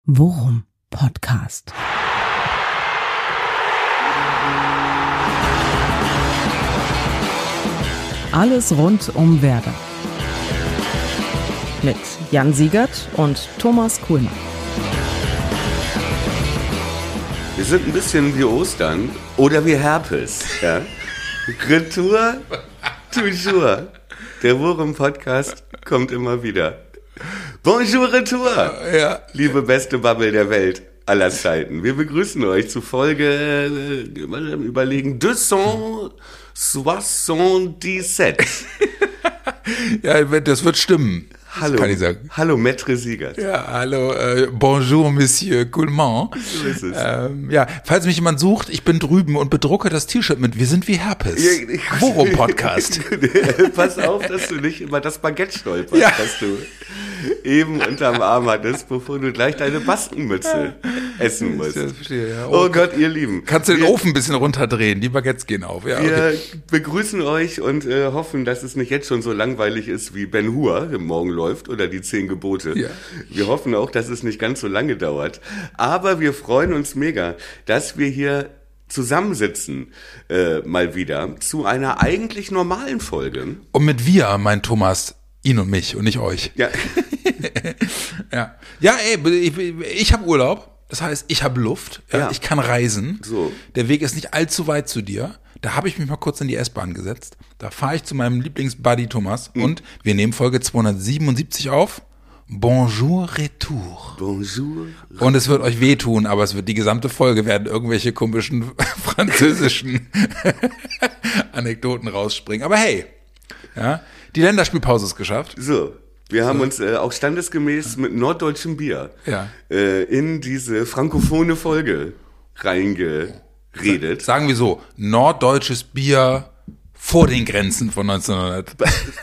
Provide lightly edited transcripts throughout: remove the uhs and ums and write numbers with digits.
Worum Podcast. Alles rund um Werder. Mit Jan Siegert und Thomas Kuhlmann. Wir sind ein bisschen wie Ostern oder wie Herpes. Ja? Retour, toujours. Der Worum-Podcast kommt immer wieder. Bonjour, Retour. Ja. Liebe beste Bubble der Welt aller Zeiten. Wir begrüßen euch zu Folge, überlegen, 277. Ja, das wird stimmen. Hallo, kann ich sagen. Hallo, Maître Siegert. Ja, hallo, bonjour, Monsieur Kuhlmann. So ist es. Ja, falls mich jemand sucht, ich bin drüben und bedrucke das T-Shirt mit Wir sind wie Herpes. Worum Podcast. Pass auf, dass du nicht über das Baguette stolperst, Ja. das du eben unterm Arm hattest, bevor du gleich deine Baskenmütze essen musst. Das verstehe, ja. Oh Gott, ihr Lieben. Kannst du den Ofen ein bisschen runterdrehen, die Baguettes gehen auf. Ja, Wir okay. begrüßen euch und hoffen, dass es nicht jetzt schon so langweilig ist, wie Ben Hur im Morgen läuft oder die 10 Gebote. Ja. Wir hoffen auch, dass es nicht ganz so lange dauert. Aber wir freuen uns mega, dass wir hier zusammensitzen, mal wieder, zu einer eigentlich normalen Folge. Und mit wir meint Thomas ihn und mich und nicht euch. Ja. Ja, ja, ey, ich habe Urlaub. Das heißt, ich habe Luft. Ja, Ja. ich kann reisen. So. Der Weg ist nicht allzu weit zu dir. Da habe ich mich mal kurz in die S-Bahn gesetzt. Da fahre ich zu meinem Lieblingsbuddy Thomas und wir nehmen Folge 277 auf. Bonjour Retour. Bonjour. Und es wird euch wehtun, aber es wird die gesamte Folge werden irgendwelche komischen französischen Anekdoten rausspringen. Aber hey, ja, die Länderspielpause ist geschafft. So. Wir haben uns auch standesgemäß mit norddeutschem Bier Ja. in diese frankophone Folge reingeredet. Sagen wir so, norddeutsches Bier vor den Grenzen von 1900.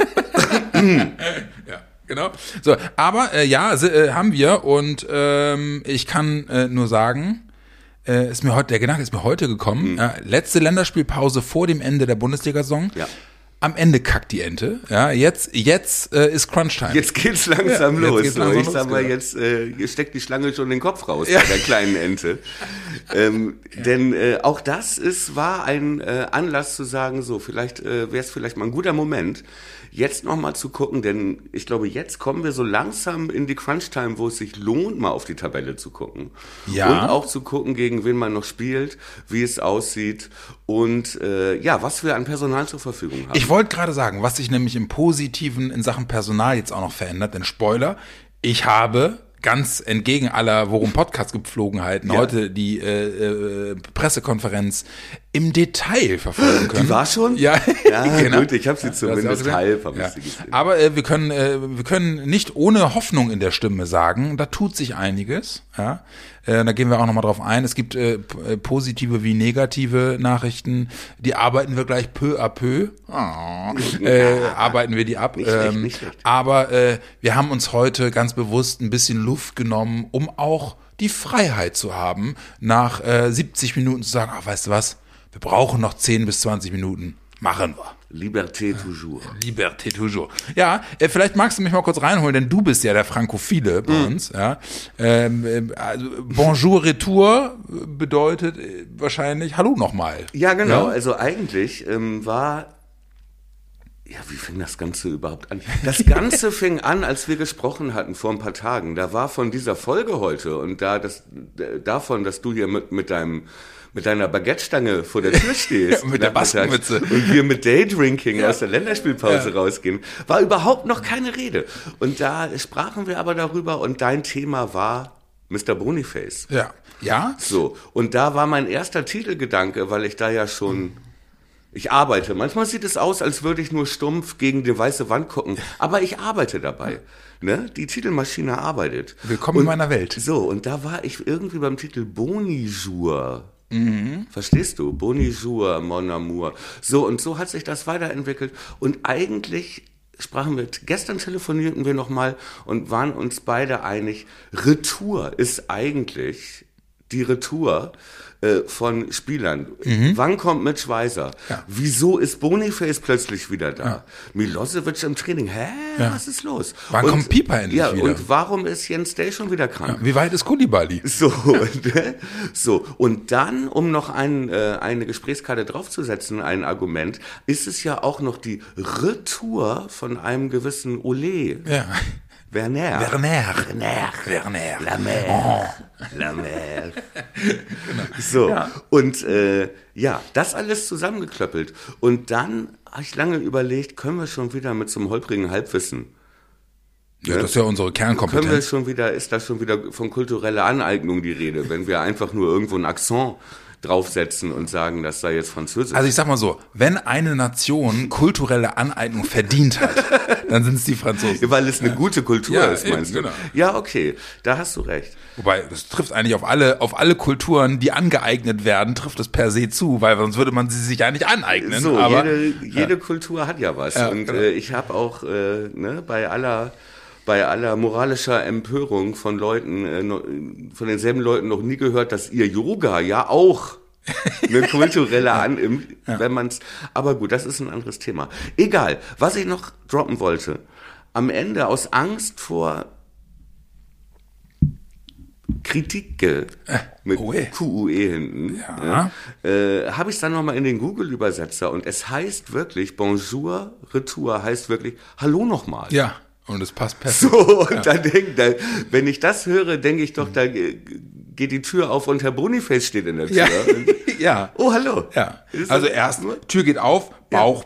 Ja, genau. So, aber haben wir und ich kann nur sagen, der Gedanke ist mir heute gekommen. Letzte Länderspielpause vor dem Ende der Bundesliga-Saison. Ja. Am Ende kackt die Ente. Ja, jetzt ist Crunch-Time. Jetzt geht's langsam Ja, los. jetzt geht's langsam Ich los, sag mal, genau. jetzt steckt die Schlange schon den Kopf raus Ja. bei der kleinen Ente. Denn auch das war ein Anlass zu sagen, so, vielleicht wäre es vielleicht mal ein guter Moment, jetzt nochmal zu gucken, denn ich glaube, jetzt kommen wir so langsam in die Crunch-Time, wo es sich lohnt, mal auf die Tabelle zu gucken. Ja. Und auch zu gucken, gegen wen man noch spielt, wie es aussieht und was wir an Personal zur Verfügung haben. Ich wollte gerade sagen, was sich nämlich im Positiven in Sachen Personal jetzt auch noch verändert, denn Spoiler, ich habe ganz entgegen aller Worum-Podcast-Gepflogenheiten heute die Pressekonferenz im Detail verfolgen können. Die war schon? Ja, Ja, genau. gut, ich habe sie Ja, zumindest du hast halb. auch Hab gesehen. ich sie gesehen. Aber wir können nicht ohne Hoffnung in der Stimme sagen, da tut sich einiges. Ja, da gehen wir auch nochmal drauf ein. Es gibt positive wie negative Nachrichten. Die arbeiten wir gleich peu à peu. Arbeiten wir die ab. Nicht schlecht. Aber wir haben uns heute ganz bewusst ein bisschen Luft genommen, um auch die Freiheit zu haben, nach 70 Minuten zu sagen, ach, weißt du was, wir brauchen noch 10 bis 20 Minuten. Machen wir. Liberté toujours. Liberté toujours. Ja, vielleicht magst du mich mal kurz reinholen, denn du bist ja der Frankophile bei uns. Ja. Also Bonjour Retour bedeutet wahrscheinlich Hallo nochmal. Ja, genau. Ja? Also eigentlich wie fing das Ganze überhaupt an? Das Ganze fing an, als wir gesprochen hatten vor ein paar Tagen. Da war von dieser Folge heute und davon, dass du hier mit deiner Baguette-Stange vor der Tür stehst. Mit der Baskenmütze. Und wir mit Daydrinking aus der Länderspielpause rausgehen, war überhaupt noch keine Rede. Und da sprachen wir aber darüber und dein Thema war Mr. Boniface. Ja. Ja? So, und da war mein erster Titelgedanke, weil ich da ja schon, ich arbeite. Manchmal sieht es aus, als würde ich nur stumpf gegen die weiße Wand gucken, aber ich arbeite dabei. Ne? Die Titelmaschine arbeitet. Willkommen in meiner Welt. So, und da war ich irgendwie beim Titel Bonjour. Verstehst du? Bonjour, mon amour. So, und so hat sich das weiterentwickelt. Und eigentlich gestern telefonierten wir nochmal und waren uns beide einig, Retour ist eigentlich die Retour von Spielern. Wann kommt Mitch Weiser? Ja. Wieso ist Boniface plötzlich wieder da? Ja. Milosevic im Training. Hä? Ja. Was ist los? Wann kommt Pieper endlich wieder? Und warum ist Jens Day schon wieder krank? Ja. Wie weit ist Koulibaly? So. Und dann, um noch eine Gesprächskarte draufzusetzen, ein Argument, ist es ja auch noch die Retour von einem gewissen Ole. Ja. Werner. Lamer. Genau. So, ja. Und das alles zusammengeklöppelt. Und dann habe ich lange überlegt, können wir schon wieder mit so einem holprigen Halbwissen. Ja, das ist ja unsere Kernkompetenz. Ist da schon wieder von kultureller Aneignung die Rede, wenn wir einfach nur irgendwo einen Akzent draufsetzen und sagen, das sei jetzt Französisch. Also ich sag mal so, wenn eine Nation kulturelle Aneignung verdient hat, dann sind es die Franzosen. Weil es eine gute Kultur ist, meinst du? Genau. Ja, okay, da hast du recht. Wobei, das trifft eigentlich auf alle Kulturen, die angeeignet werden, trifft es per se zu, weil sonst würde man sie sich ja nicht aneignen. So, aber jede Kultur hat ja was. Ja, und genau. Ich habe auch bei aller moralischer Empörung von Leuten, von denselben Leuten noch nie gehört, dass ihr Yoga ja auch eine kulturelle wenn man's, aber gut, das ist ein anderes Thema. Egal, was ich noch droppen wollte. Am Ende aus Angst vor Kritik mit QUE hinten, habe ich es dann nochmal in den Google-Übersetzer und es heißt wirklich, Bonjour, Retour heißt wirklich, hallo nochmal. Ja. Und es passt perfekt. So, und dann wenn ich das höre, denke ich doch, da geht die Tür auf und Herr Boniface steht in der Tür. Ja. Oh, hallo. Ja. Also erst, Tür geht auf, Bauch.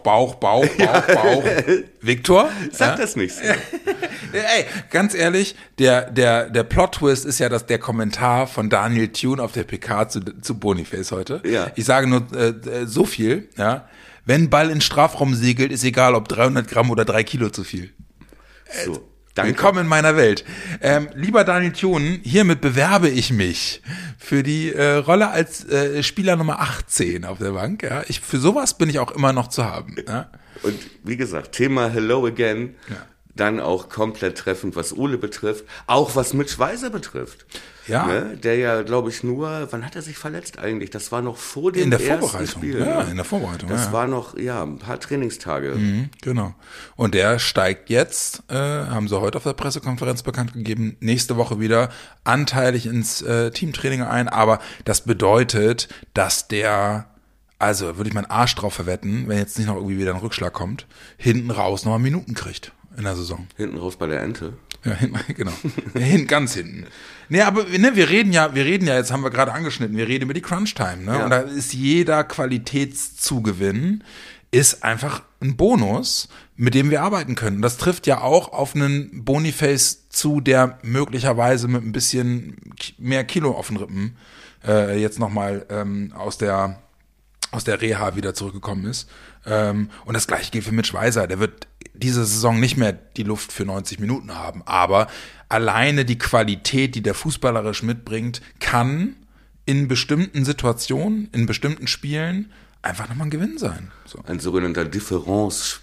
Viktor? Sag das nicht so. Ey, ganz ehrlich, der Plot-Twist ist ja der Kommentar von Daniel Thune auf der PK zu Boniface heute. Ja. Ich sage nur so viel, ja. Wenn Ball in Strafraum segelt, ist egal, ob 300 Gramm oder 3 Kilo zu viel. So, danke. Willkommen in meiner Welt. Lieber Daniel Thune, hiermit bewerbe ich mich für die Rolle als Spieler Nummer 18 auf der Bank. Ja. Für sowas bin ich auch immer noch zu haben. Ja. Und wie gesagt, Thema Hello Again, dann auch komplett treffend, was Ole betrifft, auch was Mitch Weiser betrifft. Ja. Ne? Der ja, glaube ich, wann hat er sich verletzt eigentlich? Das war noch vor dem ersten Spiel. Ja, in der Vorbereitung. Das war noch, ein paar Trainingstage. Genau. Und der steigt jetzt, haben sie heute auf der Pressekonferenz bekannt gegeben, nächste Woche wieder anteilig ins Teamtraining ein. Aber das bedeutet, dass also würde ich meinen Arsch drauf verwetten, wenn jetzt nicht noch irgendwie wieder ein Rückschlag kommt, hinten raus nochmal Minuten kriegt in der Saison. Hinten raus bei der Ente? Ja, genau. Ganz hinten. Nee, aber wir reden ja, jetzt haben wir gerade angeschnitten, wir reden über die Crunch-Time, ne? Ja. Und da ist jeder Qualitätszugewinn ist einfach ein Bonus, mit dem wir arbeiten können. Das trifft ja auch auf einen Boniface zu, der möglicherweise mit ein bisschen mehr Kilo auf den Rippen jetzt nochmal aus der Reha wieder zurückgekommen ist. Und das Gleiche gilt für Mitch Weiser. Der wird diese Saison nicht mehr die Luft für 90 Minuten haben. Aber alleine die Qualität, die der fußballerisch mitbringt, kann in bestimmten Situationen, in bestimmten Spielen einfach nochmal ein Gewinn sein. So. Ein sogenannter Difference.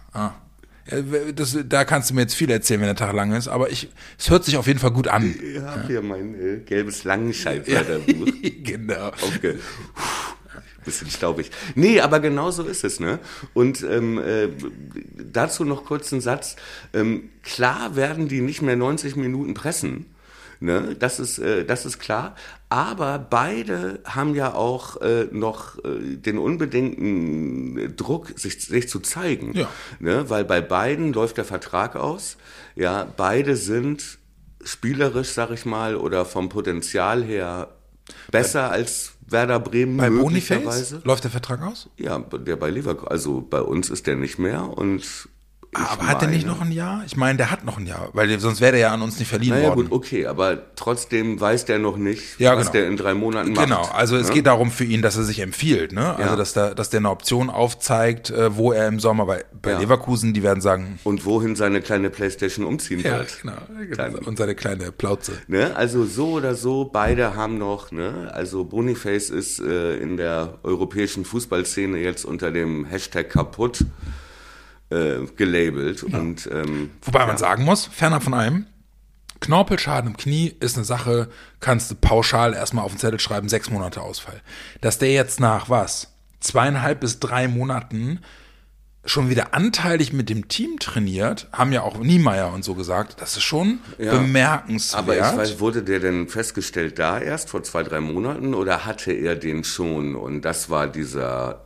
Da kannst du mir jetzt viel erzählen, wenn der Tag lang ist, aber es hört sich auf jeden Fall gut an. Ich habe hier mein gelbes Langenscheid-Wörterbuch. Genau. Bisschen staubig. Nee, aber genau so ist es, ne? Und dazu noch kurz einen Satz. Klar werden die nicht mehr 90 Minuten pressen, ne? Das ist klar. Aber beide haben ja auch noch den unbedingten Druck, sich zu zeigen. Ja. Ne? Weil bei beiden läuft der Vertrag aus. Ja, beide sind spielerisch, sag ich mal, oder vom Potenzial her besser als Werder Bremen. Bei Boniface läuft der Vertrag aus? Ja, der bei Leverkusen. Also bei uns ist der nicht mehr und aber hat der nicht noch ein Jahr? Ich meine, der hat noch ein Jahr, weil sonst wäre der ja an uns nicht verliehen worden. Ja gut, okay, aber trotzdem weiß der noch nicht, was der in 3 Monaten macht. Genau, also es geht darum für ihn, dass er sich empfiehlt, ne? Also dass der eine Option aufzeigt, wo er im Sommer bei Leverkusen, die werden sagen. Und wohin seine kleine Playstation umziehen wird. Genau. Und seine kleine Plauze. Ne? Also so oder so, beide haben noch, ne? Also Boniface ist in der europäischen Fußballszene jetzt unter dem Hashtag kaputt gelabelt. Ja. Und, wobei man sagen muss, fernab von allem, Knorpelschaden im Knie ist eine Sache, kannst du pauschal erstmal auf den Zettel schreiben, 6 Monate Ausfall. Dass der jetzt nach 2,5 bis 3 Monaten schon wieder anteilig mit dem Team trainiert, haben ja auch Niemeyer und so gesagt, das ist schon bemerkenswert. Aber ich weiß, wurde der denn festgestellt da erst vor 2-3 Monaten oder hatte er den schon und das war dieses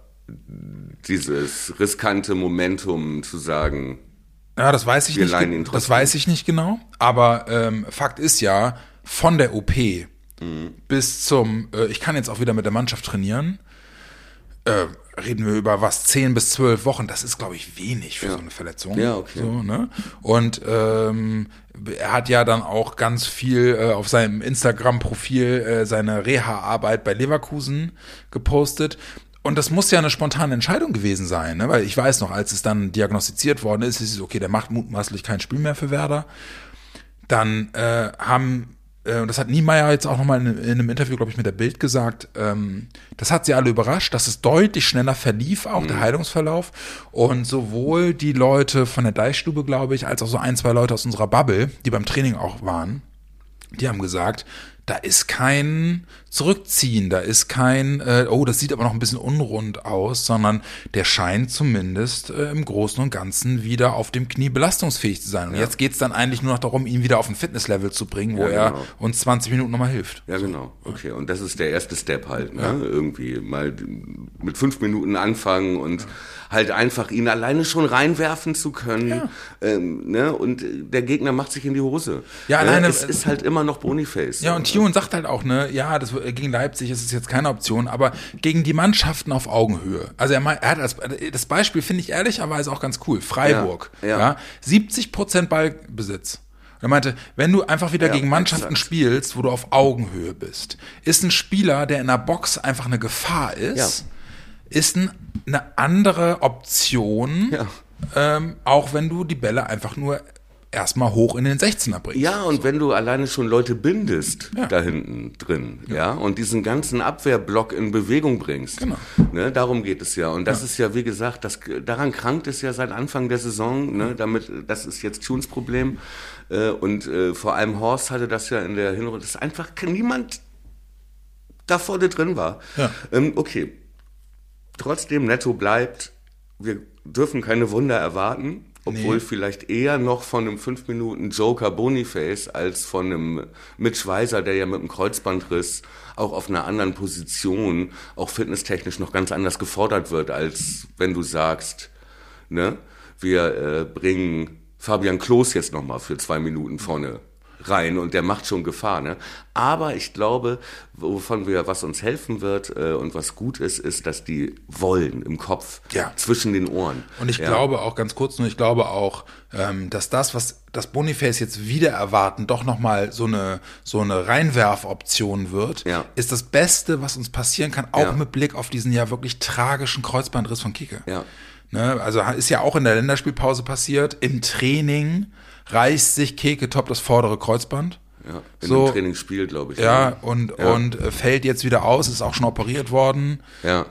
riskante Momentum zu sagen, ja, das weiß ich wir nicht. leihen ihn trotzdem. Das weiß ich nicht genau. Aber Fakt ist ja, von der OP bis zum, ich kann jetzt auch wieder mit der Mannschaft trainieren, reden wir über 10 bis 12 Wochen. Das ist, glaube ich, wenig für so eine Verletzung. Ja, okay. So, ne? Und er hat ja dann auch ganz viel auf seinem Instagram-Profil seine Reha-Arbeit bei Leverkusen gepostet. Und das muss ja eine spontane Entscheidung gewesen sein, ne? Weil ich weiß noch, als es dann diagnostiziert worden ist, ist es okay, der macht mutmaßlich kein Spiel mehr für Werder. Dann und das hat Niemeyer jetzt auch nochmal in einem Interview, glaube ich, mit der Bild gesagt, das hat sie alle überrascht, dass es deutlich schneller verlief, auch der Heilungsverlauf. Und sowohl die Leute von der Deichstube, glaube ich, als auch so 1-2 Leute aus unserer Bubble, die beim Training auch waren, die haben gesagt, da ist kein Zurückziehen, da ist kein, das sieht aber noch ein bisschen unrund aus, sondern der scheint zumindest im Großen und Ganzen wieder auf dem Knie belastungsfähig zu sein. Und jetzt geht's dann eigentlich nur noch darum, ihn wieder auf ein Fitnesslevel zu bringen, wo er uns 20 Minuten nochmal hilft. Ja, genau. Okay, und das ist der erste Step halt, ne? Ja. Irgendwie mal mit 5 Minuten anfangen und halt einfach ihn alleine schon reinwerfen zu können. Ja. Ne? Und der Gegner macht sich in die Hose. Ja, alleine. Es ist halt immer noch Boniface. Ja, und Tune sagt halt auch, ne, ja, das gegen Leipzig ist es jetzt keine Option, aber gegen die Mannschaften auf Augenhöhe. Also er hat das Beispiel finde ich ehrlicherweise auch ganz cool. Freiburg, 70% Ballbesitz. Er meinte, wenn du einfach wieder gegen Mannschaften spielst, wo du auf Augenhöhe bist, ist ein Spieler, der in der Box einfach eine Gefahr ist, ist eine andere Option, auch wenn du die Bälle einfach nur erstmal hoch in den 16er bringst. Ja, und wenn du alleine schon Leute bindest, da hinten drin, und diesen ganzen Abwehrblock in Bewegung bringst. Genau. Ne, darum geht es ja. Und das ist ja, wie gesagt, daran krankt es ja seit Anfang der Saison, ne, das ist jetzt Tunes Problem. Und vor allem Horst hatte das ja in der Hinrunde, dass einfach niemand da vorne drin war. Ja. Okay. Trotzdem, Netto bleibt, wir dürfen keine Wunder erwarten. Obwohl vielleicht eher noch von einem 5 Minuten Joker Boniface als von einem Mitch Weiser, der ja mit dem Kreuzbandriss auch auf einer anderen Position, auch fitnesstechnisch noch ganz anders gefordert wird, als wenn du sagst, ne, wir bringen Fabian Klos jetzt nochmal für 2 Minuten vorne rein und der macht schon Gefahr, ne? Aber ich glaube, was uns helfen wird und was gut ist, dass die wollen im Kopf, zwischen den Ohren. Und ich glaube auch, ganz kurz nur, ich glaube auch, dass was das Boniface jetzt wieder erwarten, doch nochmal so eine Reinwerfoption wird, ist das Beste, was uns passieren kann, auch mit Blick auf diesen ja wirklich tragischen Kreuzbandriss von Kicke. Ja. Ne? Also ist ja auch in der Länderspielpause passiert, im Training reißt sich Keke Top das vordere Kreuzband. Ja, in dem Trainingsspiel, glaube ich. Ja, und fällt jetzt wieder aus, ist auch schon operiert worden. Ja.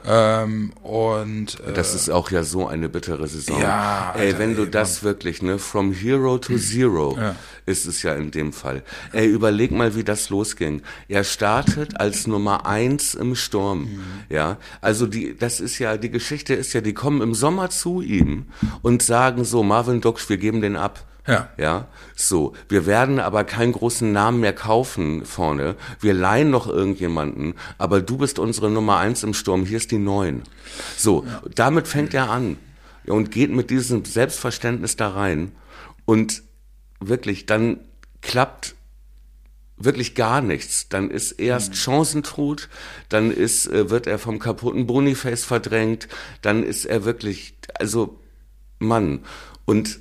Das ist auch ja so eine bittere Saison. Ja, Alter, wenn du das wirklich, ne, from hero to zero ist es ja in dem Fall. Überleg mal, wie das losging. Er startet als Nummer 1 im Sturm. Ja, also die Geschichte ist ja, die kommen im Sommer zu ihm und sagen so, Marvin Duksch, wir geben den ab. Ja, so. Wir werden aber keinen großen Namen mehr kaufen vorne. Wir leihen noch irgendjemanden, aber du bist unsere Nummer 1 im Sturm. Hier ist die 9. So. Damit fängt er an und geht mit diesem Selbstverständnis da rein und wirklich, dann klappt wirklich gar nichts. Dann ist erst Chancentod, dann wird er vom kaputten Boniface verdrängt, dann ist er wirklich, also, Mann. Und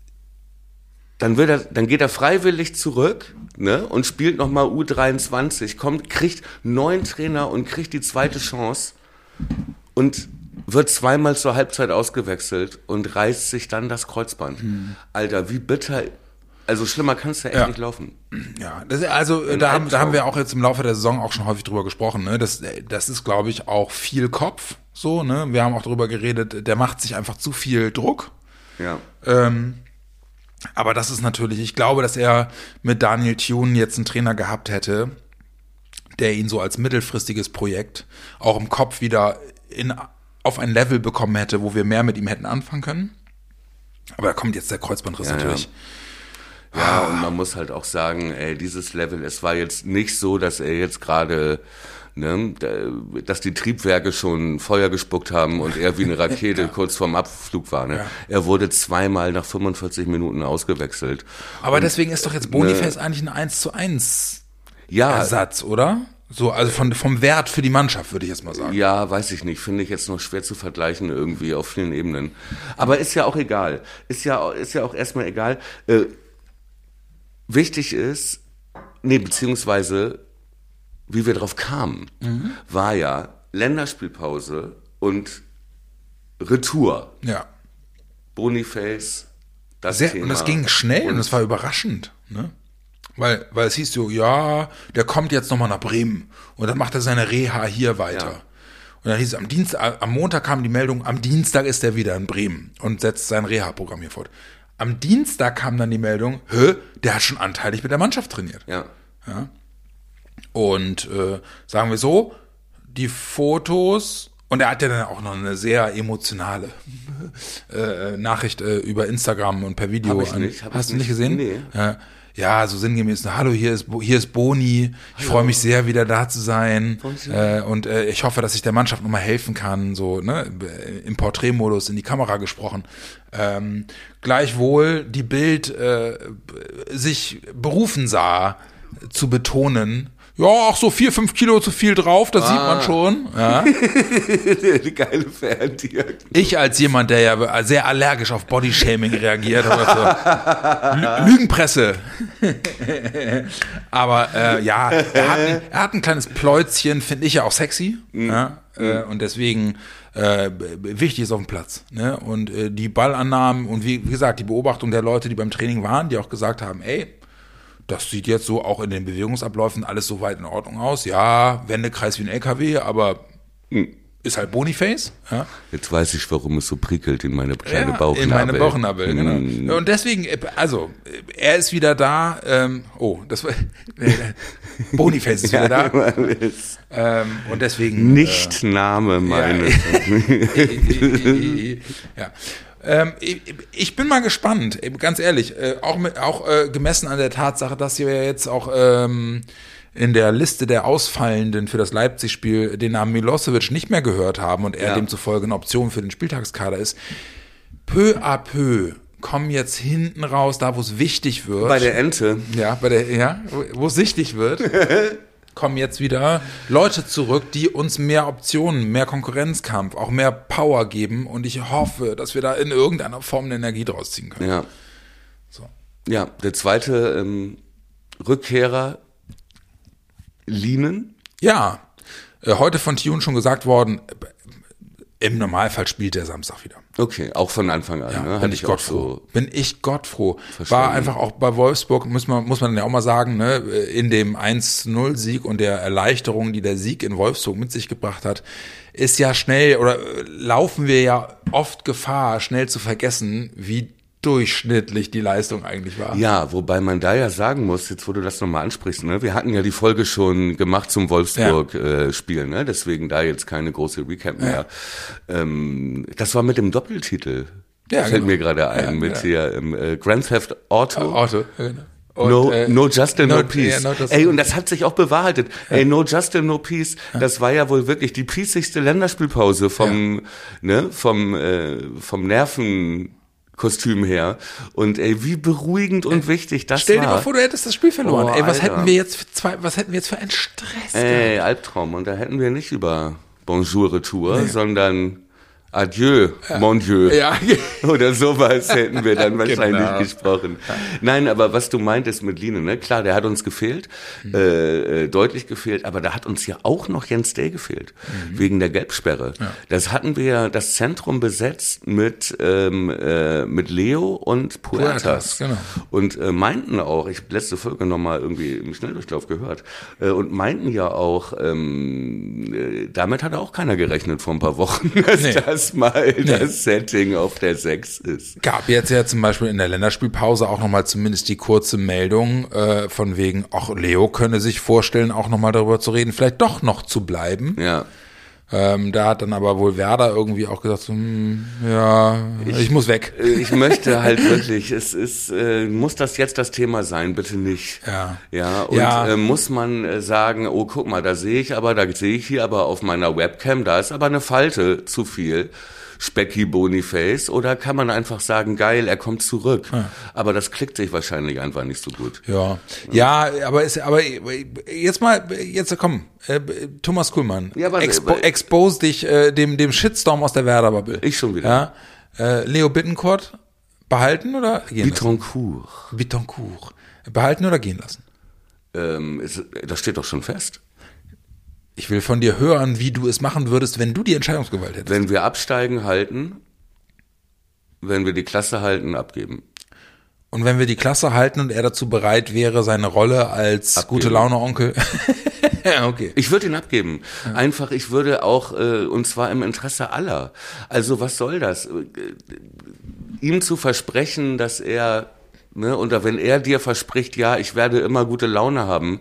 dann geht er freiwillig zurück, ne, und spielt nochmal U23, kriegt 9 Trainer und kriegt die zweite Chance und wird 2-mal zur Halbzeit ausgewechselt und reißt sich dann das Kreuzband. Alter, wie bitter, also schlimmer kann es ja echt nicht laufen. Ja, da haben wir auch jetzt im Laufe der Saison auch schon häufig drüber gesprochen, ne, das ist, glaube ich, auch viel Kopf, so, ne, wir haben auch drüber geredet, der macht sich einfach zu viel Druck. Ja. Aber das ist natürlich, ich glaube, dass er mit Daniel Thune jetzt einen Trainer gehabt hätte, der ihn so als mittelfristiges Projekt auch im Kopf wieder auf ein Level bekommen hätte, wo wir mehr mit ihm hätten anfangen können. Aber da kommt jetzt der Kreuzbandriss natürlich. Ja, und man muss halt auch sagen, ey, dieses Level, es war jetzt nicht so, dass er jetzt gerade, ne, dass die Triebwerke schon Feuer gespuckt haben und er wie eine Rakete kurz vorm Abflug war. Ne? Ja. Er wurde zweimal nach 45 Minuten ausgewechselt. Aber deswegen ist doch jetzt Boniface eigentlich ein 1:1 Ersatz, oder? So, also vom Wert für die Mannschaft, würde ich jetzt mal sagen. Ja, weiß ich nicht. Finde ich jetzt noch schwer zu vergleichen irgendwie auf vielen Ebenen. Aber ist ja auch egal. Ist ja auch erstmal egal. Wichtig ist, beziehungsweise, wie wir drauf kamen, war ja Länderspielpause und Retour. Ja. Boniface, das Thema. Und das ging schnell und das war überraschend, ne? Weil es hieß so, ja, der kommt jetzt nochmal nach Bremen und dann macht er seine Reha hier weiter. Ja. Und dann hieß es, am Montag kam die Meldung, am Dienstag ist er wieder in Bremen und setzt sein Reha-Programm hier fort. Am Dienstag kam dann die Meldung, der hat schon anteilig mit der Mannschaft trainiert. Ja. Und sagen wir so, die Fotos, und er hat ja dann auch noch eine sehr emotionale Nachricht über Instagram und per Video. Hast du nicht gesehen? Nee. Ja, so sinngemäß, hallo, hier ist Boni, ich freue mich sehr, wieder da zu sein und ich hoffe, dass ich der Mannschaft nochmal helfen kann, so, ne, im Porträtmodus in die Kamera gesprochen. Gleichwohl die Bild sich berufen sah, zu betonen, ja, auch so 4-5 Kilo zu viel drauf, das sieht man schon. Ja. Die geile Ferndiagnose. Ich als jemand, der ja sehr allergisch auf Bodyshaming reagiert, oder so. Lügenpresse. Aber er hat ein kleines Pläuzchen, finde ich ja auch sexy. Ja? Und deswegen wichtig ist auf dem Platz. Ne? Und die Ballannahmen und wie gesagt, die Beobachtung der Leute, die beim Training waren, die auch gesagt haben, ey, das sieht jetzt so auch in den Bewegungsabläufen alles soweit in Ordnung aus. Ja, Wendekreis wie ein LKW, aber ist halt Boniface. Ja. Jetzt weiß ich, warum es so prickelt in meine kleine Bauchnabel. In meine Bauchnabel, genau. Und deswegen, also, er ist wieder da. Das war Boniface ist wieder da. Und deswegen. Nicht Name meines. Ja. Ich bin mal gespannt, ganz ehrlich, auch gemessen an der Tatsache, dass wir jetzt auch in der Liste der Ausfallenden für das Leipzig-Spiel den Namen Milosevic nicht mehr gehört haben und er demzufolge eine Option für den Spieltagskader ist. Peu à peu kommen jetzt hinten raus, da wo es wichtig wird. Bei der Ente. Ja, wo es wichtig wird. Kommen jetzt wieder Leute zurück, die uns mehr Optionen, mehr Konkurrenzkampf, auch mehr Power geben und ich hoffe, dass wir da in irgendeiner Form eine Energie draus ziehen können. Ja. So. Ja, der zweite Rückkehrer Lienen. Ja, heute von Thune schon gesagt worden, im Normalfall spielt er Samstag wieder. Okay, auch von Anfang an. Ja, ne? bin ich gottfroh. War einfach auch bei Wolfsburg, muss man dann ja auch mal sagen, ne, in dem 1-0-Sieg und der Erleichterung, die der Sieg in Wolfsburg mit sich gebracht hat, ist ja schnell, oder laufen wir ja oft Gefahr, schnell zu vergessen, wie durchschnittlich die Leistung eigentlich war. Ja, wobei man da ja sagen muss, jetzt wo du das nochmal ansprichst, ne, wir hatten ja die Folge schon gemacht zum Wolfsburg-Spiel, ne, deswegen da jetzt keine große Recap mehr. Das war mit dem Doppeltitel, fällt mir gerade ein, mit hier Grand Theft Auto. Genau. No Justice, no Peace. Ey, und das hat sich auch bewahrheitet. Ja. Ey, No Justice, no Peace, das war ja wohl wirklich die peacigste Länderspielpause vom Nervenkostüm her. Und ey, wie beruhigend und wichtig das war. Stell dir mal vor, du hättest das Spiel verloren. Ey, was hätten wir jetzt für einen Stress gehabt? Albtraum. Und da hätten wir nicht über Bonjour Retour, sondern Adieu, mon Dieu. Ja. Oder sowas hätten wir dann wahrscheinlich gesprochen. Nein, aber was du meintest mit Line, ne? Klar, der hat uns gefehlt, deutlich gefehlt, aber da hat uns ja auch noch Jens Day gefehlt, wegen der Gelbsperre. Ja. Das hatten wir, das Zentrum besetzt mit Leo und Puertas. Genau. Und meinten auch, ich habe letzte Folge nochmal irgendwie im Schnelldurchlauf gehört, und meinten ja auch, damit hat auch keiner gerechnet vor ein paar Wochen, dass erstmal das Setting auf der 6 ist. Gab jetzt ja zum Beispiel in der Länderspielpause auch nochmal zumindest die kurze Meldung von wegen, auch Leo könne sich vorstellen, auch nochmal darüber zu reden, vielleicht doch noch zu bleiben. Ja. Da hat dann aber wohl Werder irgendwie auch gesagt, so, ich muss weg. Ich möchte halt wirklich, muss das jetzt das Thema sein, bitte nicht. Und muss man sagen, oh, guck mal, da sehe ich hier aber auf meiner Webcam, da ist aber eine Falte zu viel. Specky Boniface, oder kann man einfach sagen, geil, er kommt zurück. Ja. Aber das klickt sich wahrscheinlich einfach nicht so gut. Ja, aber jetzt komm, Thomas Kuhlmann, expose dich dem Shitstorm aus der Werder-Bubble. Ich schon wieder. Ja? Leo Bittencourt behalten oder gehen lassen? Bittencourt. Behalten oder gehen lassen? Das steht doch schon fest. Ich will von dir hören, wie du es machen würdest, wenn du die Entscheidungsgewalt hättest. Wenn wir absteigen, halten. Wenn wir die Klasse halten, abgeben. Und wenn wir die Klasse halten und er dazu bereit wäre, seine Rolle als Gute-Laune-Onkel. Okay. Ich würde ihn abgeben. Einfach, ich würde auch, und zwar im Interesse aller. Also was soll das? Ihm zu versprechen, dass er, oder wenn er dir verspricht, ja, ich werde immer gute Laune haben,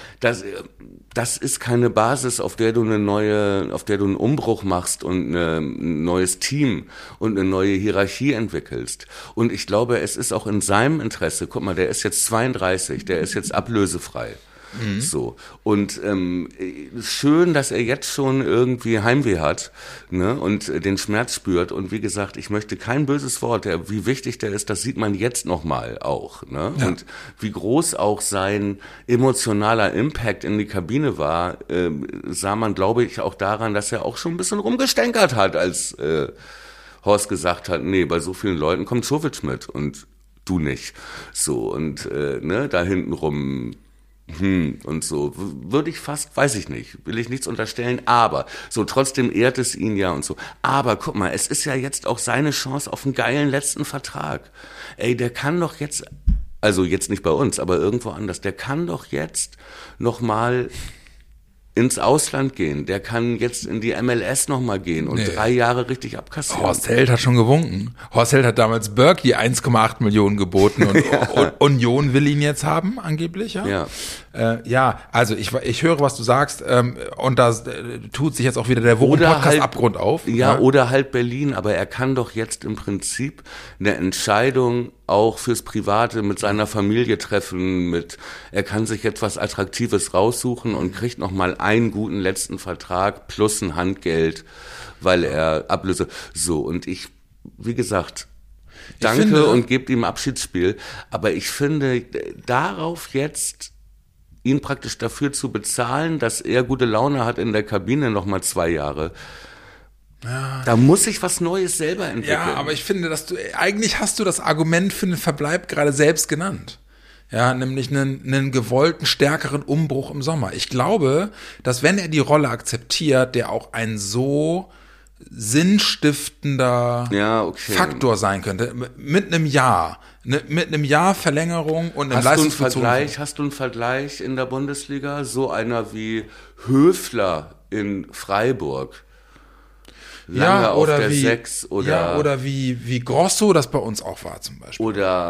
das ist keine Basis, auf der du einen Umbruch machst und ein neues Team und eine neue Hierarchie entwickelst. Und ich glaube, es ist auch in seinem Interesse, guck mal, der ist jetzt 32, der ist jetzt ablösefrei. So. Und schön, dass er jetzt schon irgendwie Heimweh hat, und den Schmerz spürt. Und wie gesagt, ich möchte kein böses Wort, wie wichtig der ist, das sieht man jetzt nochmal auch. Ja. Und wie groß auch sein emotionaler Impact in die Kabine war, sah man, glaube ich, auch daran, dass er auch schon ein bisschen rumgestänkert hat, als Horst gesagt hat, nee, bei so vielen Leuten kommt Czovic mit und du nicht. So, und da hinten rum und so, würde ich fast, weiß ich nicht, will ich nichts unterstellen, aber so, trotzdem ehrt es ihn ja und so. Aber guck mal, es ist ja jetzt auch seine Chance auf einen geilen letzten Vertrag. Ey, der kann doch jetzt, also jetzt nicht bei uns, aber irgendwo anders, der kann doch jetzt nochmal ins Ausland gehen. Der kann jetzt in die MLS nochmal gehen und 3 Jahre richtig abkassieren. Horst Held hat schon gewunken. Horst Held hat damals Berkey 1,8 Millionen geboten und Union will ihn jetzt haben, angeblich. Ja, also ich höre, was du sagst, und da tut sich jetzt auch wieder der Wochen-Podcast-Abgrund auf. Ja, oder halt Berlin, aber er kann doch jetzt im Prinzip eine Entscheidung auch fürs Private mit seiner Familie treffen, er kann sich jetzt was Attraktives raussuchen und kriegt nochmal einen guten letzten Vertrag plus ein Handgeld, weil er Ablöse, so, und ich, wie gesagt, danke und gebt ihm Abschiedsspiel, aber ich finde, darauf jetzt ihn praktisch dafür zu bezahlen, dass er gute Laune hat in der Kabine nochmal 2 Jahre, da muss ich was Neues selber entwickeln. Ja, aber ich finde, eigentlich hast du das Argument für den Verbleib gerade selbst genannt. Ja, nämlich einen gewollten, stärkeren Umbruch im Sommer. Ich glaube, dass wenn er die Rolle akzeptiert, der auch ein so sinnstiftender Faktor sein könnte, mit einem Jahr. Mit einem Jahr Verlängerung und einem Leistungsbezug. Hast du einen Vergleich in der Bundesliga? So einer wie Höfler in Freiburg. Lange auf der 6 oder wie Grosso das bei uns auch war zum Beispiel.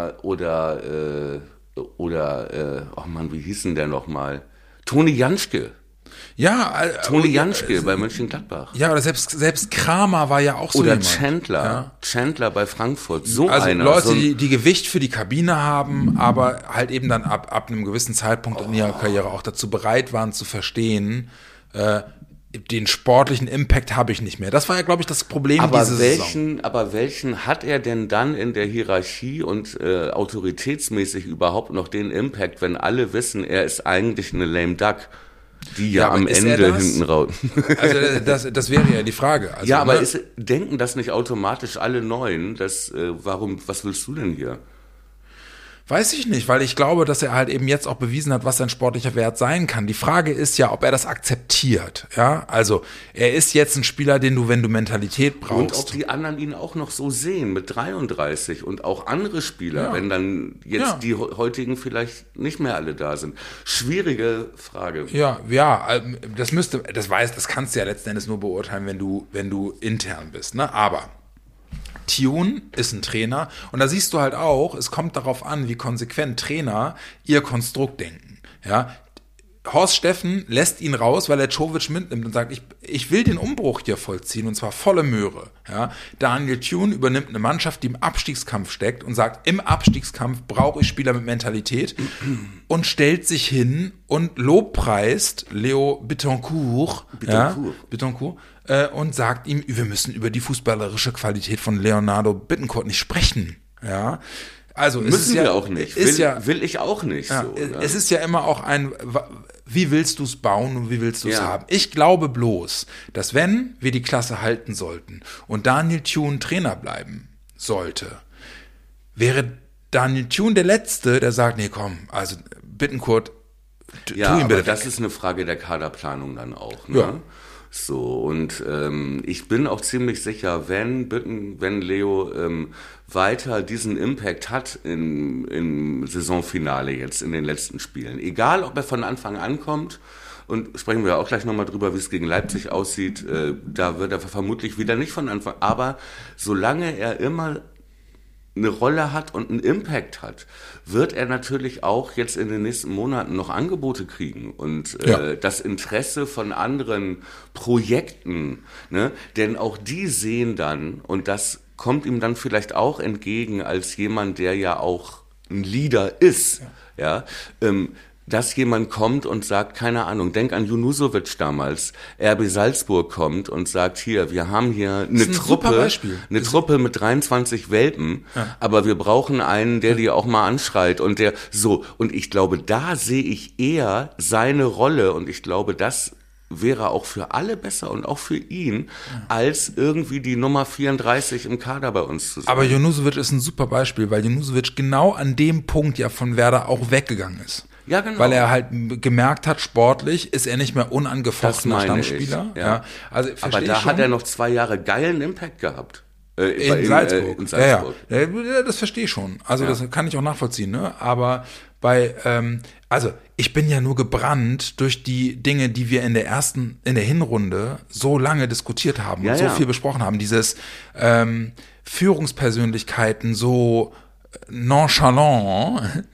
Oder oh Mann, wie hieß denn der nochmal? Toni Janschke. Ja, Toni Janschke bei Mönchengladbach. Ja, oder selbst Kramer war ja auch so oder jemand. Chandler bei Frankfurt. Leute, die Gewicht für die Kabine haben, aber halt eben dann ab einem gewissen Zeitpunkt in ihrer Karriere auch dazu bereit waren zu verstehen, den sportlichen Impact habe ich nicht mehr. Das war ja, glaube ich, das Problem dieser Saison. Aber welchen hat er denn dann in der Hierarchie und autoritätsmäßig überhaupt noch den Impact, wenn alle wissen, er ist eigentlich eine lame duck, die ja am Ende hinten raus. Also das wäre ja die Frage. Also, ja, aber denken das nicht automatisch alle Neuen? Was willst du denn hier? Weiß ich nicht, weil ich glaube, dass er halt eben jetzt auch bewiesen hat, was sein sportlicher Wert sein kann. Die Frage ist ja, ob er das akzeptiert. Ja, also er ist jetzt ein Spieler, den du, wenn du Mentalität brauchst. Und ob die anderen ihn auch noch so sehen mit 33 und auch andere Spieler, wenn dann jetzt die heutigen vielleicht nicht mehr alle da sind. Schwierige Frage. Ja, das kannst du ja letzten Endes nur beurteilen, wenn du intern bist, ne? Aber Thioune ist ein Trainer und da siehst du halt auch, es kommt darauf an, wie konsequent Trainer ihr Konstrukt denken. Ja, Horst Steffen lässt ihn raus, weil er Czovic mitnimmt und sagt, ich will den Umbruch hier vollziehen und zwar volle Möhre. Ja, Daniel Thioune übernimmt eine Mannschaft, die im Abstiegskampf steckt und sagt, im Abstiegskampf brauche ich Spieler mit Mentalität und stellt sich hin und lobpreist Leo Bittencourt. Und sagt ihm, wir müssen über die fußballerische Qualität von Leonardo Bittencourt nicht sprechen. Ja, also müssen wir auch nicht. Will ich auch nicht. Ja, so, ne? Es ist ja immer auch wie willst du es bauen und wie willst du es haben? Ich glaube bloß, dass wenn wir die Klasse halten sollten und Daniel Thioune Trainer bleiben sollte, wäre Daniel Thioune der Letzte, der sagt, nee, komm, also Bittencourt, tu ihn bitte weg. Das ist eine Frage der Kaderplanung dann auch, ne? Ja. So, und ich bin auch ziemlich sicher, wenn Leo weiter diesen Impact hat im Saisonfinale jetzt in den letzten Spielen, egal ob er von Anfang an kommt, und sprechen wir auch gleich nochmal drüber, wie es gegen Leipzig aussieht, da wird er vermutlich wieder nicht von Anfang, aber solange er immer eine Rolle hat und einen Impact hat, wird er natürlich auch jetzt in den nächsten Monaten noch Angebote kriegen und das Interesse von anderen Projekten, ne? Denn auch die sehen dann, und das kommt ihm dann vielleicht auch entgegen als jemand, der ja auch ein Leader ist, dass jemand kommt und sagt, keine Ahnung, denk an Junusovic damals, RB Salzburg kommt und sagt, hier, wir haben hier eine Truppe mit 23 Welpen, aber wir brauchen einen, der die auch mal anschreit und der so. Und ich glaube, da sehe ich eher seine Rolle und ich glaube, das wäre auch für alle besser und auch für ihn, als irgendwie die Nummer 34 im Kader bei uns zu sein. Aber Junusovic ist ein super Beispiel, weil Junusovic genau an dem Punkt ja von Werder auch weggegangen ist. Ja, genau. Weil er halt gemerkt hat, sportlich ist er nicht mehr unangefochtener Stammspieler. Also, aber da hat er noch 2 Jahre geilen Impact gehabt. In Salzburg. Ja. Das verstehe ich schon. Also das kann ich auch nachvollziehen. Ne? Aber also ich bin ja nur gebrannt durch die Dinge, die wir in der Hinrunde so lange diskutiert haben und so viel besprochen haben. Dieses Führungspersönlichkeiten so nonchalant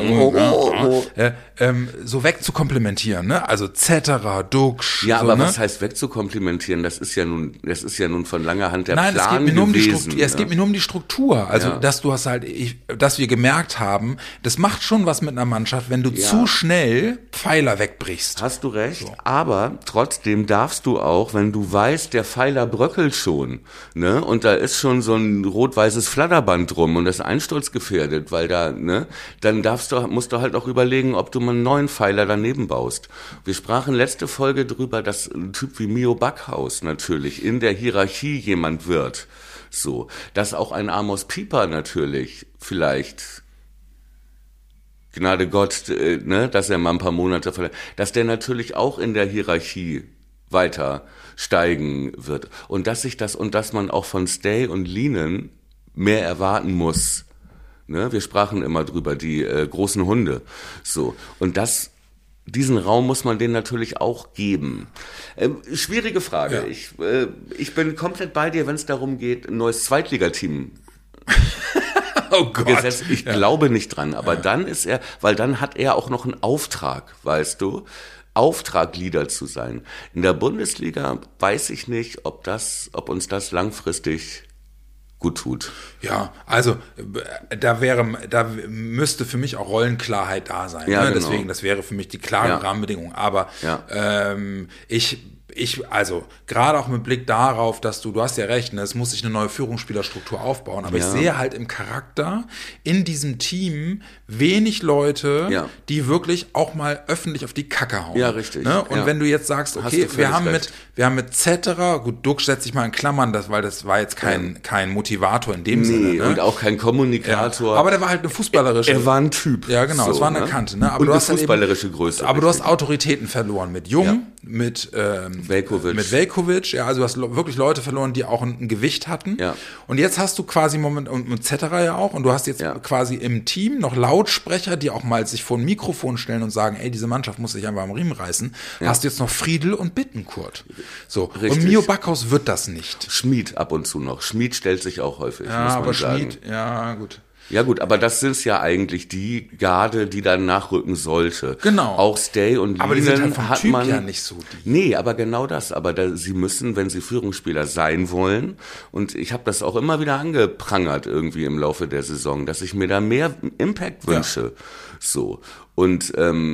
so wegzukomplimentieren, ne? Also Cetera, Duxch. Ja, so, aber was heißt wegzukomplimentieren? Das ist ja nun von langer Hand der Plan gewesen. Es geht mir nur um die Struktur. Also, dass wir gemerkt haben, das macht schon was mit einer Mannschaft, wenn du zu schnell Pfeiler wegbrichst. Hast du recht. So. Aber trotzdem darfst du auch, wenn du weißt, der Pfeiler bröckelt schon, ne? Und da ist schon so ein rot-weißes Flatterband drum und das ist einsturzgefährdet, weil da, ne? Dann musst du halt auch überlegen, ob du mal einen neuen Pfeiler daneben baust. Wir sprachen letzte Folge drüber, dass ein Typ wie Mio Backhaus natürlich in der Hierarchie jemand wird. So, dass auch ein Amos Pieper natürlich vielleicht, Gnade Gott, ne, dass er mal ein paar Monate dass der natürlich auch in der Hierarchie weiter steigen wird. Und dass man auch von Stay und Lienen mehr erwarten muss. Ne, wir sprachen immer drüber, die großen Hunde. So. Und diesen Raum muss man denen natürlich auch geben. Schwierige Frage. Ja. Ich bin komplett bei dir, wenn es darum geht, ein neues Zweitligateam gesetzt. Ich glaube nicht dran. Aber dann dann hat er auch noch einen Auftrag, weißt du? Auftragleader zu sein. In der Bundesliga weiß ich nicht, ob uns das langfristig gut tut. Ja, also da müsste für mich auch Rollenklarheit da sein. Ja, ne? genau. Deswegen, das wäre für mich die klare Rahmenbedingung. Aber ich Also gerade auch mit Blick darauf, dass du hast ja recht, ne, es muss sich eine neue Führungsspielerstruktur aufbauen, aber ich sehe halt im Charakter in diesem Team wenig Leute, die wirklich auch mal öffentlich auf die Kacke hauen. Ja, richtig. Ne? Und wenn du jetzt sagst, okay, wir haben mit Cetera, gut, Duck setze ich mal in Klammern, weil das war jetzt kein Motivator in dem Sinne. Ne? Und auch kein Kommunikator. Ja, aber der war halt eine fußballerische. Er war ein Typ. Ja, genau, es war eine Kante. Ne? Aber und du eine hast fußballerische Größe. Aber du hast Autoritäten verloren mit Jung, mit Veljkovic, ja, also du hast wirklich Leute verloren, die auch ein Gewicht hatten. Ja. Und jetzt hast du quasi und Cetera ja auch, und du hast jetzt quasi im Team noch Lautsprecher, die auch mal sich vor ein Mikrofon stellen und sagen, ey, diese Mannschaft muss sich einfach am Riemen reißen. Hast du jetzt noch Friedl und Bittencourt. So. Richtig. Und Mio Backhaus wird das nicht. Schmid ab und zu noch. Schmid stellt sich auch häufig, muss man aber sagen. Schmid, ja, gut. Ja gut, aber das sind ja eigentlich die Garde, die dann nachrücken sollte. Genau. Auch Stay und aber die sind halt vom hat Typ man ja nicht so. Nee, aber genau das. Aber sie müssen, wenn sie Führungsspieler sein wollen, und ich habe das auch immer wieder angeprangert irgendwie im Laufe der Saison, dass ich mir da mehr Impact wünsche. So. Und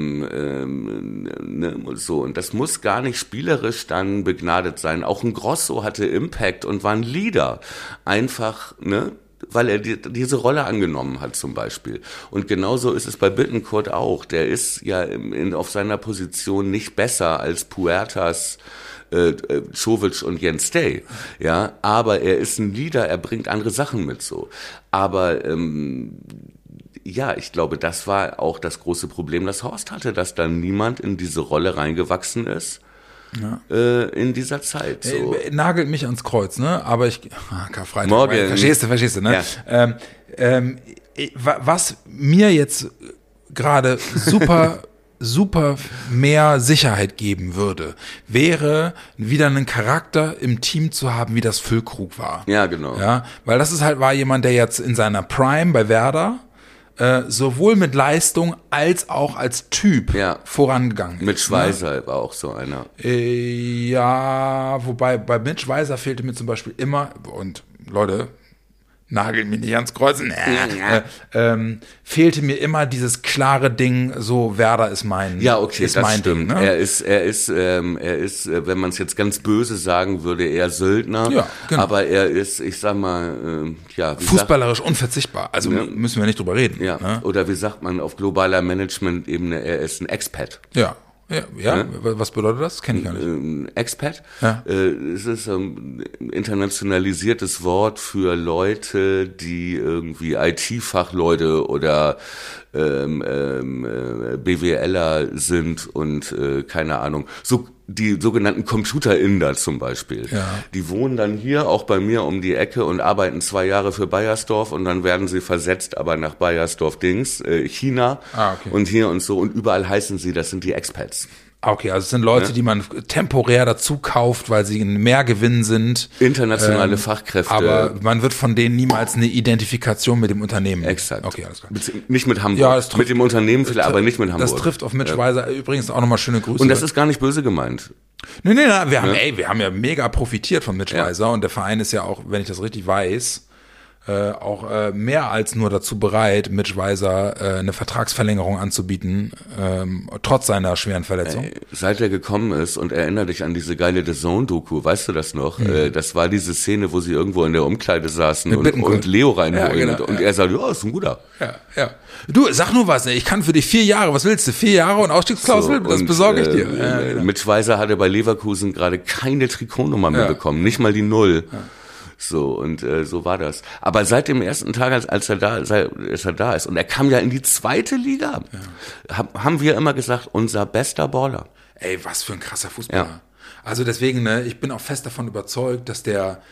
so, und das muss gar nicht spielerisch dann begnadet sein. Auch ein Grosso hatte Impact und war ein Leader. Einfach, ne? Weil er diese Rolle angenommen hat zum Beispiel. Und genauso ist es bei Bittencourt auch. Der ist ja auf seiner Position nicht besser als Puertas, Czovic und Jens Stay. Ja, aber er ist ein Leader, er bringt andere Sachen mit so. Aber ich glaube, das war auch das große Problem, das Horst hatte, dass da niemand in diese Rolle reingewachsen ist. Ja. In dieser Zeit. So. Nagelt mich ans Kreuz, ne? Aber Karfreitag. Morgen. Verstehst du, ne? Ja. Was mir jetzt gerade super mehr Sicherheit geben würde, wäre wieder einen Charakter im Team zu haben, wie das Füllkrug war. Ja, genau. Ja, weil das war jemand, der jetzt in seiner Prime bei Werder sowohl mit Leistung als auch als Typ vorangegangen. Mit Schweizer war auch so einer. Ja, wobei bei Mitch Schweizer fehlte mir zum Beispiel immer, und Leute, nageln mich nicht ans Kreuz, fehlte mir immer dieses klare Ding, so Werder ist mein Ja, okay, ist das mein stimmt. Ding, ne? Er ist, wenn man es jetzt ganz böse sagen würde, eher Söldner. Ja, genau. Aber er ist, ich sag mal, fußballerisch unverzichtbar. Also müssen wir nicht drüber reden. Ja. Ne? Oder wie sagt man auf globaler Management-Ebene, er ist ein Expat. Ja. Ja, was bedeutet das? Kenne ich gar nicht. Expat. Ja. Es ist ein internationalisiertes Wort für Leute, die irgendwie IT-Fachleute oder BWLer sind und keine Ahnung. So die sogenannten Computer-Inder zum Beispiel. Ja. Die wohnen dann hier auch bei mir um die Ecke und arbeiten 2 Jahre für Bayersdorf und dann werden sie versetzt, aber nach Bayersdorf China und hier und so und überall heißen sie, das sind die Expats. Okay, also es sind Leute, die man temporär dazu kauft, weil sie ein Mehrgewinn sind. Internationale Fachkräfte. Aber man wird von denen niemals eine Identifikation mit dem Unternehmen. Exakt. Okay, alles klar. Nicht mit Hamburg. Ja, mit dem Unternehmen vielleicht, aber nicht mit Hamburg. Das trifft auf Mitch Weiser. Übrigens auch nochmal schöne Grüße. Und das ist gar nicht böse gemeint. Nee, wir haben ja mega profitiert von Mitch Weiser und der Verein ist ja auch, wenn ich das richtig weiß, auch mehr als nur dazu bereit, Mitch Weiser eine Vertragsverlängerung anzubieten, trotz seiner schweren Verletzung. Seit er gekommen ist, und erinnere dich an diese geile The Zone-Doku, weißt du das noch? Das war diese Szene, wo sie irgendwo in der Umkleide saßen und Leo reinholen. Genau, und er sagt, ist ein guter. Ja. Du, sag nur was, ich kann für dich 4 Jahre, was willst du? 4 Jahre und Ausstiegsklausel? Das besorge ich dir. Genau. Mitch Weiser hatte bei Leverkusen gerade keine Trikotnummer mehr bekommen, nicht mal die 0. Ja. So, und so war das. Aber seit dem ersten Tag, als er da ist, und er kam ja in die 2. Liga, haben wir immer gesagt, unser bester Baller. Ey, was für ein krasser Fußballer. Ja. Also deswegen, ich bin auch fest davon überzeugt, dass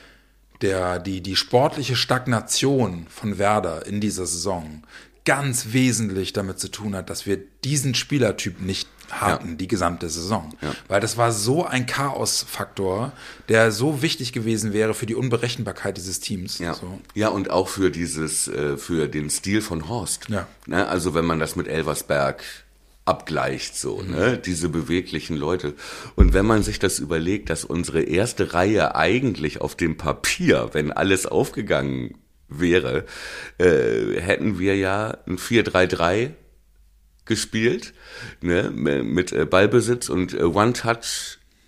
die sportliche Stagnation von Werder in dieser Saison ganz wesentlich damit zu tun hat, dass wir diesen Spielertyp nicht hatten, die gesamte Saison. Ja. Weil das war so ein Chaosfaktor, der so wichtig gewesen wäre für die Unberechenbarkeit dieses Teams. Ja, so. Ja, und auch für für den Stil von Horst. Ja. Ne? Also wenn man das mit Elversberg abgleicht, so, ne, diese beweglichen Leute. Und wenn man sich das überlegt, dass unsere erste Reihe eigentlich auf dem Papier, wenn alles aufgegangen wäre, hätten wir ja ein 4-3-3 gespielt, ne, mit Ballbesitz und One-Touch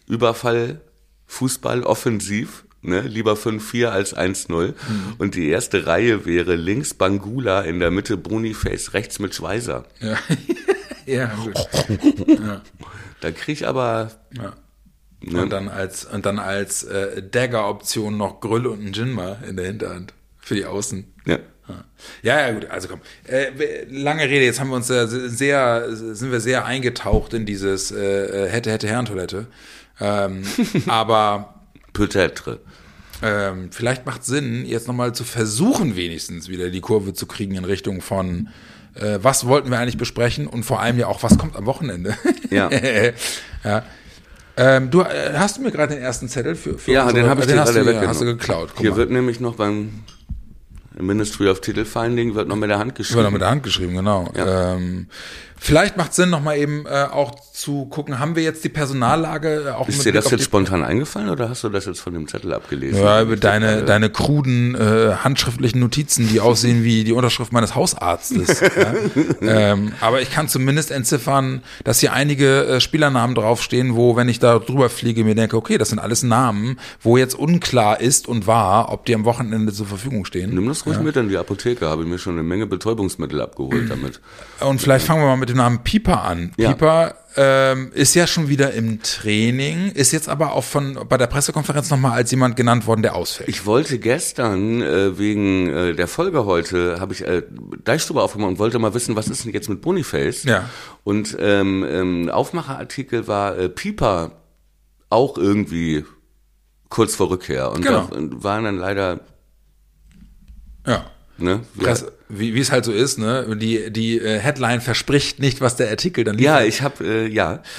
Überfall, Fußball, offensiv, ne? Lieber 5-4 als 1-0. Und die erste Reihe wäre links Bangula, in der Mitte Boniface, rechts mit Schweizer. Ja, ja gut. Ja. Da krieg ich aber... Ja. Ne? Und dann als Dagger-Option noch Grüll und ein Jinma in der Hinterhand für die Außen. Ja. Ja, gut, also komm. Lange Rede, jetzt haben wir uns sind wir sehr eingetaucht in dieses hätte Herrentoilette. Aber Peut-être. vielleicht macht Sinn, jetzt nochmal zu versuchen, wenigstens wieder die Kurve zu kriegen in Richtung von was wollten wir eigentlich besprechen und vor allem ja auch, was kommt am Wochenende. Ja. Ja. Hast du mir gerade den ersten Zettel für Ja, unsere, den habe ich dir gerade weggenommen. Hast du geklaut. Guck Hier mal. wird nämlich noch beim Ministry of Title Finding wird noch mit der Hand geschrieben. Wird noch mit der Hand geschrieben, genau. Ja. Vielleicht macht es Sinn, nochmal eben auch zu gucken, haben wir jetzt die Personallage auch Ist mit dir Blick das auf jetzt die spontan eingefallen oder hast du das jetzt von dem Zettel abgelesen? Ja, über deine kruden handschriftlichen Notizen, die aussehen wie die Unterschrift meines Hausarztes. Ja. Aber ich kann zumindest entziffern, dass hier einige Spielernamen draufstehen, wo, wenn ich da drüber fliege, mir denke, okay, das sind alles Namen, wo jetzt unklar ist und war, ob die am Wochenende zur Verfügung stehen. Nimm das ruhig mit in die Apotheke, habe ich mir schon eine Menge Betäubungsmittel abgeholt damit. Und vielleicht fangen wir mal mit dem Namen Pieper an. Ja. Pieper ist ja schon wieder im Training, ist jetzt aber auch bei der Pressekonferenz nochmal als jemand genannt worden, der ausfällt. Ich wollte gestern wegen der Folge heute, habe ich Deichstube aufgemacht und wollte mal wissen, was ist denn jetzt mit Boniface? Ja. Und Aufmacherartikel war Pieper auch irgendwie kurz vor Rückkehr. Und Genau. da waren dann leider... Ja. Ne? Wie es halt so ist, ne? Die Headline verspricht nicht, was der Artikel dann Ja, liefert. ich habe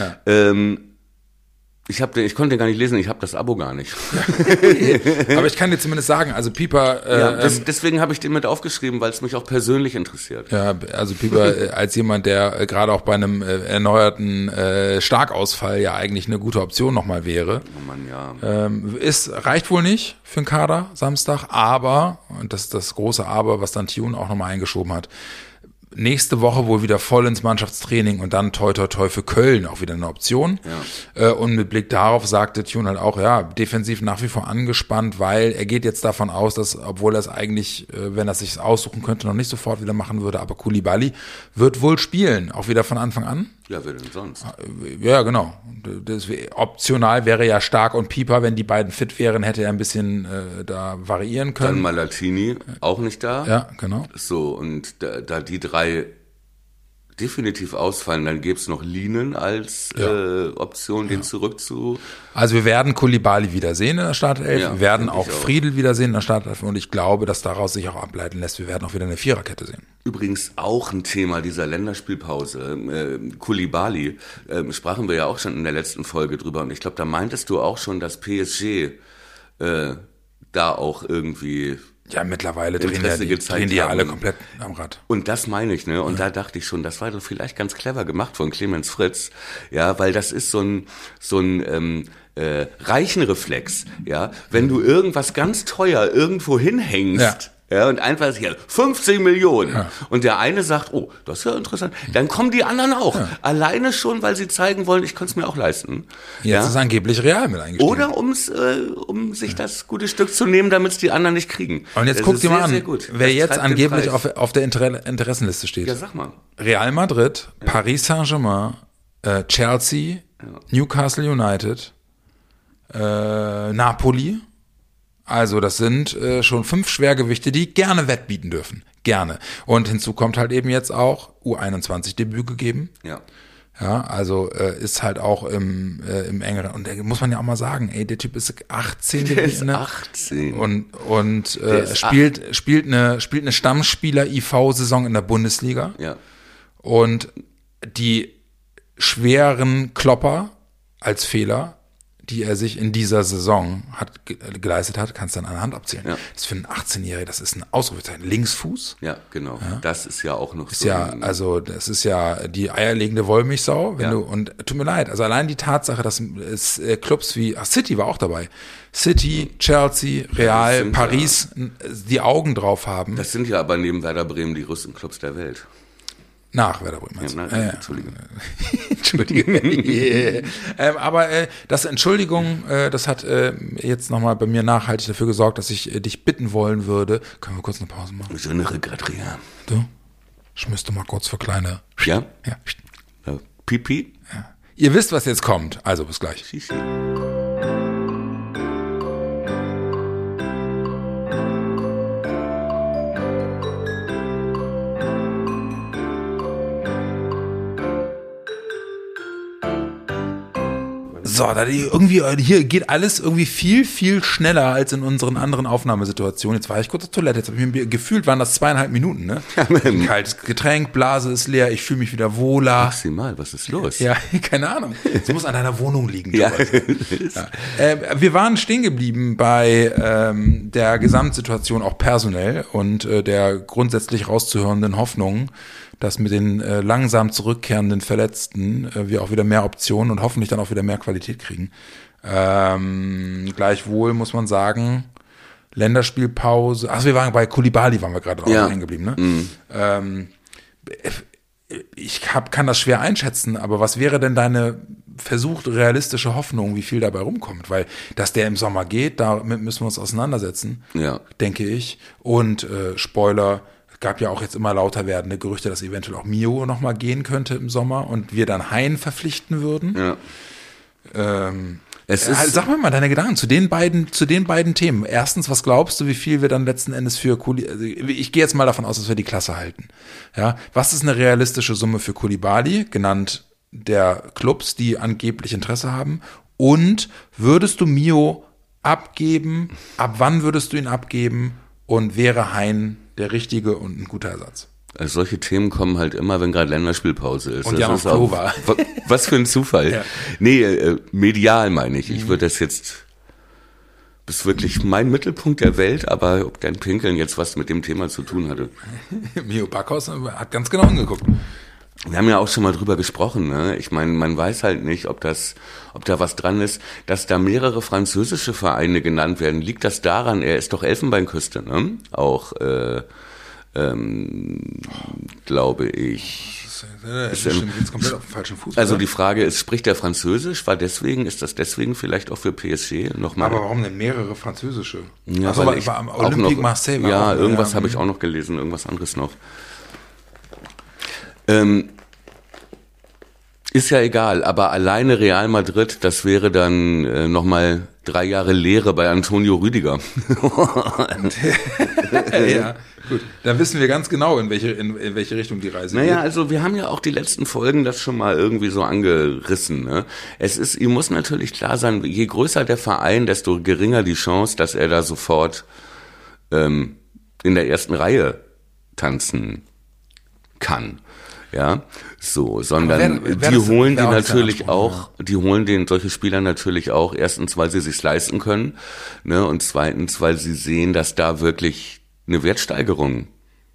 ich konnte den gar nicht lesen, ich habe das Abo gar nicht. Aber ich kann dir zumindest sagen, also Pieper, Deswegen habe ich den mit aufgeschrieben, weil es mich auch persönlich interessiert. ja, also Pieper als jemand, der gerade auch bei einem erneuerten Starkausfall ja eigentlich eine gute Option nochmal wäre. Oh Mann, ja. Reicht wohl nicht für den Kader Samstag, aber, und das ist das große Aber, was dann Tune auch nochmal eingeschoben hat, nächste Woche wohl wieder voll ins Mannschaftstraining und dann toi toi toi für Köln auch wieder eine Option. Ja. Und mit Blick darauf sagte Tune halt auch, ja, defensiv nach wie vor angespannt, weil er geht jetzt davon aus, dass, obwohl er es eigentlich, wenn er es sich aussuchen könnte, noch nicht sofort wieder machen würde, aber Koulibaly wird wohl spielen, auch wieder von Anfang an. Ja, wer denn sonst? Ja, genau. Optional wäre ja Stark und Pieper, wenn die beiden fit wären, hätte er ein bisschen da variieren können. Dann Malatini, auch nicht da. Ja, genau. So, und da die drei definitiv ausfallen, dann gäbe es noch Lienen als Option, den zurückzu... Also wir werden Koulibaly wiedersehen in der Startelf, Ja, wir werden denke auch ich auch. Friedl wiedersehen in der Startelf und ich glaube, dass daraus sich auch ableiten lässt, wir werden auch wieder eine Viererkette sehen. Übrigens auch ein Thema dieser Länderspielpause. Koulibaly, sprachen wir ja auch schon in der letzten Folge drüber und ich glaube, da meintest du auch schon, dass PSG da auch irgendwie... Ja, mittlerweile Interesse drehen gezeigt die ja alle haben. komplett am Rad. Und das meine ich, ne? Und da dachte ich schon, das war doch vielleicht ganz clever gemacht von Clemens Fritz, ja, weil das ist so ein Reichenreflex, ja. Wenn du irgendwas ganz teuer irgendwo hinhängst, ja, und einfach hier 50 Millionen. Ja. Und der eine sagt, oh, das ist ja interessant. Dann kommen die anderen auch. Ja. Alleine schon, weil sie zeigen wollen, ich konnte es mir auch leisten. Jetzt ist angeblich Real mit eingestiegen. Oder um sich das gute Stück zu nehmen, damit es die anderen nicht kriegen. Und jetzt guck dir mal an, wer jetzt angeblich auf der Interessenliste steht. Ja, sag mal. Real Madrid, Paris Saint-Germain, Chelsea, Newcastle United, Napoli. Also das sind schon 5 Schwergewichte, die gerne wettbieten dürfen. Gerne. Und hinzu kommt halt eben jetzt auch U21-Debüt gegeben. Ja. Ja, also ist halt auch im engeren. Und da muss man ja auch mal sagen, ey, der Typ ist 18. Der ist 18. Und spielt eine Stammspieler-IV-Saison in der Bundesliga. Ja. Und die schweren Klopper als Fehler, die er sich in dieser Saison geleistet hat, kannst du an einer Hand abzählen. Ja. Das ist für einen 18-Jährigen, das ist ein Ausrufezeichen. Linksfuß. Ja, genau. Ja. Das ist ja auch noch ist so. Ja, also das ist ja die eierlegende Wollmilchsau. Und tut mir leid, also allein die Tatsache, dass es Clubs wie City war auch dabei. City, Chelsea, Real, Paris die Augen drauf haben. Das sind ja aber neben Werder Bremen die größten Clubs der Welt. Nach Werder Bremen. Entschuldige. Entschuldige. Aber das Entschuldigung, das hat jetzt nochmal bei mir nachhaltig dafür gesorgt, dass ich dich bitten wollen würde. Können wir kurz eine Pause machen? So eine Regatria. Du? Ich müsste mal kurz für kleine... Ja? Ja. Pipi? Ja. Ihr wisst, was jetzt kommt. Also, bis gleich. Sisi. So, hier geht alles irgendwie viel, viel schneller als in unseren anderen Aufnahmesituationen. Jetzt war ich kurz auf Toilette, jetzt habe ich mir gefühlt, waren das 2,5 Minuten, ne? Ein kaltes Getränk, Blase ist leer, ich fühle mich wieder wohler. Maximal, was ist los? Ja, keine Ahnung. Es muss an deiner Wohnung liegen. Ja. Wir waren stehen geblieben bei der Gesamtsituation auch personell und der grundsätzlich rauszuhörenden Hoffnung, dass mit den langsam zurückkehrenden Verletzten wir auch wieder mehr Optionen und hoffentlich dann auch wieder mehr Qualität kriegen. Gleichwohl muss man sagen, Länderspielpause, wir waren bei Koulibaly, waren wir gerade drauf hängen geblieben, ne? Mhm. Ich kann das schwer einschätzen, aber was wäre denn deine versucht realistische Hoffnung, wie viel dabei rumkommt? Weil, dass der im Sommer geht, damit müssen wir uns auseinandersetzen, denke ich. Und Spoiler, gab ja auch jetzt immer lauter werdende Gerüchte, dass eventuell auch Mio nochmal gehen könnte im Sommer und wir dann Hein verpflichten würden. Ja. Sag mir mal deine Gedanken zu den beiden Themen. Erstens, was glaubst du, wie viel wir dann letzten Endes für Koulibaly, ich gehe jetzt mal davon aus, dass wir die Klasse halten. Ja, was ist eine realistische Summe für Koulibaly, genannt der Clubs, die angeblich Interesse haben? Und würdest du Mio abgeben? Ab wann würdest du ihn abgeben? Und wäre Hein der richtige und ein guter Ersatz? Also solche Themen kommen halt immer, wenn gerade Länderspielpause ist. Und Jan Flo war. Was für ein Zufall. Ja. Nee, medial meine ich. Ich würde das jetzt, ist wirklich mein Mittelpunkt der Welt, aber ob dein Pinkeln jetzt was mit dem Thema zu tun hatte. Mio Backhaus hat ganz genau hingeguckt. Wir haben ja auch schon mal drüber gesprochen, ne? Ich meine, man weiß halt nicht, ob da was dran ist, dass da mehrere französische Vereine genannt werden. Liegt das daran, er ist doch Elfenbeinküste, ne? Auch, glaube ich. Ist jetzt komplett auf dem falschen Fuß. Also die Frage ist, spricht er Französisch? Ist das deswegen vielleicht auch für PSG nochmal? Aber warum denn mehrere französische? Ja, also weil am Olympique Marseille war ja, irgendwas habe ich auch noch gelesen, irgendwas anderes noch. Ist ja egal, aber alleine Real Madrid, das wäre dann nochmal 3 Jahre Lehre bei Antonio Rüdiger. Ja, gut. Dann wissen wir ganz genau, in welche Richtung die Reise geht. Naja, also wir haben ja auch die letzten Folgen das schon mal irgendwie so angerissen. Ne? Ihm muss natürlich klar sein, je größer der Verein, desto geringer die Chance, dass er da sofort in der ersten Reihe tanzen kann. Ja, so, sondern die holen die natürlich auch, die holen solche Spieler natürlich auch, erstens, weil sie sich's leisten können, ne, und zweitens, weil sie sehen, dass da wirklich eine Wertsteigerung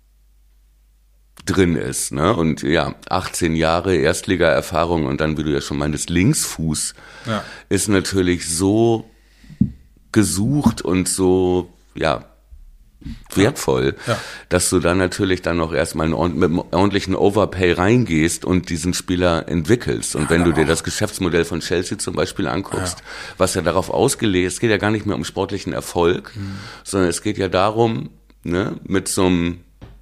drin ist, ne, und ja, 18 Jahre Erstliga-Erfahrung und dann, wie du ja schon meintest, Linksfuß ist natürlich so gesucht und so, ja, wertvoll, dass du dann natürlich dann noch erstmal mit einem ordentlichen Overpay reingehst und diesen Spieler entwickelst. Und wenn du dir das Geschäftsmodell von Chelsea zum Beispiel anguckst, was ja darauf ausgelegt ist, es geht ja gar nicht mehr um sportlichen Erfolg, sondern es geht ja darum, ne, mit so einem,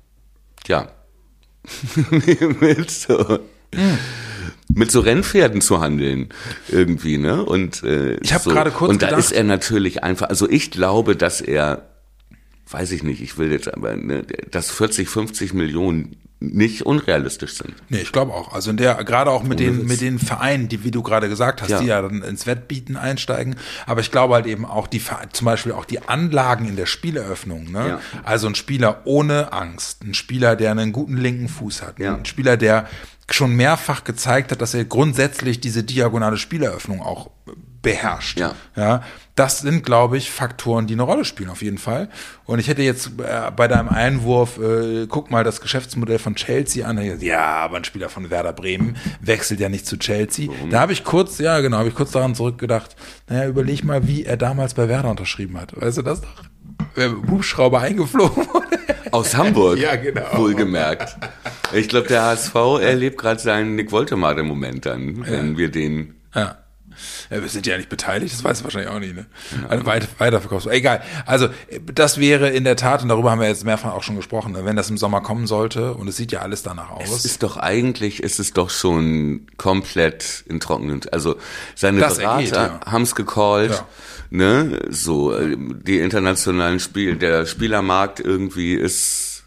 mit so Rennpferden zu handeln irgendwie, ne? Und ich habe gerade kurz und da gedacht, ist er natürlich einfach, also ich glaube, dass er, weiß ich nicht, ich will jetzt aber, ne, dass 40, 50 Millionen nicht unrealistisch sind. Nee, ich glaube auch. Also gerade auch mit den Vereinen, die, wie du gerade gesagt hast, die ja dann ins Wettbieten einsteigen. Aber ich glaube halt eben auch zum Beispiel auch die Anlagen in der Spieleröffnung, ne? Ja. Also ein Spieler ohne Angst, ein Spieler, der einen guten linken Fuß hat, ein Spieler, der schon mehrfach gezeigt hat, dass er grundsätzlich diese diagonale Spieleröffnung auch beherrscht. Ja, das sind, glaube ich, Faktoren, die eine Rolle spielen, auf jeden Fall. Und ich hätte jetzt bei deinem Einwurf, guck mal das Geschäftsmodell von Chelsea an. Ja, aber ein Spieler von Werder Bremen wechselt ja nicht zu Chelsea. Warum? Da habe ich kurz daran zurückgedacht, überleg mal, wie er damals bei Werder unterschrieben hat. Weißt du das doch? Hubschrauber eingeflogen wurde. Aus Hamburg, ja, genau. Wohlgemerkt. Ich glaube, der HSV erlebt gerade seinen Nick Woltemade-Moment dann, wenn wir den... Ja. Ja, wir sind ja nicht beteiligt, das weiß du wahrscheinlich auch nicht, ne? Also weiterverkaufst. Egal. Also, das wäre in der Tat, und darüber haben wir jetzt mehrfach auch schon gesprochen, wenn das im Sommer kommen sollte, und es sieht ja alles danach aus. Es ist doch schon komplett in trockenen, also seine Berater haben es gecallt, ne? So, die internationalen der Spielermarkt irgendwie ist,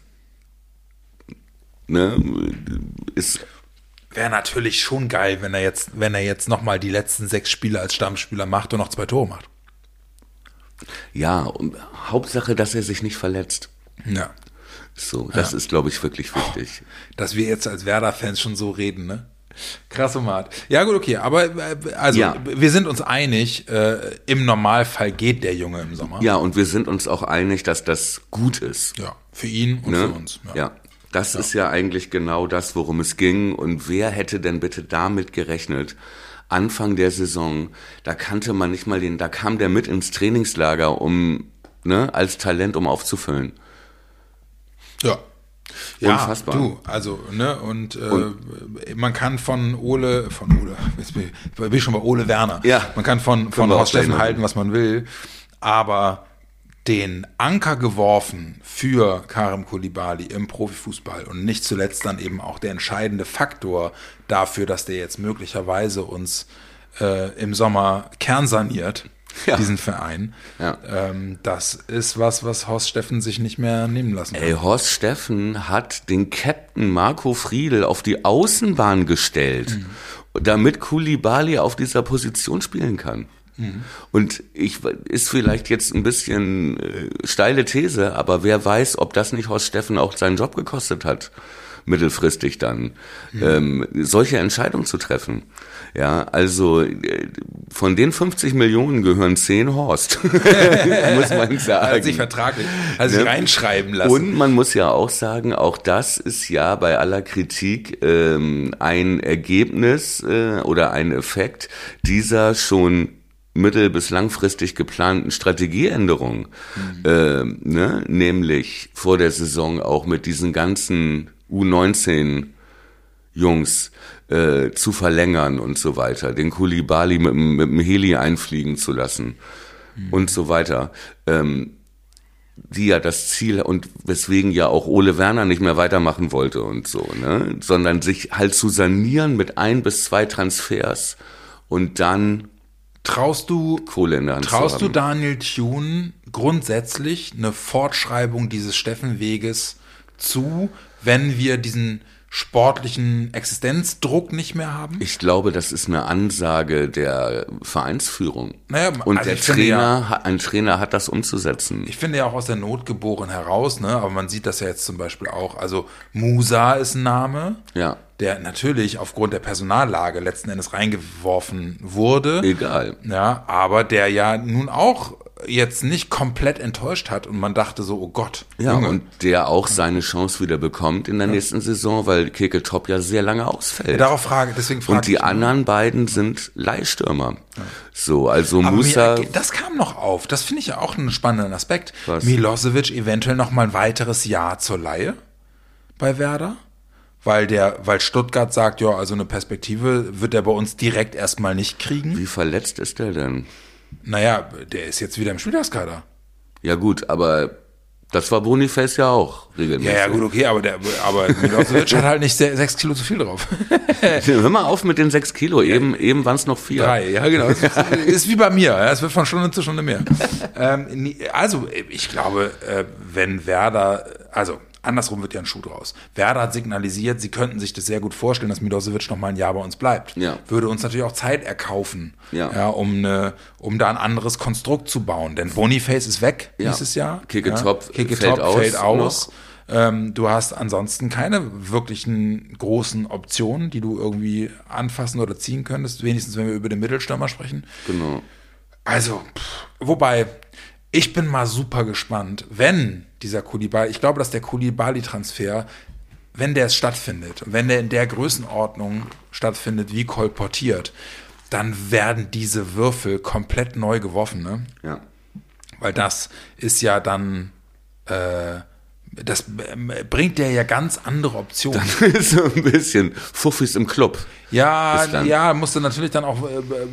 ne? Wäre natürlich schon geil, wenn er jetzt nochmal die letzten 6 Spiele als Stammspieler macht und noch 2 Tore macht. Ja, und Hauptsache, dass er sich nicht verletzt. Ja. So, das ist, glaube ich, wirklich wichtig. Dass wir jetzt als Werder-Fans schon so reden, ne? Krass, Omat. Ja gut, okay, aber wir sind uns einig, im Normalfall geht der Junge im Sommer. Ja, und wir sind uns auch einig, dass das gut ist. Ja, für ihn und für uns. Ja. Das ist ja eigentlich genau das, worum es ging. Und wer hätte denn bitte damit gerechnet? Anfang der Saison, da kannte man nicht mal da kam der mit ins Trainingslager, als Talent, um aufzufüllen. Ja. Unfassbar. Du, also, ne, und man kann von Ole, jetzt bin ich schon bei Ole Werner. Ja. Man kann von Horst Steffen halten, was man will, aber den Anker geworfen für Karim Koulibaly im Profifußball und nicht zuletzt dann eben auch der entscheidende Faktor dafür, dass der jetzt möglicherweise uns im Sommer kernsaniert, diesen Verein. Ja. Das ist was Horst Steffen sich nicht mehr nehmen lassen kann. Horst Steffen hat den Captain Marco Friedl auf die Außenbahn gestellt, damit Koulibaly auf dieser Position spielen kann. Und ist vielleicht jetzt ein bisschen steile These, aber wer weiß, ob das nicht Horst Steffen auch seinen Job gekostet hat, mittelfristig dann, solche Entscheidungen zu treffen. Ja, also von den 50 Millionen gehören 10 Horst, muss man sagen. Hat sich vertraglich, sich reinschreiben lassen. Und man muss ja auch sagen, auch das ist ja bei aller Kritik ein Ergebnis oder ein Effekt dieser schon mittel- bis langfristig geplanten Strategieänderung, nämlich vor der Saison auch mit diesen ganzen U19-Jungs zu verlängern und so weiter, den Koulibaly mit dem Heli einfliegen zu lassen und so weiter, die ja das Ziel und weswegen ja auch Ole Werner nicht mehr weitermachen wollte und so, ne, sondern sich halt zu sanieren mit 1 bis 2 Transfers und dann Traust du Daniel Thune grundsätzlich eine Fortschreibung dieses Steffenweges zu, wenn wir diesen sportlichen Existenzdruck nicht mehr haben? Ich glaube, das ist eine Ansage der Vereinsführung. Naja, und ein Trainer hat das umzusetzen. Ich finde ja auch aus der Not geboren heraus, ne? Aber man sieht das ja jetzt zum Beispiel auch. Also Musa ist ein Name, der natürlich aufgrund der Personallage letzten Endes reingeworfen wurde. Egal. Ja, aber der ja nun auch jetzt nicht komplett enttäuscht hat und man dachte so, oh Gott. Ja, Junge. Und der auch seine Chance wieder bekommt in der nächsten Saison, weil Keke Top ja sehr lange ausfällt. Ja, deswegen frage ich. Und die anderen beiden sind Leihstürmer. Ja. So, also aber Musa. Das kam noch auf. Das finde ich ja auch einen spannenden Aspekt. Was? Milosevic eventuell noch mal ein weiteres Jahr zur Leihe bei Werder? Weil Stuttgart sagt, ja, also eine Perspektive wird er bei uns direkt erstmal nicht kriegen. Wie verletzt ist der denn? Naja, der ist jetzt wieder im Spieltagskader. Ja gut, aber das war Boniface ja auch regelmäßig. Ja gut, okay, aber Milosevic hat halt nicht 6 Kilo zu viel drauf. Hör mal auf mit den 6 Kilo, eben waren es noch 4. 3, ja genau. Ist wie bei mir, es wird von Stunde zu Stunde mehr. Also ich glaube, wenn Werder, andersrum wird ja ein Schuh draus. Werder hat signalisiert, sie könnten sich das sehr gut vorstellen, dass Milosevic noch mal ein Jahr bei uns bleibt. Ja. Würde uns natürlich auch Zeit erkaufen, um da ein anderes Konstrukt zu bauen. Denn Boniface ist weg nächstes Jahr. Keke Top fällt aus. Du hast ansonsten keine wirklichen großen Optionen, die du irgendwie anfassen oder ziehen könntest. Wenigstens, wenn wir über den Mittelstürmer sprechen. Genau. Also, wobei, ich bin mal super gespannt, wenn dieser Koulibaly, ich glaube, dass der Koulibaly-Transfer, wenn der stattfindet, wenn der in der Größenordnung stattfindet, wie kolportiert, dann werden diese Würfel komplett neu geworfen, ne? Ja. Weil das ist ja dann das bringt dir ja ganz andere Optionen. So ein bisschen Fuffis im Club. Ja, musst du natürlich dann auch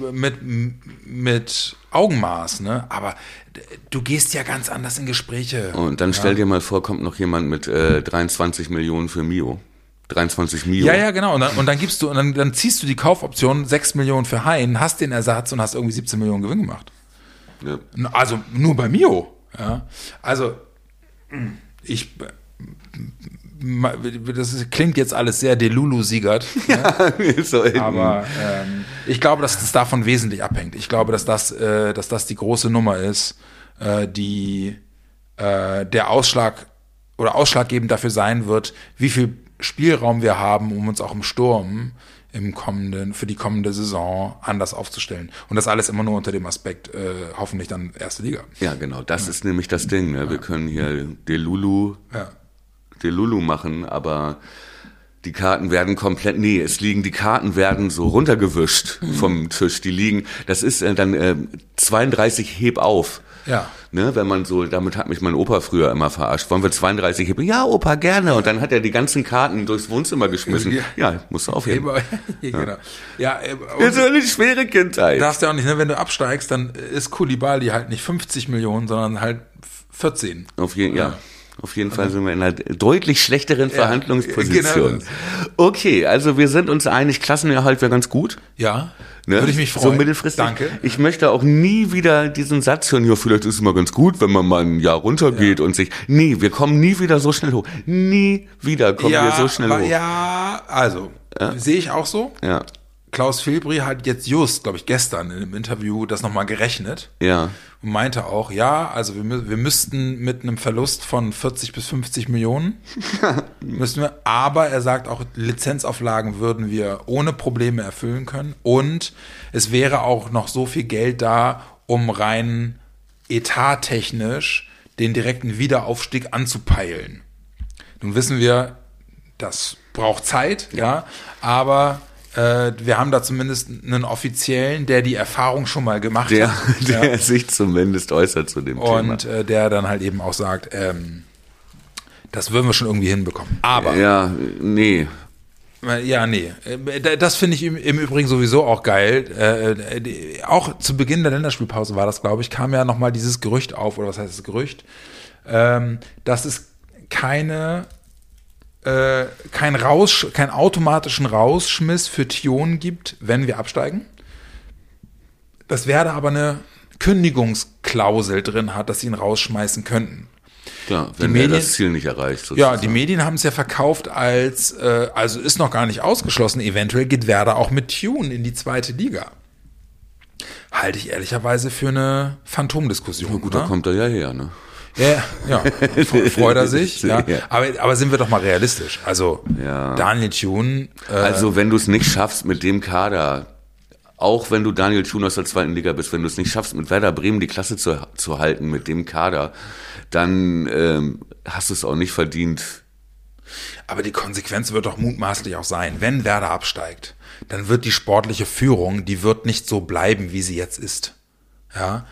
mit Augenmaß, ne? Aber du gehst ja ganz anders in Gespräche. Und dann stell dir mal vor, kommt noch jemand mit 23 Millionen für Mio. 23 Mio. Ja, genau. Und dann gibst du, und dann ziehst du die Kaufoption 6 Millionen für Hein, hast den Ersatz und hast irgendwie 17 Millionen Gewinn gemacht. Ja. Also nur bei Mio. Ja. Also das klingt jetzt alles sehr Delulu-Siegert. Ja, so aber ich glaube, dass das davon wesentlich abhängt. Ich glaube, dass das die große Nummer ist, die der Ausschlag oder ausschlaggebend dafür sein wird, wie viel Spielraum wir haben, um uns auch im Sturm für die kommende Saison anders aufzustellen. Und das alles immer nur unter dem Aspekt, hoffentlich dann erste Liga. Ja, genau. Das ist nämlich das Ding. Ne? Wir können hier Delulu machen, aber die Karten werden die Karten werden so runtergewischt vom Tisch. Die liegen, das ist dann 32 heb auf. Ja. Ne, wenn man so, damit hat mich mein Opa früher immer verarscht. Wollen wir 32 heben? Ja, Opa, gerne. Und dann hat er die ganzen Karten durchs Wohnzimmer geschmissen. Ja, musst du aufheben. Genau. Ja, das ist eine schwere Kindheit. Darfst ja auch nicht, ne? Wenn du absteigst, dann ist Koulibaly halt nicht 50 Millionen, sondern halt 14. Auf jeden Fall sind wir in einer deutlich schlechteren Verhandlungsposition. Genau. Okay, also wir sind uns einig, Klassenerhalt wäre ganz gut. Ja, ne? Würde ich mich freuen. So mittelfristig. Danke. Ich möchte auch nie wieder diesen Satz hören, ja, vielleicht ist es mal ganz gut, wenn man mal ein Jahr runtergeht und sich, nee, wir kommen nie wieder so schnell hoch. Nie wieder kommen wir so schnell hoch. Ja, also, sehe ich auch so. Ja. Klaus Filbri hat jetzt glaube ich, gestern in einem Interview das nochmal gerechnet. Ja. Und meinte auch, also wir müssten mit einem Verlust von 40 bis 50 Millionen, aber er sagt auch, Lizenzauflagen würden wir ohne Probleme erfüllen können und es wäre auch noch so viel Geld da, um rein etattechnisch den direkten Wiederaufstieg anzupeilen. Nun wissen wir, das braucht Zeit, ja, aber wir haben da zumindest einen Offiziellen, der die Erfahrung schon mal gemacht hat. Der sich zumindest äußert zu dem Thema. Und der dann halt eben auch sagt, das würden wir schon irgendwie hinbekommen. Aber ja, nee. Das finde ich im Übrigen sowieso auch geil. Auch zu Beginn der Länderspielpause war das, glaube ich, kam ja nochmal dieses Gerücht auf, oder was heißt das Gerücht, dass es keinen automatischen Rausschmiss für Thion gibt, wenn wir absteigen. Das Werder aber eine Kündigungsklausel drin hat, dass sie ihn rausschmeißen könnten. Klar, wenn er das Ziel nicht erreicht. Sozusagen. Ja, die Medien haben es ja verkauft als, also ist noch gar nicht ausgeschlossen, eventuell geht Werder auch mit Thion in die zweite Liga. Halte ich ehrlicherweise für eine Phantomdiskussion. Ja, gut, da kommt er ja her, ne? Ja, freut er sich. Ja. Aber sind wir doch mal realistisch. Also Daniel Thun. Also wenn du es nicht schaffst mit dem Kader, auch wenn du Daniel Thun aus der zweiten Liga bist, wenn du es nicht schaffst, mit Werder Bremen die Klasse zu halten mit dem Kader, dann hast du es auch nicht verdient. Aber die Konsequenz wird doch mutmaßlich auch sein, wenn Werder absteigt, dann wird die sportliche Führung, die wird nicht so bleiben, wie sie jetzt ist. Ja,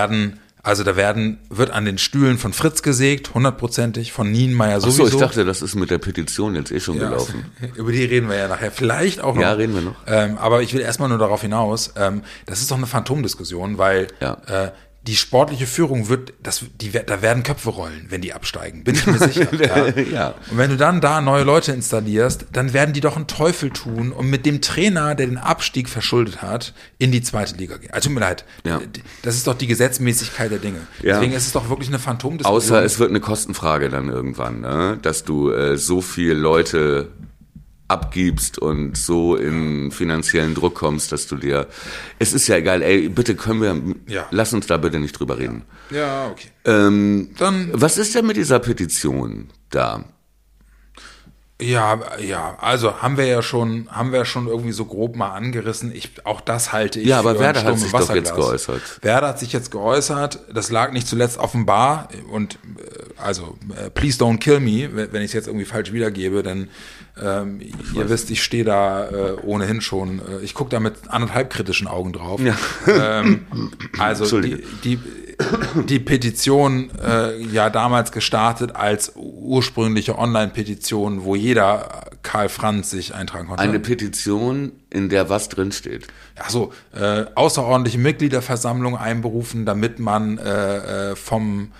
wird an den Stühlen von Fritz gesägt, 100%ig, von Nienmeyer sowieso. Ach so, ich dachte, das ist mit der Petition jetzt schon gelaufen. Über die reden wir ja nachher vielleicht auch noch. Ja, reden wir noch. Aber ich will erstmal nur darauf hinaus, das ist doch eine Phantomdiskussion, weil die sportliche Führung da werden Köpfe rollen, wenn die absteigen, bin ich mir sicher. Ja. Und wenn du dann da neue Leute installierst, dann werden die doch einen Teufel tun und mit dem Trainer, der den Abstieg verschuldet hat, in die zweite Liga gehen. Also tut mir leid, das ist doch die Gesetzmäßigkeit der Dinge. Ja. Deswegen ist es doch wirklich eine Phantomdiskussion. Außer es wird eine Kostenfrage dann irgendwann, ne? Dass du so viele Leute abgibst und so in finanziellen Druck kommst, dass du es ist ja egal, bitte lass uns da bitte nicht drüber reden. Ja, okay. Dann, was ist denn mit dieser Petition da? Ja, also haben wir ja schon irgendwie so grob mal angerissen. Auch das halte ich für aber Werder ein hat sich doch jetzt geäußert. Werder hat sich jetzt geäußert. Das lag nicht zuletzt offenbar und please don't kill me, wenn ich es jetzt irgendwie falsch wiedergebe, denn ihr wisst, ich stehe da ohnehin schon. Ich gucke da mit 1,5 kritischen Augen drauf. Ja. Also die Petition ja damals gestartet als ursprüngliche Online-Petition, wo jeder Karl Franz sich eintragen konnte. Eine Petition, in der was drinsteht? Also außerordentliche Mitgliederversammlung einberufen, damit man vom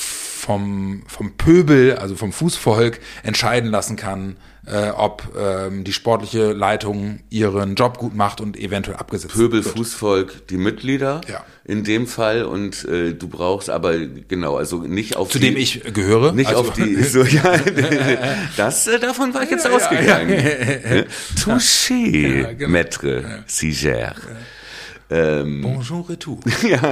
Pöbel, also vom Fußvolk, entscheiden lassen kann, ob die sportliche Leitung ihren Job gut macht und eventuell abgesetzt Pöbel, wird. Fußvolk, die Mitglieder in dem Fall und du brauchst aber, genau, also nicht auf zu dem ich gehöre. Nicht also, auf die, so, ja, davon war ich jetzt ausgegangen. Touché, genau. Maître Siger. Bonjour retour. Ja,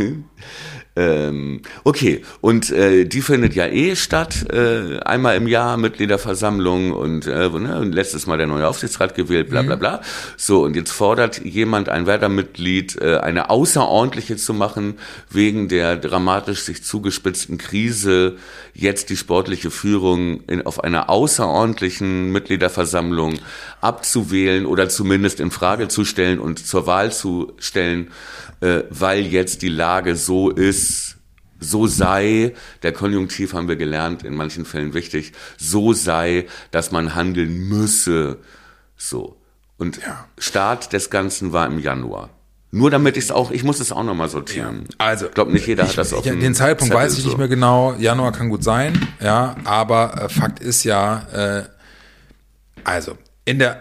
okay, und die findet ja statt, einmal im Jahr Mitgliederversammlung und letztes Mal der neue Aufsichtsrat gewählt, bla bla bla. So, und jetzt fordert jemand, ein Werder-Mitglied, eine außerordentliche zu machen, wegen der dramatisch sich zugespitzten Krise, jetzt die sportliche Führung auf einer außerordentlichen Mitgliederversammlung abzuwählen oder zumindest in Frage zu stellen und zur Wahl zu stellen, weil jetzt die Lage so ist, so sei, der Konjunktiv haben wir gelernt, in manchen Fällen wichtig, so sei, dass man handeln müsse. So. Und Start des Ganzen war im Januar. Nur damit ich muss es auch nochmal sortieren. Ja. Also, ich glaube, nicht jeder hat das auf dem den Zeitpunkt Zettel weiß ich nicht mehr genau. Januar kann gut sein, ja, aber Fakt ist ja, also in der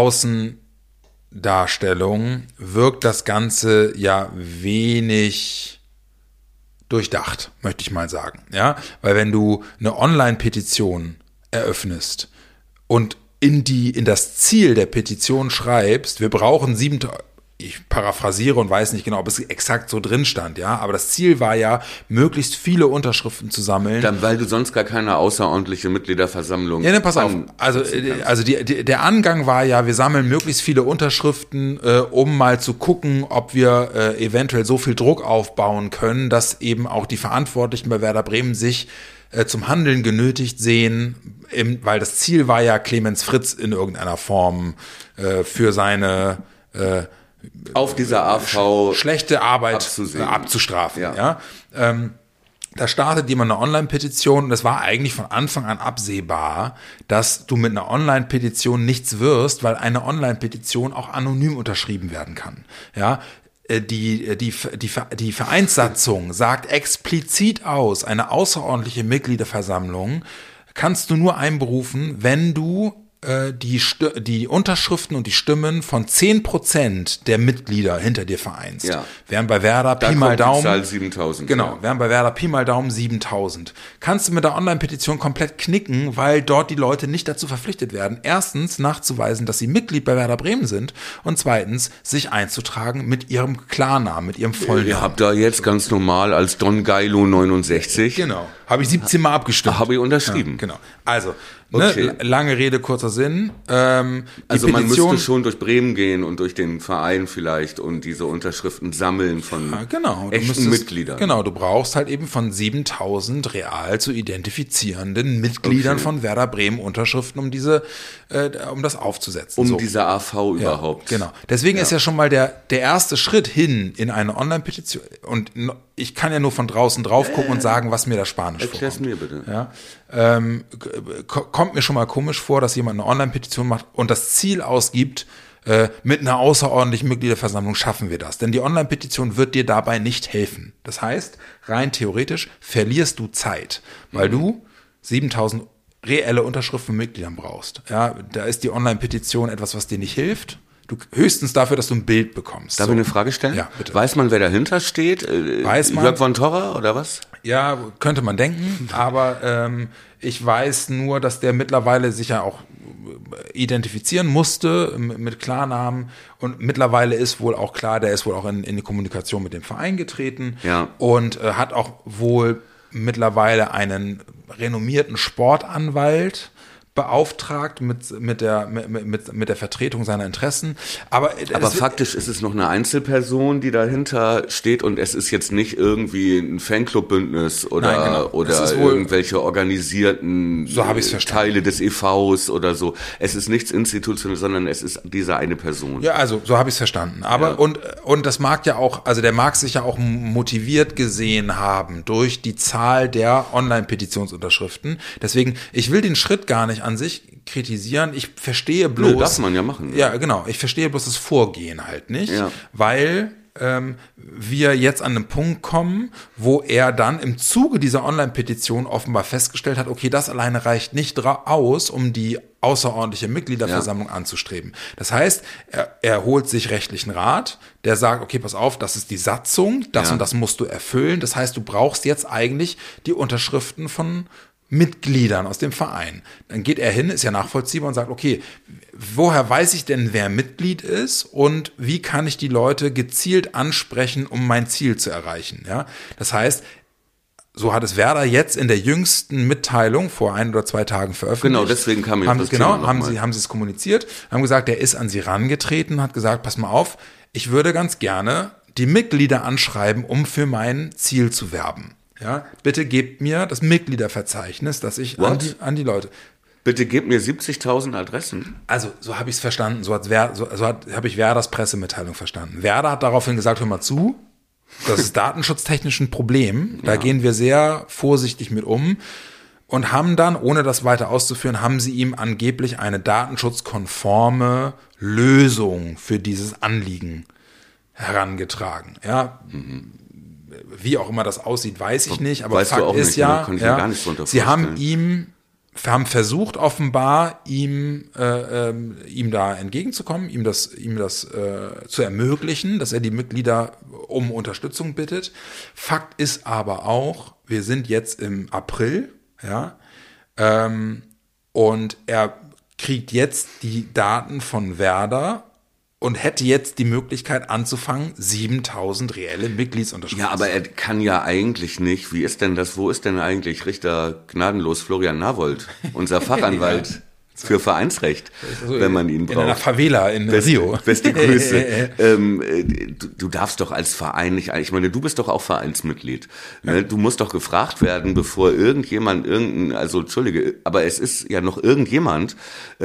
Außendarstellung wirkt das Ganze ja wenig durchdacht, möchte ich mal sagen, ja, weil wenn du eine Online-Petition eröffnest und in das Ziel der Petition schreibst, wir brauchen 7.000, ich paraphrasiere und weiß nicht genau, ob es exakt so drin stand, ja, aber das Ziel war ja, möglichst viele Unterschriften zu sammeln. Dann, weil du sonst gar keine außerordentliche Mitgliederversammlung. Ja, ne, pass auf. Also der Angang war ja, wir sammeln möglichst viele Unterschriften, um mal zu gucken, ob wir eventuell so viel Druck aufbauen können, dass eben auch die Verantwortlichen bei Werder Bremen sich zum Handeln genötigt sehen, weil das Ziel war ja, Clemens Fritz in irgendeiner Form für seine auf dieser AV schlechte Arbeit abzustrafen. Ja. Da startet jemand eine Online-Petition und es war eigentlich von Anfang an absehbar, dass du mit einer Online-Petition nichts wirst, weil eine Online-Petition auch anonym unterschrieben werden kann. Ja. Die Vereinssatzung sagt explizit aus, eine außerordentliche Mitgliederversammlung kannst du nur einberufen, wenn du die Unterschriften und die Stimmen von 10% der Mitglieder hinter dir vereinst. Ja. Wären bei Werder da Pi mal Daumen. Die Zahl 7.000. Genau, wären bei Werder Pi mal Daumen 7.000. Kannst du mit der Online-Petition komplett knicken, weil dort die Leute nicht dazu verpflichtet werden, erstens nachzuweisen, dass sie Mitglied bei Werder Bremen sind und zweitens sich einzutragen mit ihrem Klarnamen, mit ihrem Vollnamen. Ihr habt da jetzt ganz normal als Don Geilo 69. Genau. Habe ich 17 Mal abgestimmt. Habe ich unterschrieben. Ja, genau. Also, okay. Lange Rede, kurzer Sinn. Also man müsste schon durch Bremen gehen und durch den Verein vielleicht und diese Unterschriften sammeln von echten Mitgliedern. Genau, du brauchst halt eben von 7.000 real zu identifizierenden Mitgliedern von Werder Bremen Unterschriften, um das aufzusetzen. Diese AV überhaupt. Genau. Deswegen ist ja schon mal der erste Schritt hin in eine Online-Petition. Und ich kann ja nur von draußen drauf gucken und sagen, was mir da Spanisch vorkommt. Erklär's mir bitte. Ja. Kommt mir schon mal komisch vor, dass jemand eine Online-Petition macht und das Ziel ausgibt, mit einer außerordentlichen Mitgliederversammlung schaffen wir das. Denn die Online-Petition wird dir dabei nicht helfen. Das heißt, rein theoretisch verlierst du Zeit, weil du 7.000 reelle Unterschriften von Mitgliedern brauchst. Ja, da ist die Online-Petition etwas, was dir nicht hilft. Du höchstens dafür, dass du ein Bild bekommst. Darf ich eine Frage stellen? Ja, bitte. Weiß man, wer dahinter steht? Weiß man? Jörg von Torra oder was? Ja, könnte man denken, aber ich weiß nur, dass der mittlerweile sich ja auch identifizieren musste mit Klarnamen und mittlerweile ist wohl auch klar, der ist wohl auch in die Kommunikation mit dem Verein getreten und hat auch wohl mittlerweile einen renommierten Sportanwalt beauftragt mit der Vertretung seiner Interessen. Aber faktisch ist es noch eine Einzelperson, die dahinter steht und es ist jetzt nicht irgendwie ein Fanclubbündnis oder, Nein, genau. oder irgendwelche organisierten so habe ich's verstanden. Teile des EVs oder so. Es ist nichts institutionelles, sondern es ist diese eine Person. Ja, also so habe ich es verstanden. Aber und das mag ja auch, also der mag sich ja auch motiviert gesehen haben durch die Zahl der Online-Petitionsunterschriften. Deswegen, ich will den Schritt gar nicht an sich kritisieren. Ich verstehe bloß. Darf man ja machen. Ja, genau. Ich verstehe bloß das Vorgehen halt nicht, weil wir jetzt an einen Punkt kommen, wo er dann im Zuge dieser Online-Petition offenbar festgestellt hat, okay, das alleine reicht nicht aus, um die außerordentliche Mitgliederversammlung anzustreben. Das heißt, er holt sich rechtlichen Rat, der sagt, okay, pass auf, das ist die Satzung, das und das musst du erfüllen. Das heißt, du brauchst jetzt eigentlich die Unterschriften von Mitgliedern aus dem Verein. Dann geht er hin, ist ja nachvollziehbar und sagt, okay, woher weiß ich denn, wer Mitglied ist und wie kann ich die Leute gezielt ansprechen, um mein Ziel zu erreichen? Ja, das heißt, so hat es Werder jetzt in der jüngsten Mitteilung vor 1 oder 2 Tagen veröffentlicht. Genau, deswegen kam haben sie es kommuniziert, haben gesagt, er ist an sie rangetreten, hat gesagt, pass mal auf, ich würde ganz gerne die Mitglieder anschreiben, um für mein Ziel zu werben. Ja, bitte gebt mir das Mitgliederverzeichnis, das ich an die Leute. Bitte gebt mir 70.000 Adressen. Also, so habe ich es verstanden, so habe ich Werders Pressemitteilung verstanden. Werder hat daraufhin gesagt, hör mal zu, das ist datenschutztechnisch ein Problem, da gehen wir sehr vorsichtig mit um und haben dann, ohne das weiter auszuführen, haben sie ihm angeblich eine datenschutzkonforme Lösung für dieses Anliegen herangetragen. Ja, wie auch immer das aussieht, weiß ich nicht, aber Fakt ist sie haben versucht offenbar ihm da entgegenzukommen, ihm das zu ermöglichen, dass er die Mitglieder um Unterstützung bittet. Fakt ist aber auch, wir sind jetzt im April, und er kriegt jetzt die Daten von Werder und hätte jetzt die Möglichkeit anzufangen, 7.000 reelle Mitgliedsunterschriften. Ja, aber er kann ja eigentlich nicht. Wie ist denn das? Wo ist denn eigentlich Richter gnadenlos Florian Nawold, unser Fachanwalt für Vereinsrecht, wenn man ihn braucht? In einer Favela in Rio. Beste Grüße. Du darfst doch als Verein nicht, ich meine, du bist doch auch Vereinsmitglied. Ne? Du musst doch gefragt werden, bevor irgendjemand aber es ist ja noch irgendjemand,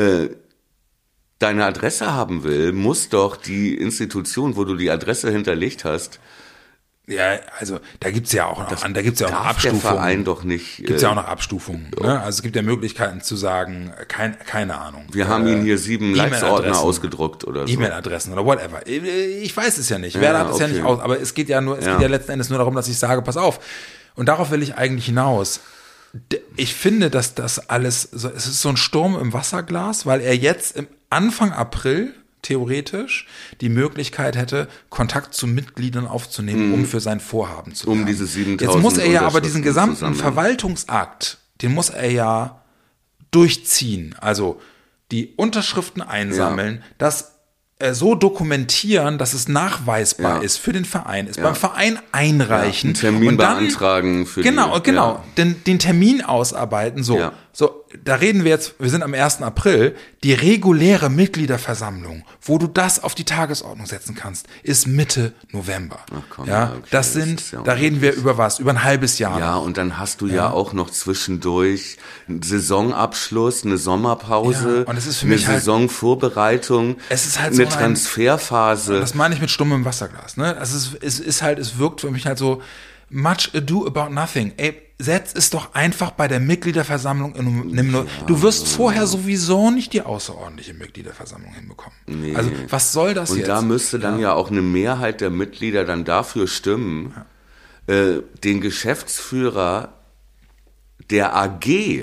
deine Adresse haben will, muss doch die Institution, wo du die Adresse hinterlegt hast. Ja, also da gibt's ja auch noch Abstufungen. Der Verein doch nicht. Gibt's ja auch noch Abstufungen. Ne? Also es gibt ja Möglichkeiten zu sagen, keine Ahnung. Wir haben Ihnen hier 7 Leitsordner ausgedruckt oder so. E-Mail-Adressen oder whatever. Ich weiß es ja nicht. Werder hat es ja nicht aus, aber es geht ja letzten Endes nur darum, dass ich sage, pass auf. Und darauf will ich eigentlich hinaus. Ich finde, dass das alles, es ist so ein Sturm im Wasserglas, weil er jetzt im Anfang April theoretisch die Möglichkeit hätte, Kontakt zu Mitgliedern aufzunehmen, um für sein Vorhaben zu werben. Diese 7.000 Jetzt muss er ja aber diesen gesamten Verwaltungsakt, den muss er ja durchziehen. Also die Unterschriften einsammeln, das so dokumentieren, dass es nachweisbar ist für den Verein, beim Verein einreichen. Einen Termin und dann, beantragen für den Termin ausarbeiten, so, da reden wir jetzt, wir sind am 1. April, die reguläre Mitgliederversammlung, wo du das auf die Tagesordnung setzen kannst, ist Mitte November. Ach komm, da reden wir über was, über ein halbes Jahr. Ja, und dann hast du ja auch noch zwischendurch einen Saisonabschluss, eine Sommerpause, und es ist für eine mich Saisonvorbereitung, es ist halt eine Transferphase. Das meine ich mit stummem Wasserglas, ne? Es wirkt für mich halt so much ado about nothing. Ey, setz es doch einfach bei der Mitgliederversammlung du wirst vorher sowieso nicht die außerordentliche Mitgliederversammlung hinbekommen. Nee. Also, was soll das jetzt? Und da müsste dann ja auch eine Mehrheit der Mitglieder dann dafür stimmen, den Geschäftsführer der AG,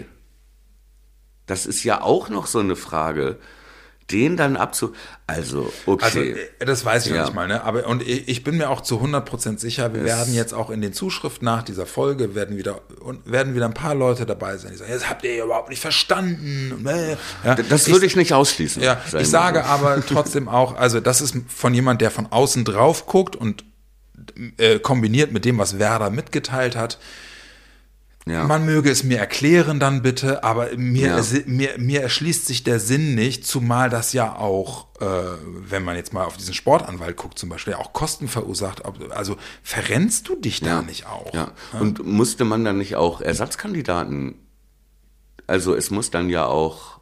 das ist ja auch noch so eine Frage, den dann also, okay. Also, das weiß ich noch nicht mal, ne? Aber, und ich bin mir auch zu 100% sicher, wir werden jetzt auch in den Zuschriften nach dieser Folge, werden wieder ein paar Leute dabei sein, die sagen, das habt ihr überhaupt nicht verstanden. Ja, das würde ich nicht ausschließen. Ja, ich sage aber trotzdem auch, also, das ist von jemand, der von außen drauf guckt und kombiniert mit dem, was Werder mitgeteilt hat. Man möge es mir erklären dann bitte, aber mir erschließt sich der Sinn nicht, zumal das ja auch, wenn man jetzt mal auf diesen Sportanwalt guckt zum Beispiel, auch Kosten verursacht. Also verrennst du dich da nicht auch? Ja. Und musste man dann nicht auch Ersatzkandidaten, also es muss dann ja auch,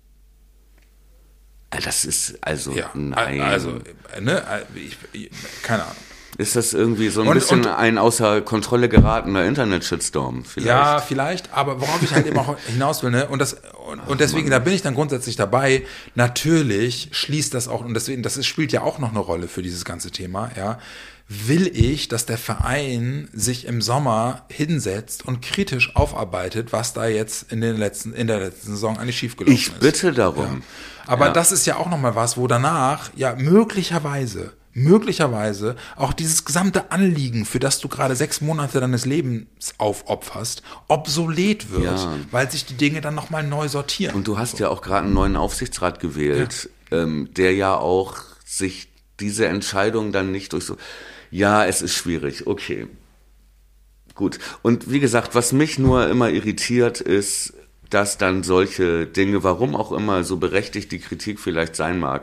das ist, also, nein. Also, ne, keine Ahnung. Ist das irgendwie so ein bisschen ein außer Kontrolle geratener Internet-Shitstorm vielleicht? Ja, vielleicht, aber worauf ich halt eben auch hinaus will, ne? Und deswegen, da bin ich dann grundsätzlich dabei. Natürlich schließt das auch, und deswegen, spielt ja auch noch eine Rolle für dieses ganze Thema, ja. Will ich, dass der Verein sich im Sommer hinsetzt und kritisch aufarbeitet, was da jetzt in der letzten Saison eigentlich schiefgelaufen ist. Ich bitte darum. Ja. Aber das ist ja auch nochmal was, wo danach ja möglicherweise auch dieses gesamte Anliegen, für das du gerade 6 Monate deines Lebens aufopferst, obsolet wird, weil sich die Dinge dann nochmal neu sortieren. Und du hast ja auch gerade einen neuen Aufsichtsrat gewählt, der ja auch sich diese Entscheidung dann nicht durch so, es ist schwierig, okay, gut. Und wie gesagt, was mich nur immer irritiert ist, dass dann solche Dinge, warum auch immer, so berechtigt die Kritik vielleicht sein mag,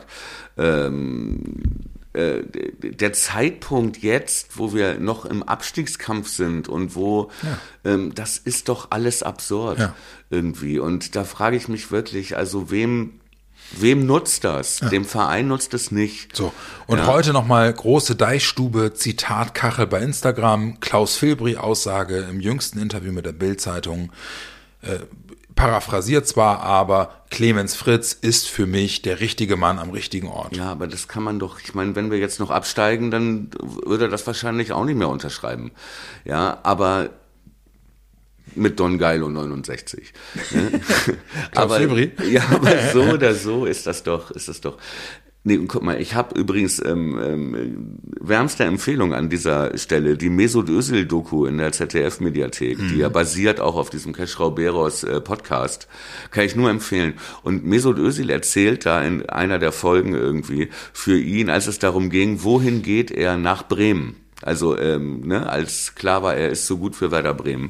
der Zeitpunkt jetzt, wo wir noch im Abstiegskampf sind und wo, das ist doch alles absurd irgendwie. Und da frage ich mich wirklich, also wem nutzt das? Dem Verein nutzt es nicht. So. Und heute nochmal große Deichstube, Zitatkachel bei Instagram, Klaus Filbri Aussage im jüngsten Interview mit der Bild-Zeitung, paraphrasiert zwar, aber Clemens Fritz ist für mich der richtige Mann am richtigen Ort. Ja, aber das kann man doch, ich meine, wenn wir jetzt noch absteigen, dann würde er das wahrscheinlich auch nicht mehr unterschreiben. Ja, aber mit Don Geilo 69. Ne? aber so oder so ist das doch. Nee, und guck mal, ich habe übrigens wärmste Empfehlung an dieser Stelle, die Mesut Özil-Doku in der ZDF-Mediathek, die ja basiert auch auf diesem Keschrau Beros Podcast, kann ich nur empfehlen. Und Mesut Özil erzählt da in einer der Folgen irgendwie für ihn, als es darum ging, wohin geht er nach Bremen? Also, als klar war, er ist so gut für Werder Bremen.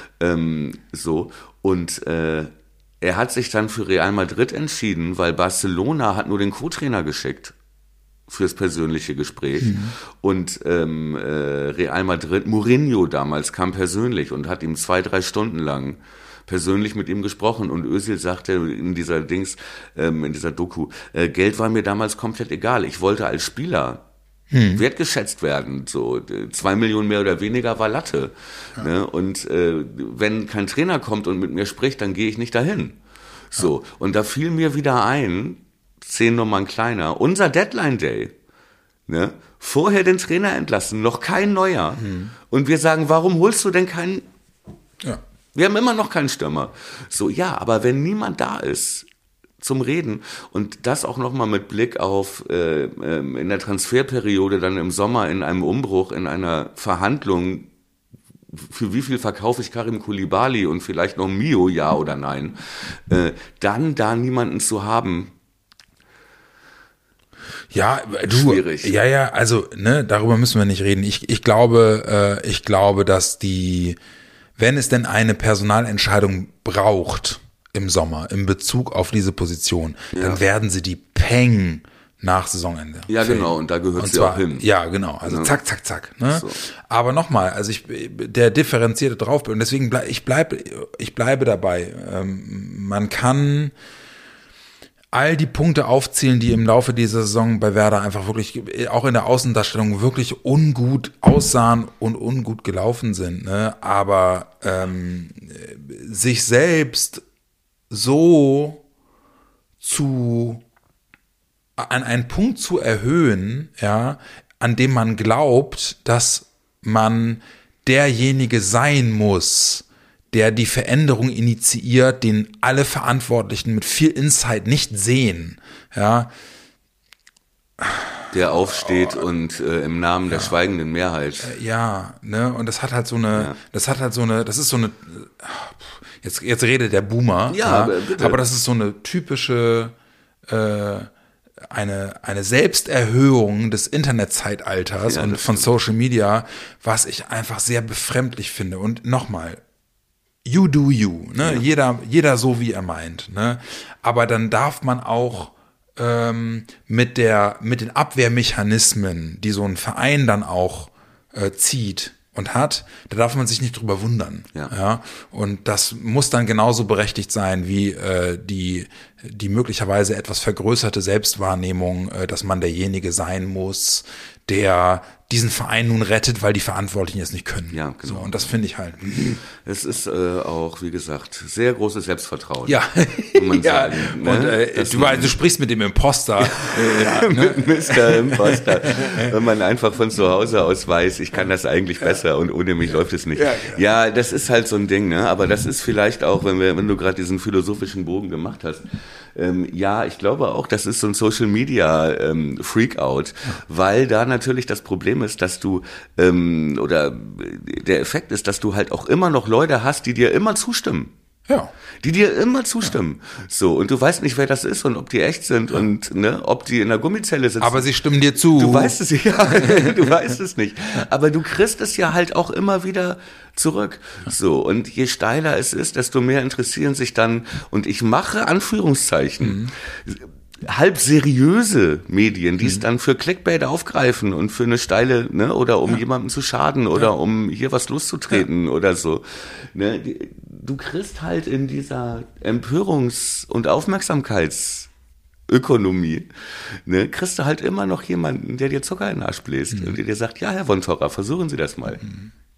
Er hat sich dann für Real Madrid entschieden, weil Barcelona hat nur den Co-Trainer geschickt fürs persönliche Gespräch. Und Real Madrid, Mourinho damals kam persönlich und hat ihm 2-3 Stunden lang persönlich mit ihm gesprochen. Und Özil sagte in dieser Doku, Geld war mir damals komplett egal. Ich wollte als Spieler wertgeschätzt werden. So 2 Millionen mehr oder weniger war Latte. Ja. Ne? Und wenn kein Trainer kommt und mit mir spricht, dann gehe ich nicht dahin. So, und da fiel mir wieder ein, 10 Nummern kleiner, unser Deadline Day. Ne? Vorher den Trainer entlassen, noch kein neuer. Und wir sagen, warum holst du denn keinen? Ja. Wir haben immer noch keinen Stürmer. So, ja, aber wenn niemand da ist zum Reden und das auch nochmal mit Blick auf in der Transferperiode dann im Sommer in einem Umbruch, in einer Verhandlung, für wie viel verkaufe ich Karim Koulibaly und vielleicht noch Mio, ja oder nein, dann da niemanden zu haben. Ja, du, schwierig. Ja, also, darüber müssen wir nicht reden. Ich glaube, dass wenn es denn eine Personalentscheidung braucht im Sommer, in Bezug auf diese Position, dann werden sie die Peng nach Saisonende. Ja, genau, und da gehört sie auch hin. Ja, genau, also zack. Ne? So. Aber nochmal, also der differenzierte Draufblick, und deswegen ich bleibe dabei. Man kann all die Punkte aufzählen, die im Laufe dieser Saison bei Werder einfach wirklich, auch in der Außendarstellung, wirklich ungut aussahen und ungut gelaufen sind. Ne? Aber sich selbst so an einen Punkt zu erhöhen, ja, an dem man glaubt, dass man derjenige sein muss, der die Veränderung initiiert, den alle Verantwortlichen mit viel Insight nicht sehen, ja. Der aufsteht und im Namen der schweigenden Mehrheit. Und das ist so eine, jetzt redet der Boomer, aber das ist so eine typische, eine Selbsterhöhung des Internetzeitalters und von Social Media, was ich einfach sehr befremdlich finde. Und nochmal, you do you, ne? Jeder so, wie er meint, ne? Aber dann darf man auch mit den Abwehrmechanismen, die so ein Verein dann auch zieht und hat, da darf man sich nicht drüber wundern. Ja? Und das muss dann genauso berechtigt sein wie die möglicherweise etwas vergrößerte Selbstwahrnehmung, dass man derjenige sein muss, der diesen Verein nun rettet, weil die Verantwortlichen es nicht können. Ja, genau. So, und das finde ich halt. Es ist auch, wie gesagt, sehr großes Selbstvertrauen. Ja, muss man ja. sagen, ne? Und du sprichst mit dem Imposter. Mit Mr. Imposter. Wenn man einfach von zu Hause aus weiß, ich kann das eigentlich besser und ohne mich läuft es nicht. Ja, das ist halt so ein Ding, ne? Aber das ist vielleicht auch, wenn du gerade diesen philosophischen Bogen gemacht hast, ja, ich glaube auch, das ist so ein Social Media Freakout, weil da natürlich das Problem ist, dass du oder der Effekt ist, dass du halt auch immer noch Leute hast, die dir immer zustimmen. Ja. Die dir immer zustimmen. So, und du weißt nicht, wer das ist und ob die echt sind und ob die in der Gummizelle sitzen. Aber sie stimmen dir zu. Du weißt es ja, du weißt es nicht. Aber du kriegst es ja halt auch immer wieder zurück. So, und je steiler es ist, desto mehr interessieren sich dann, und ich mache Anführungszeichen, halb seriöse Medien, die es dann für Clickbait aufgreifen und für eine steile, oder um jemandem zu schaden oder um hier was loszutreten oder so. Ne? Du kriegst halt in dieser Empörungs- und Aufmerksamkeitsökonomie, kriegst du halt immer noch jemanden, der dir Zucker in den Arsch bläst und der dir sagt, ja, Herr von Torra, versuchen Sie das mal.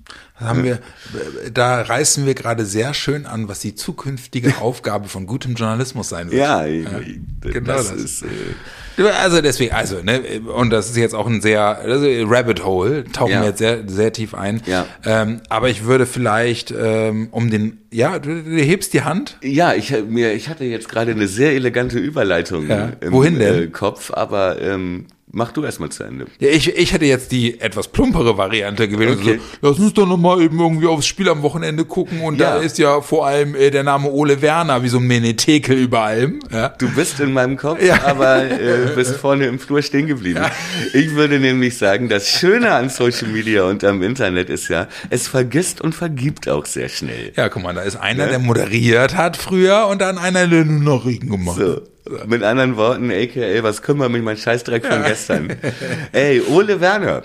Da reißen wir gerade sehr schön an, was die zukünftige Aufgabe von gutem Journalismus sein wird. Ja, genau das ist... Also deswegen, und das ist jetzt auch ein Rabbit Hole, tauchen wir jetzt sehr, sehr tief ein. Ja. Aber ich würde vielleicht du hebst die Hand. Ja, ich hatte jetzt gerade eine sehr elegante Überleitung im Kopf, aber mach du erst mal zu Ende. Ja, ich hätte jetzt die etwas plumpere Variante gewählt. Okay. Also, lass uns doch nochmal eben irgendwie aufs Spiel am Wochenende gucken und da ist ja vor allem der Name Ole Werner wie so ein Menetekel über allem. Ja. Du bist in meinem Kopf, aber bist vorne im Flur stehen geblieben. Ja. Ich würde nämlich sagen, das Schöne an Social Media und am Internet ist ja, es vergisst und vergibt auch sehr schnell. Ja, guck mal, da ist einer, der moderiert hat früher und dann einer, der nur Nachrichten gemacht hat. Mit anderen Worten, aka, was kümmert mich mein Scheißdreck von gestern? Ey, Ole Werner.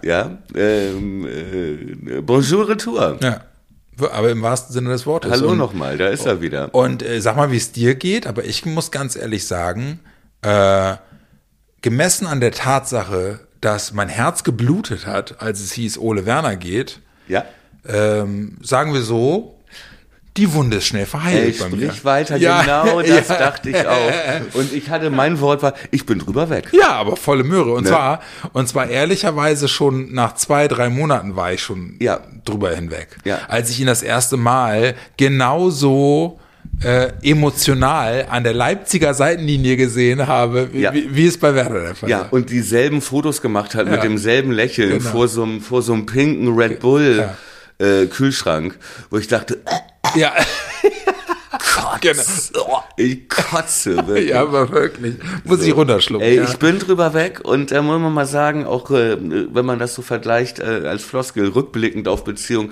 Bonjour retour. Ja. Aber im wahrsten Sinne des Wortes. Hallo nochmal, da ist er wieder. Und sag mal, wie es dir geht, aber ich muss ganz ehrlich sagen, gemessen an der Tatsache, dass mein Herz geblutet hat, als es hieß, Ole Werner geht, sagen wir so, die Wunde ist schnell verheilt bei mir. Sprich weiter, genau das dachte ich auch. Und mein Wort war, ich bin drüber weg. Ja, aber volle Möhre. Und zwar ehrlicherweise schon nach 2-3 Monaten war ich schon drüber hinweg. Ja. Als ich ihn das erste Mal genauso emotional an der Leipziger Seitenlinie gesehen habe, wie es bei Werder der Fall war. Ja, und dieselben Fotos gemacht hat mit demselben Lächeln vor so einem pinken Red Bull Kühlschrank, wo ich dachte, ja. Genau. Ich kotze wirklich. Ja, aber wirklich. Muss ich runterschlucken. Ey, ich bin drüber weg und da muss man mal sagen, auch wenn man das so vergleicht als Floskel, rückblickend auf Beziehung,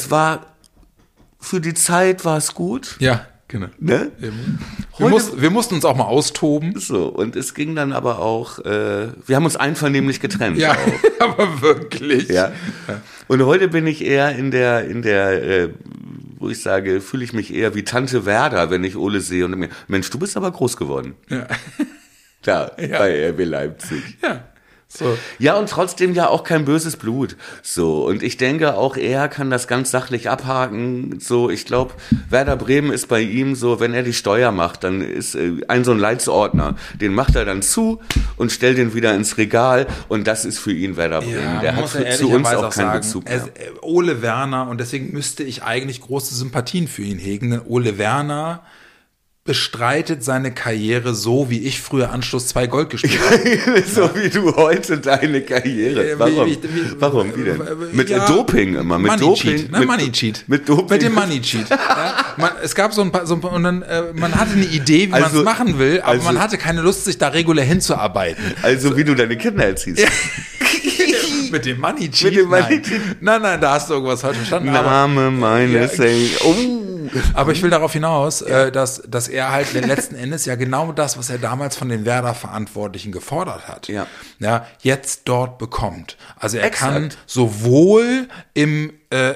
für die Zeit war es gut. Ja, genau. Ne? Wir mussten uns auch mal austoben. So, und es ging dann aber auch, wir haben uns einvernehmlich getrennt. Ja, aber wirklich. Ja. Und heute bin ich eher in der wo ich sage, fühle ich mich eher wie Tante Werder, wenn ich Ole sehe und mir, Mensch, du bist aber groß geworden. Ja. Da, bei RB Leipzig. Ja. So. Ja, und trotzdem ja auch kein böses Blut. So, und ich denke, auch er kann das ganz sachlich abhaken. So, ich glaube, Werder Bremen ist bei ihm so, wenn er die Steuer macht, dann ist so ein Leitsordner. Den macht er dann zu und stellt den wieder ins Regal. Und das ist für ihn Werder Bremen. Ja, der hat zu uns auch keinen Bezug mehr. Ole Werner, und deswegen müsste ich eigentlich große Sympathien für ihn hegen. Denn Ole Werner bestreitet seine Karriere so, wie ich früher Anschluss 2 Gold gespielt habe. So wie du heute deine Karriere. Warum? Wie denn? Mit Doping immer. Mit Money Doping. Cheat, ne? Money Cheat. Mit Doping. Mit dem Money Cheat. Es gab so ein paar, und dann, man hatte eine Idee, wie man es machen will, aber man hatte keine Lust, sich da regulär hinzuarbeiten. Also wie du deine Kinder erziehst. Mit dem Money Chief? Mit dem Money Chief. Nein, da hast du irgendwas falsch verstanden. Name meines Aber ich will darauf hinaus, dass er halt letzten Endes ja genau das, was er damals von den Werder-Verantwortlichen gefordert hat, jetzt dort bekommt. Also er kann sowohl in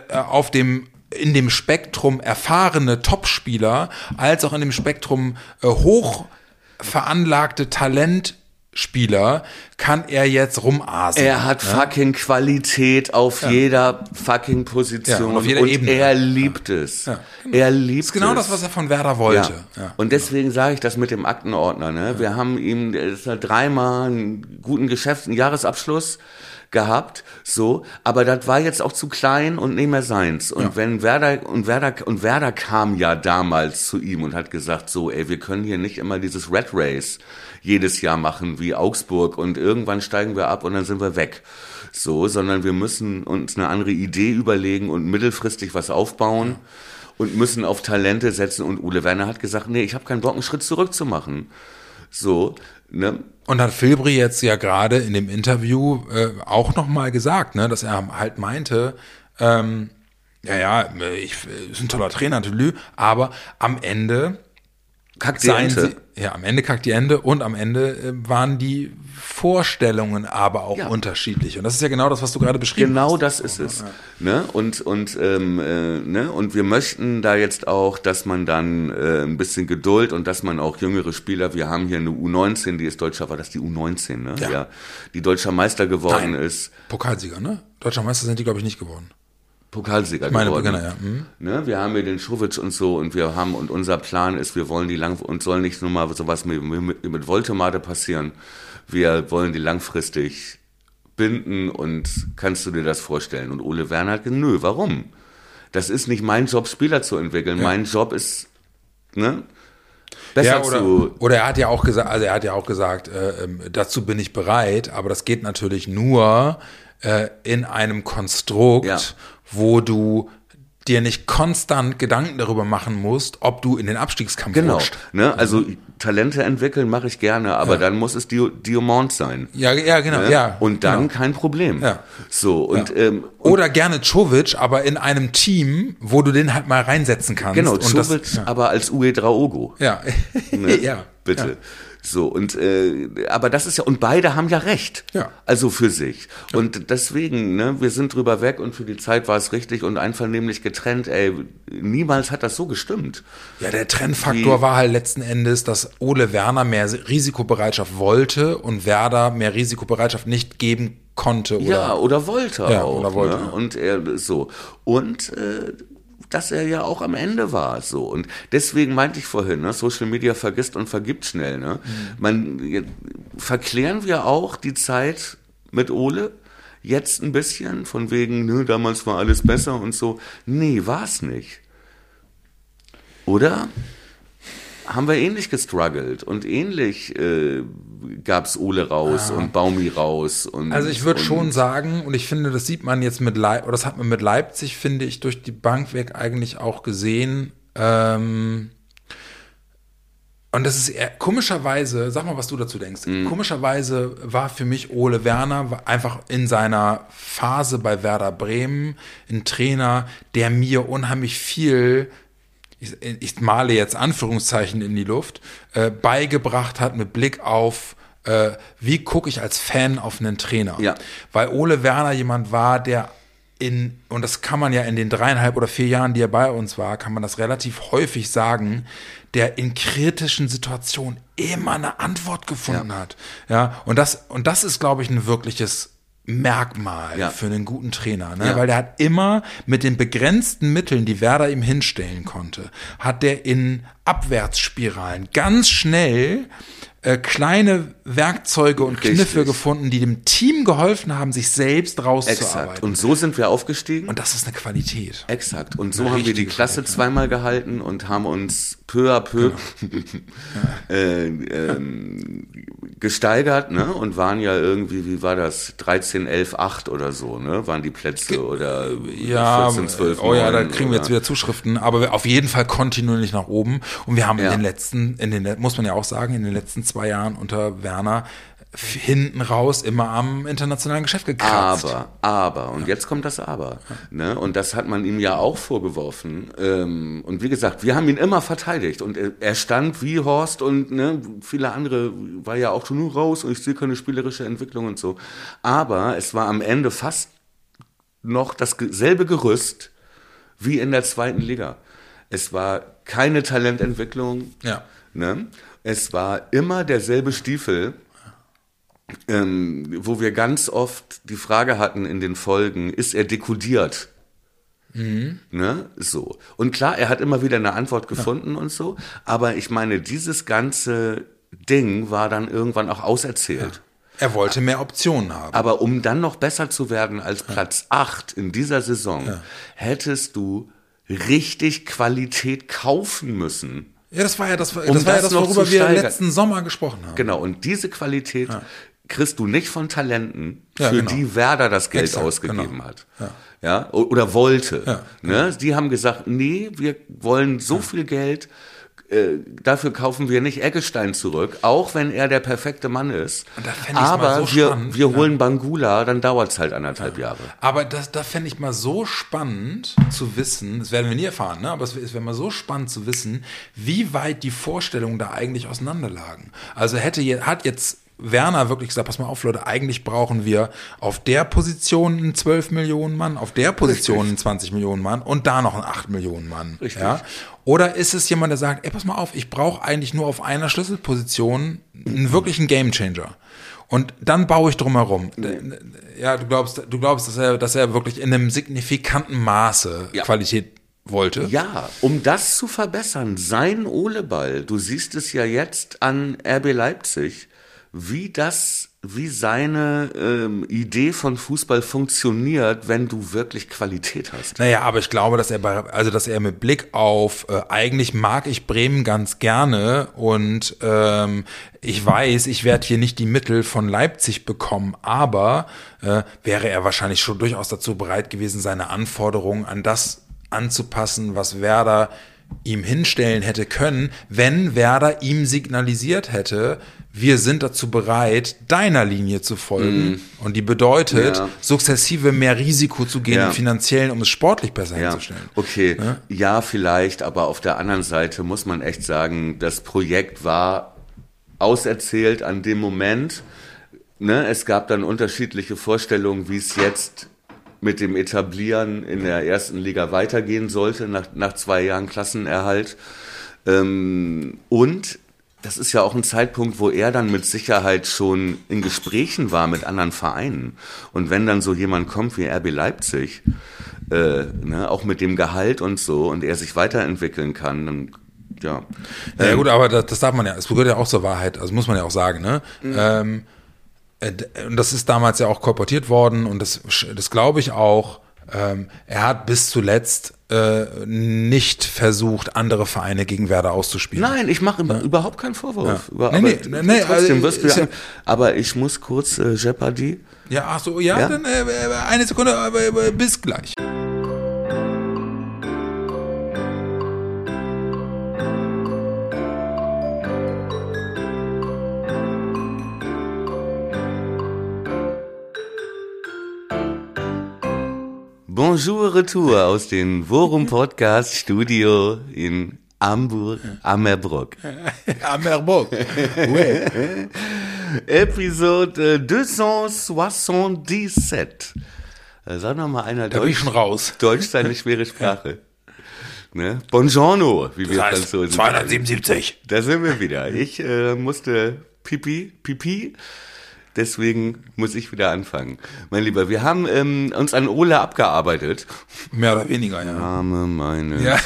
dem Spektrum erfahrene Topspieler als auch in dem Spektrum hoch veranlagte Talentspieler kann er jetzt rumasen. Er hat fucking Qualität auf jeder fucking Position und auf jeder Ebene. Er liebt es. Ja, genau. Er liebt es. Das ist genau das, was er von Werder wollte. Ja. Und deswegen sage ich das mit dem Aktenordner. Ne? Wir haben ihm dreimal einen guten einen Jahresabschluss gehabt, so, aber das war jetzt auch zu klein und nicht mehr seins. Und wenn Werder kam ja damals zu ihm und hat gesagt, so, ey, wir können hier nicht immer dieses Red Race jedes Jahr machen wie Augsburg und irgendwann steigen wir ab und dann sind wir weg. So, sondern wir müssen uns eine andere Idee überlegen und mittelfristig was aufbauen und müssen auf Talente setzen. Und Ole Werner hat gesagt, nee, ich habe keinen Bock, einen Schritt zurück zu machen. So, ne? Und hat Filbri jetzt ja gerade in dem Interview auch nochmal gesagt, ne, dass er halt meinte, ist ein toller Trainer, aber am Ende kackt die Ente. Am Ende kackt die Ente und am Ende waren die Vorstellungen aber auch unterschiedlich. Und das ist ja genau das, was du gerade beschrieben hast. Genau das ist es. Ja. Ne? Und wir möchten da jetzt auch, dass man dann ein bisschen Geduld und dass man auch jüngere Spieler, wir haben hier eine U19, die ist deutscher, war das die U19, ne? Ja. Die deutscher Meister geworden ist. Pokalsieger, ne? Deutscher Meister sind die, glaube ich, nicht geworden. Pokalsieger geworden. Ne, wir haben hier den Schowitsch und so und und unser Plan ist, wir wollen und soll nicht nur mal sowas mit Voltemade passieren. Wir wollen die langfristig binden und kannst du dir das vorstellen? Und Ole Werner hat gesagt, nö, warum? Das ist nicht mein Job, Spieler zu entwickeln. Mein Job ist, ne? Oder er hat ja auch gesagt, dazu bin ich bereit, aber das geht natürlich nur in einem Konstrukt, wo du dir nicht konstant Gedanken darüber machen musst, ob du in den Abstiegskampf rutscht. Ne? Also Talente entwickeln mache ich gerne, aber dann muss es Diamant sein. Ja, genau. Ne? Ja, und dann kein Problem. Ja. So, und, oder gerne Čović, aber in einem Team, wo du den halt mal reinsetzen kannst. Genau, Čović aber als Uedraogo. Ja. Ne? Ja. Bitte. Ja. So, und aber das ist ja, und beide haben ja recht. Ja. Also für sich. Ja. Und deswegen, ne, wir sind drüber weg und für die Zeit war es richtig und einvernehmlich getrennt, niemals hat das so gestimmt. Ja, der Trennfaktor war halt letzten Endes, dass Ole Werner mehr Risikobereitschaft wollte und Werder mehr Risikobereitschaft nicht geben konnte. Oder wollte auch. Oder wollte. Ne? Und er so. Und dass er ja auch am Ende war, so. Und deswegen meinte ich vorhin, ne, Social Media vergisst und vergibt schnell, ne. Verklären wir auch die Zeit mit Ole jetzt ein bisschen, von wegen, ne, damals war alles besser und so. Nee, war's nicht. Oder? Haben wir ähnlich gestruggelt und ähnlich gab's Ole raus und Baumi raus. Also ich würde schon sagen, und ich finde, das sieht man jetzt das hat man mit Leipzig, finde ich, durch die Bank weg eigentlich auch gesehen. Und das ist komischerweise, sag mal, was du dazu denkst. Komischerweise war für mich Ole Werner einfach in seiner Phase bei Werder Bremen ein Trainer, der mir unheimlich viel, ich male jetzt Anführungszeichen in die Luft, beigebracht hat mit Blick auf, wie gucke ich als Fan auf einen Trainer. Ja. Weil Ole Werner jemand war, der und das kann man ja in den 3,5 oder 4 Jahren, die er bei uns war, kann man das relativ häufig sagen, der in kritischen Situationen immer eine Antwort gefunden hat. Ja, und das ist, glaube ich, ein wirkliches Merkmal für einen guten Trainer, ne? Weil der hat immer mit den begrenzten Mitteln, die Werder ihm hinstellen konnte, hat der in Abwärtsspiralen ganz schnell kleine Werkzeuge und Kniffe gefunden, die dem Team geholfen haben, sich selbst rauszuarbeiten. Exakt. Und so sind wir aufgestiegen. Und das ist eine Qualität. Exakt. Und so haben wir die Klasse zweimal gehalten und haben uns peu à peu gesteigert, ne? Und waren ja irgendwie, wie war das, 13, 11, 8 oder so, ne? Waren die Plätze oder 14, 12, 9, da kriegen wir jetzt wieder Zuschriften, aber auf jeden Fall kontinuierlich nach oben. Und wir haben muss man ja auch sagen, in den letzten 2 Jahren unter Werner hinten raus immer am internationalen Geschäft gekratzt. Aber, und jetzt kommt das Aber. Ne? Und das hat man ihm ja auch vorgeworfen. Und wie gesagt, wir haben ihn immer verteidigt. Und er stand wie Horst und viele andere, war ja auch schon nur raus und ich sehe keine spielerische Entwicklung und so. Aber es war am Ende fast noch dasselbe Gerüst wie in der 2. Liga. Es war keine Talententwicklung. Ja. Ne? Es war immer derselbe Stiefel. Wo wir ganz oft die Frage hatten in den Folgen, ist er dekodiert? Ne? So. Und klar, er hat immer wieder eine Antwort gefunden und so, aber ich meine, dieses ganze Ding war dann irgendwann auch auserzählt. Er wollte mehr Optionen haben. Aber um dann noch besser zu werden als Platz 8 in dieser Saison, hättest du richtig Qualität kaufen müssen. Ja, das war ja das, worüber wir letzten Sommer gesprochen haben. Genau, und diese Qualität kriegst du nicht von Talenten, für die Werder das Geld ausgegeben hat. Ja, oder wollte. Ja, ne? Die haben gesagt, nee, wir wollen so viel Geld, dafür kaufen wir nicht Eggestein zurück, auch wenn er der perfekte Mann ist. Und da fänd ich's mal so spannend. Wir holen Bangula, dann dauert es halt 1,5 Jahre. Aber da fände ich mal so spannend zu wissen, das werden wir nie erfahren, ne? Aber es wäre mal so spannend zu wissen, wie weit die Vorstellungen da eigentlich auseinanderlagen. Also hat jetzt Werner wirklich gesagt, pass mal auf, Leute, eigentlich brauchen wir auf der Position einen 12 Millionen Mann, auf der Position einen 20 Millionen Mann und da noch einen 8 Millionen Mann. Richtig. Ja? Oder ist es jemand, der sagt, ey, pass mal auf, ich brauche eigentlich nur auf einer Schlüsselposition einen wirklichen Gamechanger. Und dann baue ich drumherum. Ja, du glaubst, dass er wirklich in einem signifikanten Maße Qualität wollte. Ja, um das zu verbessern, sein Ole-Ball, du siehst es ja jetzt an RB Leipzig, wie seine Idee von Fußball funktioniert, wenn du wirklich Qualität hast. Naja, aber ich glaube, dass er mit Blick auf, eigentlich mag ich Bremen ganz gerne und ich weiß, ich werde hier nicht die Mittel von Leipzig bekommen, aber wäre er wahrscheinlich schon durchaus dazu bereit gewesen, seine Anforderungen an das anzupassen, was Werder ihm hinstellen hätte können, wenn Werder ihm signalisiert hätte, wir sind dazu bereit, deiner Linie zu folgen. Und die bedeutet, sukzessive mehr Risiko zu gehen im Finanziellen, um es sportlich besser hinzustellen. Okay, ja, vielleicht, aber auf der anderen Seite muss man echt sagen, das Projekt war auserzählt an dem Moment. Ne? Es gab dann unterschiedliche Vorstellungen, wie es jetzt mit dem Etablieren in der 1. Liga weitergehen sollte, nach 2 Jahren Klassenerhalt. Und das ist ja auch ein Zeitpunkt, wo er dann mit Sicherheit schon in Gesprächen war mit anderen Vereinen. Und wenn dann so jemand kommt wie RB Leipzig, auch mit dem Gehalt und so, und er sich weiterentwickeln kann, dann ja gut, aber das darf man ja, es gehört ja auch zur Wahrheit, also muss man ja auch sagen, ne? Und das ist damals ja auch kolportiert worden und das glaube ich auch. Er hat bis zuletzt nicht versucht, andere Vereine gegen Werder auszuspielen. Nein, ich mache überhaupt keinen Vorwurf. Aber ich muss kurz Jeopardy. Ja, ach so, dann eine Sekunde, aber bis gleich. Bonjour, retour aus dem Worum Podcast Studio in Hamburg, Ammerbrook. Ammerbrook. Ouais. Episode 277. Sag noch mal einer da bin ich schon raus. Deutsch sei eine schwere Sprache. Ne? Buongiorno, wie wir Franzosen sagen. 277. Da sind wir wieder. Ich musste Pipi. Deswegen muss ich wieder anfangen. Mein Lieber, wir haben uns an Ole abgearbeitet. Mehr oder weniger, ja. Arme meine. Ja.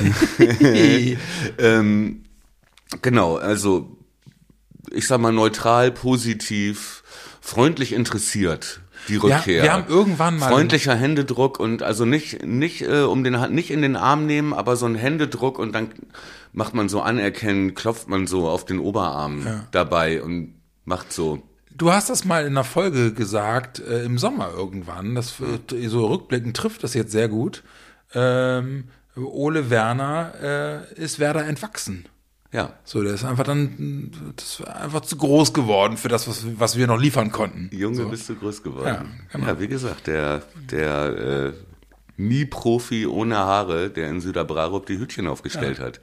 Genau, also ich sag mal neutral, positiv, freundlich interessiert. Die Rückkehr. Ja, wir haben irgendwann mal freundlicher Händedruck und also nicht in den Arm nehmen, aber so ein Händedruck und dann macht man so anerkennen, klopft man so auf den Oberarm dabei und macht so. Du hast das mal in einer Folge gesagt, im Sommer irgendwann, so rückblickend trifft das jetzt sehr gut. Ole Werner ist Werder entwachsen. Ja. So, der ist einfach das war einfach zu groß geworden für das, was wir noch liefern konnten. Junge, so. bist du groß geworden. Ja, genau. Ja, wie gesagt, der Nie-Profi ohne Haare, der in Süderbrarup die Hütchen aufgestellt hat.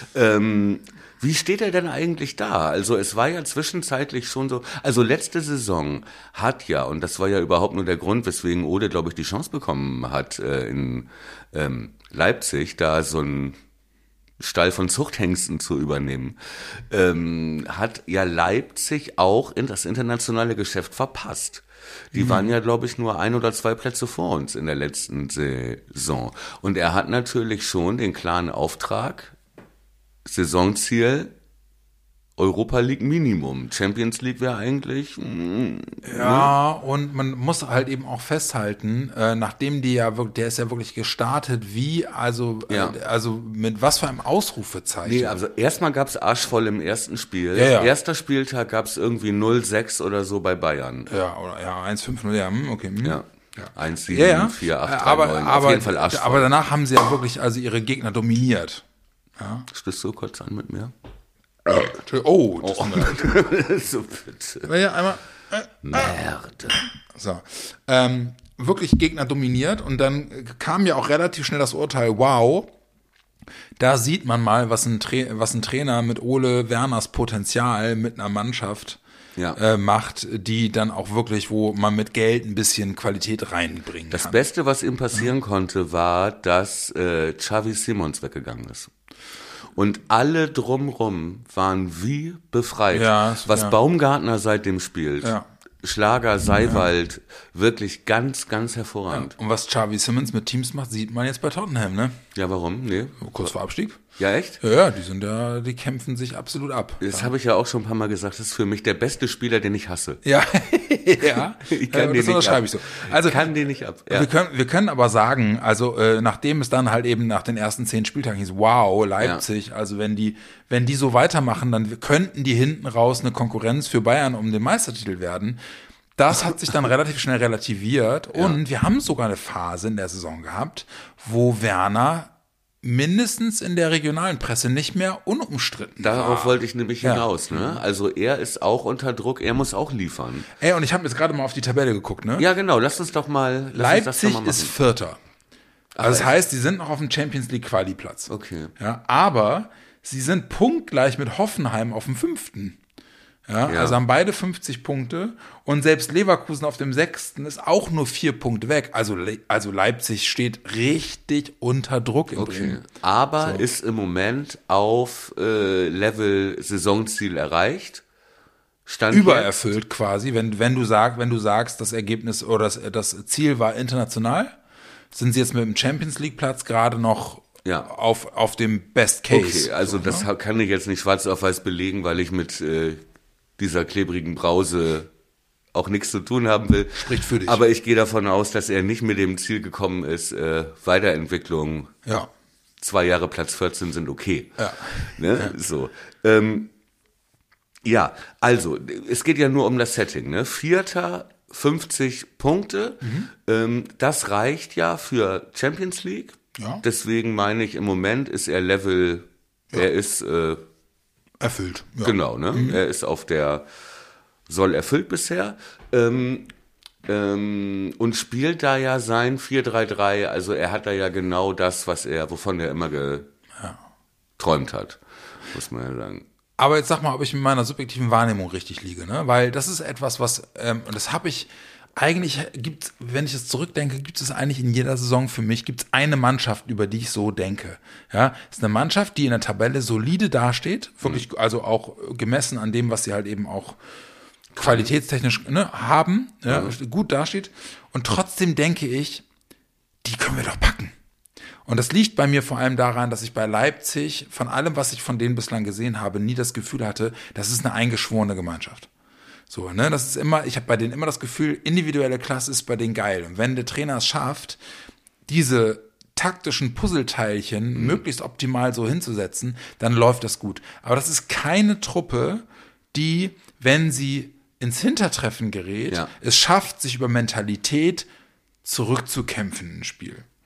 Wie steht er denn eigentlich da? Also es war ja zwischenzeitlich schon so, also letzte Saison hat ja, und das war ja überhaupt nur der Grund, weswegen Ode, glaube ich, die Chance bekommen hat in Leipzig, da so ein Stall von Zuchthengsten zu übernehmen, hat ja Leipzig auch in das internationale Geschäft verpasst. Die waren ja, glaube ich, nur 1 oder 2 Plätze vor uns in der letzten Saison. Und er hat natürlich schon den klaren Auftrag, Saisonziel, Europa League Minimum. Champions League wäre eigentlich... Ja, und man muss halt eben auch festhalten, nachdem der ist ja wirklich gestartet, also mit was für einem Ausrufezeichen. Nee, also erstmal gab's arschvoll im ersten Spiel. Ja. Erster Spieltag gab's irgendwie 0-6 oder so bei Bayern. Ja, oder 1-5-0, ja, okay. Ja. 1-7, Ja. 4, 8, 3, aber, 9. aber, auf jeden Fall arschvoll. aber danach haben sie ja wirklich also ihre Gegner dominiert. Ja. Stößt du kurz an mit mir? Oh, das tut mir leid. So bitte. Ja, einmal. Merde. So. Wirklich Gegner dominiert und dann kam ja auch relativ schnell das Urteil, wow, da sieht man mal, was ein Trainer mit Ole Werners Potenzial mit einer Mannschaft macht, die dann auch wirklich, wo man mit Geld ein bisschen Qualität reinbringen kann. Das Beste, was ihm passieren konnte, war, dass Xavi Simons weggegangen ist. Und alle drumrum waren wie befreit. Was Baumgartner seitdem spielt. Ja. Schlager, Seiwald, wirklich ganz, ganz hervorragend. Ja. Und was Xavi Simons mit Teams macht, sieht man jetzt bei Tottenham, ne? Ja, warum? Nee. Kurz vor Abstieg. Ja, echt? Ja, die kämpfen sich absolut ab. Das habe ich ja auch schon ein paar Mal gesagt, das ist für mich der beste Spieler, den ich hasse. Ja, ja. Ich kann den nicht ab. Ich so. Also, ich kann den nicht ab. Ja. Wir können aber sagen, also nachdem es dann halt eben nach den ersten 10 Spieltagen hieß, wow, Leipzig, also wenn die so weitermachen, dann könnten die hinten raus eine Konkurrenz für Bayern um den Meistertitel werden. Das hat sich dann relativ schnell relativiert und wir haben sogar eine Phase in der Saison gehabt, wo Werner mindestens in der regionalen Presse nicht mehr unumstritten Darauf wollte ich nämlich hinaus, ne? Also er ist auch unter Druck, er muss auch liefern. Ey, und ich habe jetzt gerade mal auf die Tabelle geguckt, ne? Ja, genau, lass uns das doch mal Leipzig machen. ist Vierter. Also das heißt, sie sind noch auf dem Champions League Quali-Platz. Okay. Ja, aber sie sind punktgleich mit Hoffenheim auf dem 5. Ja, also haben beide 50 Punkte und selbst Leverkusen auf dem 6. ist auch nur 4 Punkte weg. Also Leipzig steht richtig unter Druck im Bremen. Aber ist im Moment auf Level Saisonziel erreicht. Stand übererfüllt jetzt. Quasi, wenn du sagst, das Ergebnis oder das Ziel war international, sind sie jetzt mit dem Champions League Platz gerade noch auf dem Best Case. Okay, also das kann ich jetzt nicht schwarz auf weiß belegen, weil ich mit dieser klebrigen Brause auch nichts zu tun haben will. Spricht für dich. Aber ich gehe davon aus, dass er nicht mit dem Ziel gekommen ist, Weiterentwicklung. 2 Jahre Platz 14 sind okay. Ja. Ne? Ja. So. Also, es geht ja nur um das Setting. Ne? 4. 50 Punkte. Das reicht ja für Champions League. Ja. Deswegen meine ich, im Moment ist er Level, er ist erfüllt. Ja. Genau, ne? Er ist soll erfüllt bisher. Und spielt da ja sein 4-3-3, also er hat da ja genau das, wovon er immer geträumt hat, muss man ja sagen. Aber jetzt sag mal, ob ich mit meiner subjektiven Wahrnehmung richtig liege, ne? Weil das ist etwas, was, und das habe ich, eigentlich gibt's, wenn ich jetzt zurückdenke, gibt es eigentlich in jeder Saison für mich, gibt es eine Mannschaft, über die ich so denke. Ja, ist eine Mannschaft, die in der Tabelle solide dasteht, wirklich, also auch gemessen an dem, was sie halt eben auch qualitätstechnisch haben, gut dasteht. Und trotzdem denke ich, die können wir doch packen. Und das liegt bei mir vor allem daran, dass ich bei Leipzig, von allem, was ich von denen bislang gesehen habe, nie das Gefühl hatte, das ist eine eingeschworene Gemeinschaft. So, ne, das ist immer, ich habe bei denen immer das Gefühl, individuelle Klasse ist bei denen geil. Und wenn der Trainer es schafft, diese taktischen Puzzleteilchen möglichst optimal so hinzusetzen, dann läuft das gut. Aber das ist keine Truppe, die, wenn sie ins Hintertreffen gerät, es schafft, sich über Mentalität zurückzukämpfen im Spiel.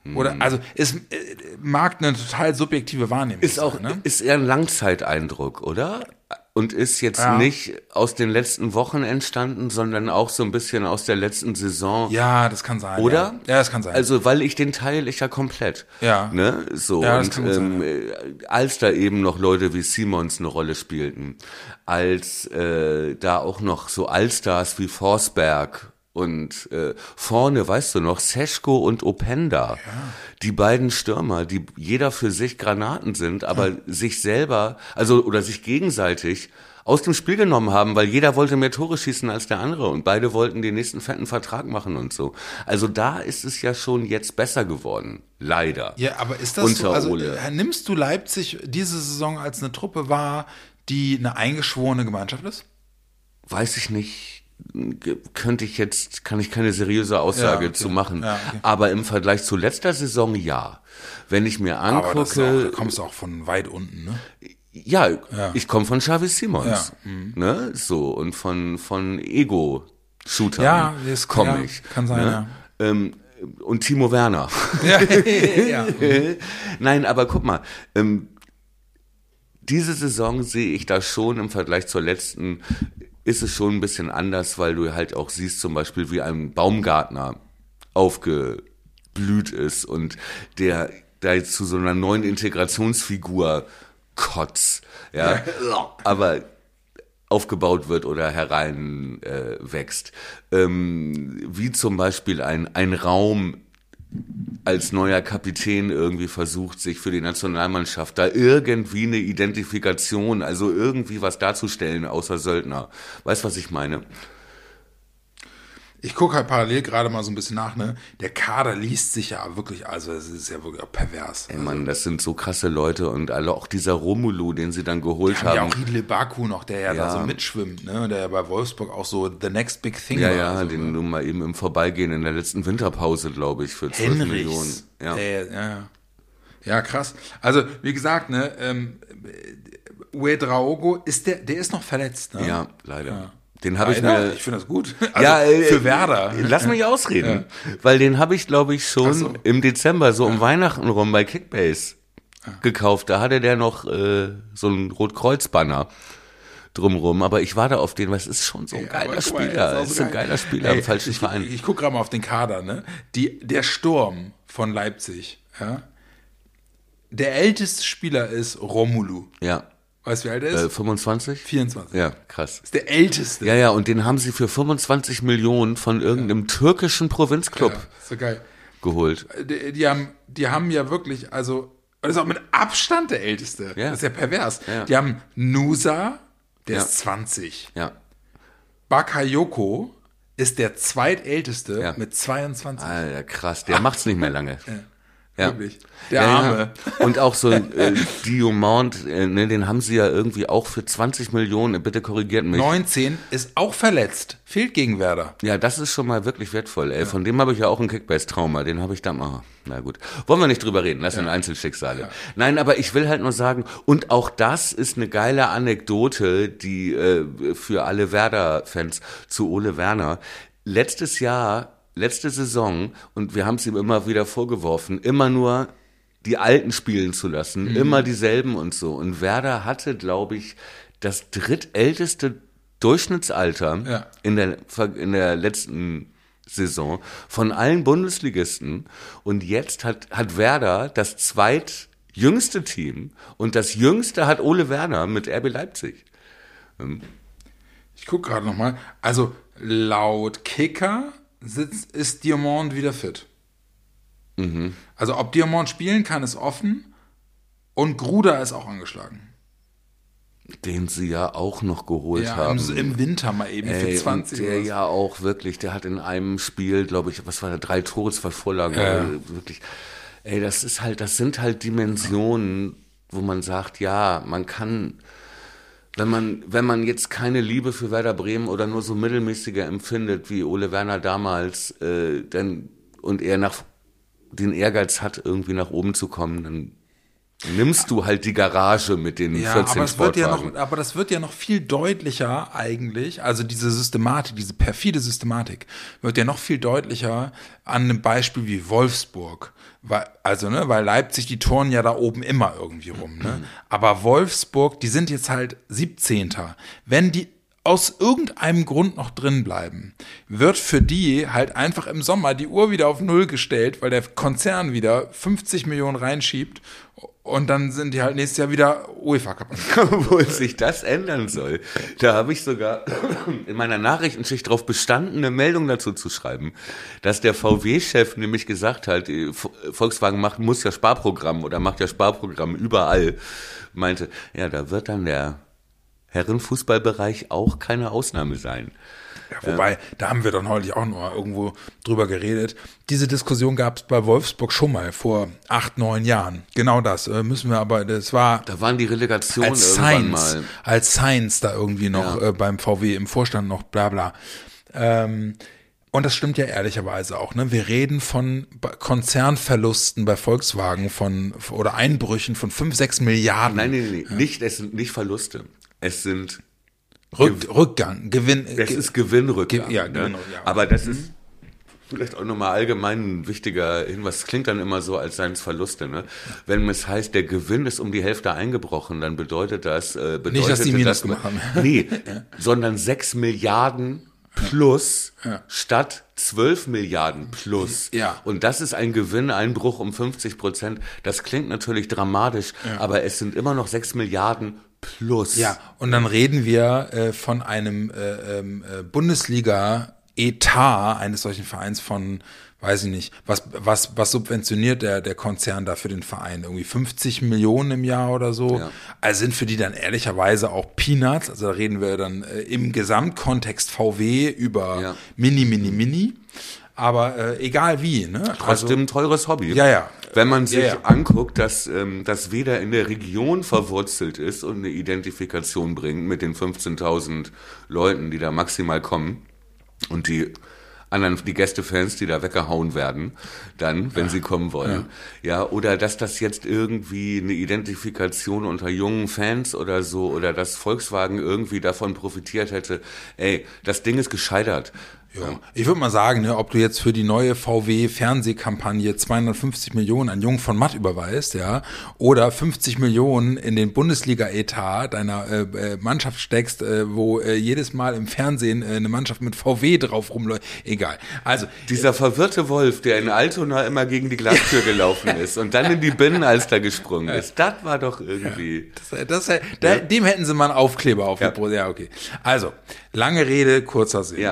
Oder, also, es mag eine total subjektive Wahrnehmung Ist auch, sein, ne? ist eher ein Langzeiteindruck, oder? Und ist jetzt nicht aus den letzten Wochen entstanden, sondern auch so ein bisschen aus der letzten Saison. Ja, das kann sein. Oder? Ja, das kann sein. Also, weil den teile ich ja komplett. Ja. Ne? So. Ja, das und kann gut sein, als da eben noch Leute wie Simons eine Rolle spielten, als da auch noch so Allstars wie Forsberg und vorne, weißt du noch, Seschko und Openda, die beiden Stürmer, die jeder für sich Granaten sind, aber sich selber, also oder sich gegenseitig aus dem Spiel genommen haben, weil jeder wollte mehr Tore schießen als der andere und beide wollten den nächsten fetten Vertrag machen und so. Also da ist es ja schon jetzt besser geworden, leider. Ja, aber ist das unter so, also Ole. nimmst du Leipzig diese Saison als eine Truppe wahr, die eine eingeschworene Gemeinschaft ist? Weiß ich nicht. Kann ich keine seriöse Aussage Ja, okay. zu machen. Ja, okay. Aber im Vergleich zu letzter Saison ja. Wenn ich mir Aber das ist auch, angucke, da kommst du auch von weit unten, ne? ja, ich komme von Xavi Simons, Ja, ne, so und von Ego-Shootern Ja, das komme ich. kann sein, ne? Und Timo Werner. Ja, ja. Nein, aber guck mal, diese Saison sehe ich da schon im Vergleich zur letzten, ist es schon ein bisschen anders, weil du halt auch siehst zum Beispiel, wie ein Baumgartner aufgeblüht ist und der da jetzt zu so einer neuen Integrationsfigur ja, aber aufgebaut wird oder herein wächst. Wie zum Beispiel ein Raum als neuer Kapitän irgendwie versucht, sich für die Nationalmannschaft da irgendwie eine Identifikation, also irgendwie was darzustellen, außer Söldner. Weißt du, was ich meine? Ich gucke halt parallel gerade mal so ein bisschen nach, ne? Der Kader liest sich ja wirklich, also es ist ja wirklich auch pervers. Ey Mann, das sind so krasse Leute und alle, auch dieser Romulu, den sie dann geholt haben ja haben. auch Riedle Baku noch, der ja da so mitschwimmt, ne? Der ja bei Wolfsburg auch so the next big thing Ja, war. ja, also, den nur mal eben im Vorbeigehen in der letzten Winterpause, glaube ich, für 12 Millionen. Ja. Ja, krass. Also, wie gesagt, ne, Ouedraogo der ist noch verletzt, ne? Ja, leider. Den habe ich mir. Ich finde das gut. Also, für Werder. Lass mich ausreden. Weil den habe ich, glaube ich, schon im Dezember, so um Weihnachten rum bei Kickbase gekauft. Da hatte der noch so ein Rotkreuz-Banner drumrum. Aber ich warte auf den, weil es ist schon so ein geiler Spieler. Es ist so ein geiler Spieler im falschen Verein. Ich gucke gerade mal auf den Kader, ne? Der Sturm von Leipzig, ja. Der älteste Spieler ist Romulu. Ja. Weißt du, wie alt er ist? 25? 24. Ja, krass. Ist der älteste. Ja, und den haben sie für 25 Millionen von irgendeinem türkischen Provinzclub so geil. geholt. Die haben ja wirklich, also, das ist auch mit Abstand der älteste. Ja. Das ist ja pervers. Ja. Die haben Nusa, der ist 20. Ja. Bakayoko ist der zweitälteste mit 22. Alter, krass. Der macht's nicht mehr lange. Ja. Wirklich. Der Arme. Ja. Und auch so Diomand, ne, den haben sie ja irgendwie auch für 20 Millionen, bitte korrigiert mich. 19 ist auch verletzt. Fehlt gegen Werder. Ja, das ist schon mal wirklich wertvoll. Ey. Von dem habe ich ja auch ein Kickbase-Trauma. Den habe ich da mal. Na gut. Wollen wir nicht drüber reden. Das sind Einzelschicksale. Ja. Nein, aber ich will halt nur sagen, und auch das ist eine geile Anekdote, die für alle Werder-Fans zu Ole Werner. Letzte Saison, und wir haben es ihm immer wieder vorgeworfen, immer nur die Alten spielen zu lassen, immer dieselben und so. Und Werder hatte, glaube ich, das drittälteste Durchschnittsalter in der letzten Saison von allen Bundesligisten. Und jetzt hat Werder das zweitjüngste Team und das jüngste hat Ole Werner mit RB Leipzig. Ich gucke gerade nochmal. Also laut Kicker ist Diamond wieder fit. Mhm. Also ob Diamond spielen kann, ist offen. Und Gruda ist auch angeschlagen. Den sie ja auch noch geholt haben. Im Winter mal eben für 20. Und der ja auch wirklich, der hat in einem Spiel, glaube ich, 3 Tore, 2 Vorlagen. Wirklich. Das sind halt Dimensionen, wo man sagt, ja, man kann, wenn man jetzt keine Liebe für Werder Bremen oder nur so mittelmäßiger empfindet, wie Ole Werner damals, und er den Ehrgeiz hat, irgendwie nach oben zu kommen, dann nimmst du halt die Garage mit den 14 Sportwagen. Aber das wird ja noch viel deutlicher eigentlich, also diese Systematik, diese perfide Systematik, wird ja noch viel deutlicher an einem Beispiel wie Wolfsburg. Weil Leipzig, die turnen ja da oben immer irgendwie rum, ne? Aber Wolfsburg, die sind jetzt halt 17. Wenn die aus irgendeinem Grund noch drin bleiben, wird für die halt einfach im Sommer die Uhr wieder auf Null gestellt, weil der Konzern wieder 50 Millionen reinschiebt und dann sind die halt nächstes Jahr wieder UEFA-Cup. Obwohl sich das ändern soll. Da habe ich sogar in meiner Nachrichtenschicht darauf bestanden, eine Meldung dazu zu schreiben, dass der VW-Chef nämlich gesagt hat, Volkswagen macht ja Sparprogramm überall, meinte, ja, da wird dann der Herrenfußballbereich auch keine Ausnahme sein. Ja, wobei, da haben wir dann heute auch noch irgendwo drüber geredet. Diese Diskussion gab es bei Wolfsburg schon mal vor 8, 9 Jahren. Genau das müssen wir aber, das war... Da waren die Relegationen irgendwann mal. Als Science da irgendwie noch beim VW im Vorstand noch bla bla. Und das stimmt ja ehrlicherweise auch, ne? Wir reden von Konzernverlusten bei Volkswagen oder Einbrüchen von 5, 6 Milliarden. Nein, es sind nicht Verluste. Es sind Rückgang, Gewinn. Es ist Gewinnrückgang. Gewinnrückgang. Aber das ist vielleicht auch nochmal allgemein ein wichtiger Hinweis. Es klingt dann immer so, als seien es Verluste. Ne? Wenn es heißt, der Gewinn ist um die Hälfte eingebrochen, dann bedeutet das... nicht, dass die Minus gemacht haben. Nee, sondern 6 Milliarden plus statt 12 Milliarden plus. Ja. Und das ist ein Gewinneinbruch um 50%. Das klingt natürlich dramatisch, aber es sind immer noch 6 Milliarden plus. Ja, und dann reden wir von einem Bundesliga-Etat eines solchen Vereins von, weiß ich nicht, was subventioniert der Konzern da für den Verein? Irgendwie 50 Millionen im Jahr oder so. Ja. Also sind für die dann ehrlicherweise auch Peanuts. Also da reden wir dann im Gesamtkontext VW über Mini. Aber egal wie, ne? Trotzdem ein teures Hobby. Ja. Wenn man sich anguckt, dass das weder in der Region verwurzelt ist und eine Identifikation bringt mit den 15.000 Leuten, die da maximal kommen und die Gästefans, die da weggehauen werden, dann, wenn sie kommen wollen. Ja, oder dass das jetzt irgendwie eine Identifikation unter jungen Fans oder so, oder dass Volkswagen irgendwie davon profitiert hätte. Ey, das Ding ist gescheitert. Ja. Ich würde mal sagen, ne, ob du jetzt für die neue VW-Fernsehkampagne 250 Millionen an Jung von Matt überweist, oder 50 Millionen in den Bundesliga-Etat deiner Mannschaft steckst, wo jedes Mal im Fernsehen eine Mannschaft mit VW drauf rumläuft. Egal. Also dieser verwirrte Wolf, der in Altona immer gegen die Glastür gelaufen ist und dann in die Binnenalster gesprungen ist, das war doch irgendwie... Dem hätten sie mal einen Aufkleber auf die Brust. Ja, okay. Also, lange Rede, kurzer Sinn.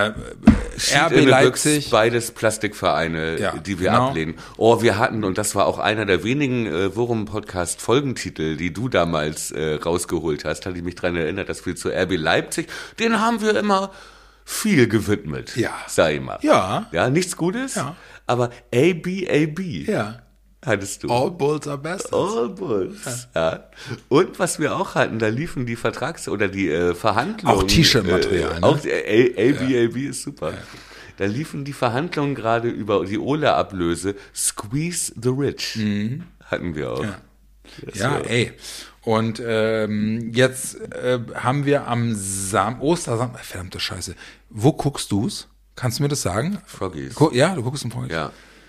RB Leipzig. Beides Plastikvereine, die wir ablehnen. Oh, wir hatten, und das war auch einer der wenigen Worum-Podcast-Folgentitel, die du damals rausgeholt hast, hatte ich mich dran erinnert, dass wir zu RB Leipzig, den haben wir immer viel gewidmet, sag ich mal. Ja, nichts Gutes, aber AB. Ja. Hattest du. All Bulls are Bastards. All Bulls, ja. Und was wir auch hatten, da liefen die die Verhandlungen. Auch T-Shirt-Material. Auch AB ist super. Ja. Da liefen die Verhandlungen gerade über die Ole-Ablöse. Squeeze the Rich hatten wir auch. Ja, ey. Und jetzt haben wir am Ostersamstag, verdammte Scheiße. Wo guckst du's? Kannst du mir das sagen? Froggies. Ja, du guckst im Froggies. Ja.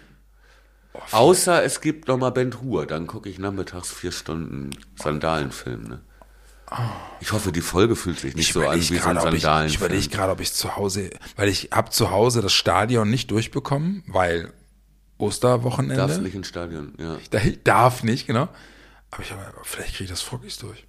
Außer es gibt nochmal Ben Hur, dann gucke ich nachmittags 4 Stunden Sandalenfilm. Ne? Ich hoffe, die Folge fühlt sich nicht so an wie so ein Sandalenfilm. Ich überlege gerade, ob ich zu Hause, weil ich habe zu Hause das Stadion nicht durchbekommen, weil Osterwochenende. Darfst nicht ins Stadion, ja. Ich darf nicht, genau. Aber vielleicht kriege ich das Froggies durch.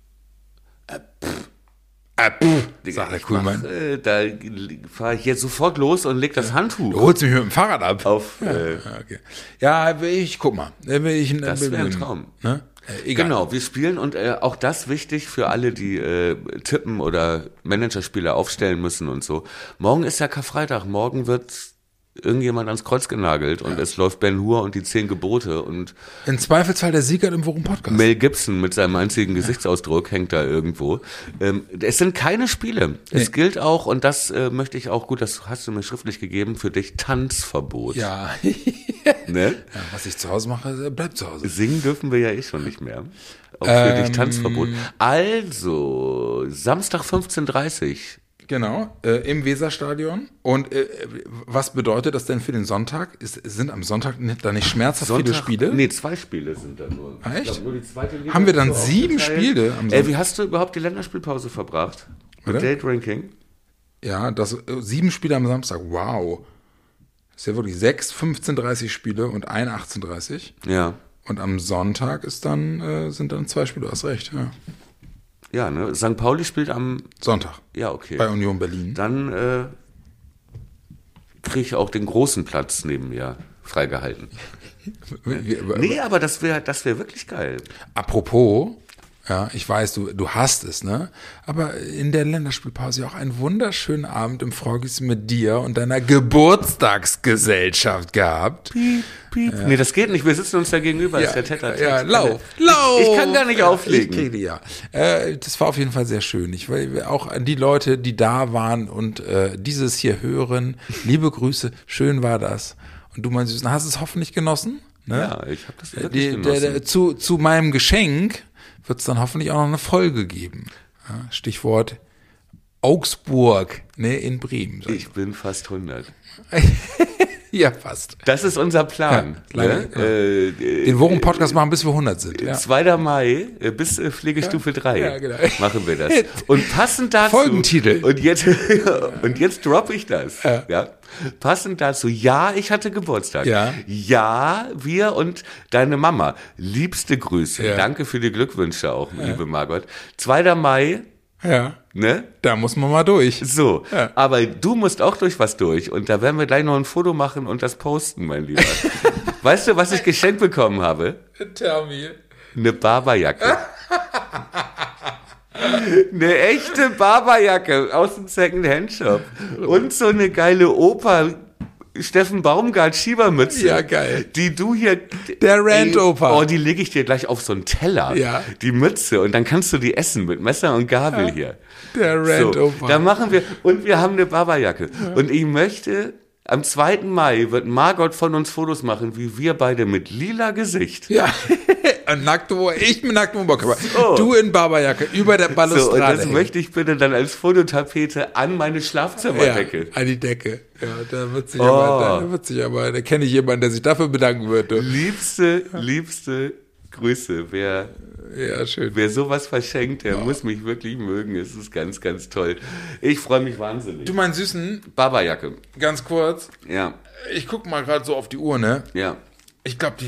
Digga, da fahre ich jetzt sofort los und leg das Handtuch. Du holst mich mit dem Fahrrad ab. Okay. Ja, ich guck mal. Das wäre ein Traum. Ne? Egal. Genau, wir spielen und auch das wichtig für alle, die tippen oder Managerspiele aufstellen müssen und so. Morgen ist ja Karfreitag, morgen wird irgendjemand ans Kreuz genagelt und es läuft Ben Hur und die 10 Gebote und im Zweifelsfall der Sieger im Worum-Podcast. Mel Gibson mit seinem einzigen Gesichtsausdruck hängt da irgendwo. Es sind keine Spiele. Es gilt auch, und das möchte ich auch, gut, das hast du mir schriftlich gegeben, für dich Tanzverbot. Ja. Ne? Ja, was ich zu Hause mache, bleibt zu Hause. Singen dürfen wir ja eh schon nicht mehr. Auch für dich Tanzverbot. Also, Samstag 15:30 Genau, im Weserstadion. Und was bedeutet das denn für den Sonntag? Sind am Sonntag da nicht schmerzhaft viele Spiele? Nee, 2 Spiele sind da nur. Echt? Ich glaub, nur die zweite Liga Haben wir ist dann so 7 aufgeteilt. Spiele am Sonntag? Wie hast du überhaupt die Länderspielpause verbracht? Mit Oder? Date Ranking? Ja, 7 Spiele am Samstag. Wow. Das ist ja wirklich 6 15:30 Spiele und ein 18:30. Ja. Und am Sonntag sind dann 2 Spiele, du hast recht, ja. Ja, ne? St. Pauli spielt am... Sonntag. Ja, okay. Bei Union Berlin. Dann kriege ich auch den großen Platz neben mir freigehalten. Nee, aber das wär wirklich geil. Apropos, ja, ich weiß, du hast es, ne? Aber in der Länderspielpause auch einen wunderschönen Abend im Frogis mit dir und deiner Geburtstagsgesellschaft gehabt. Piep, piep. Ja. Nee, das geht nicht. Wir sitzen uns da gegenüber. Ja, ist der Tete-a-Tete. ja, lauf. Ich kann gar nicht auflegen. Ich kriege ja. Das war auf jeden Fall sehr schön. Ich will auch an die Leute, die da waren und dieses hier hören, liebe Grüße. Schön war das. Und du, mein Süßen, hast es hoffentlich genossen? Ne? Ja, ich habe das wirklich genossen. Zu meinem Geschenk wird es dann hoffentlich auch noch eine Folge geben. Ja, Stichwort Augsburg, ne, in Bremen. Ich bin fast 100. Ja, fast. Das ist unser Plan. Ja, ne? Den Worum-Podcast machen, bis wir 100 sind. Ja. 2. Mai bis Pflegestufe 3 ja, genau. machen wir das. Und passend dazu... Folgentitel. Und jetzt droppe ich das. Ja. Passend dazu, ja, ich hatte Geburtstag. Ja. Ja, wir und deine Mama. Liebste Grüße. Ja. Danke für die Glückwünsche auch, liebe Margot. 2. Mai... Ja, ne? Da muss man mal durch. So, aber du musst auch durch was durch. Und da werden wir gleich noch ein Foto machen und das posten, mein Lieber. Weißt du, was ich geschenkt bekommen habe? Tell me. Eine Barberjacke. Eine echte Barberjacke aus dem Second-Hand-Shop. Und so eine geile Oper... Steffen Baumgart Schiebermütze. Ja, geil. Die du hier... Der Rand-Oper. Oh, die lege ich dir gleich auf so einen Teller. Ja. Die Mütze. Und dann kannst du die essen mit Messer und Gabel hier. Der Rand-Oper. So, da machen wir... Und wir haben eine Barberjacke. Ja. Und ich möchte... Am 2. Mai wird Margot von uns Fotos machen, wie wir beide mit lila Gesicht. Ja. Ich mit nacktem Oberkörper. So. Du in Barberjacke über der Balustrade. So, und das möchte ich bitte dann als Fototapete an meine Schlafzimmerdecke. Ja, an die Decke. Ja, da kenne ich jemanden, der sich dafür bedanken würde. Liebste Grüße. Wer sowas verschenkt, der muss mich wirklich mögen. Es ist ganz, ganz toll. Ich freue mich wahnsinnig. Du, mein Süßen. Barberjacke. Ganz kurz. Ja. Ich gucke mal gerade so auf die Uhr, ne? Ja. Ich glaube,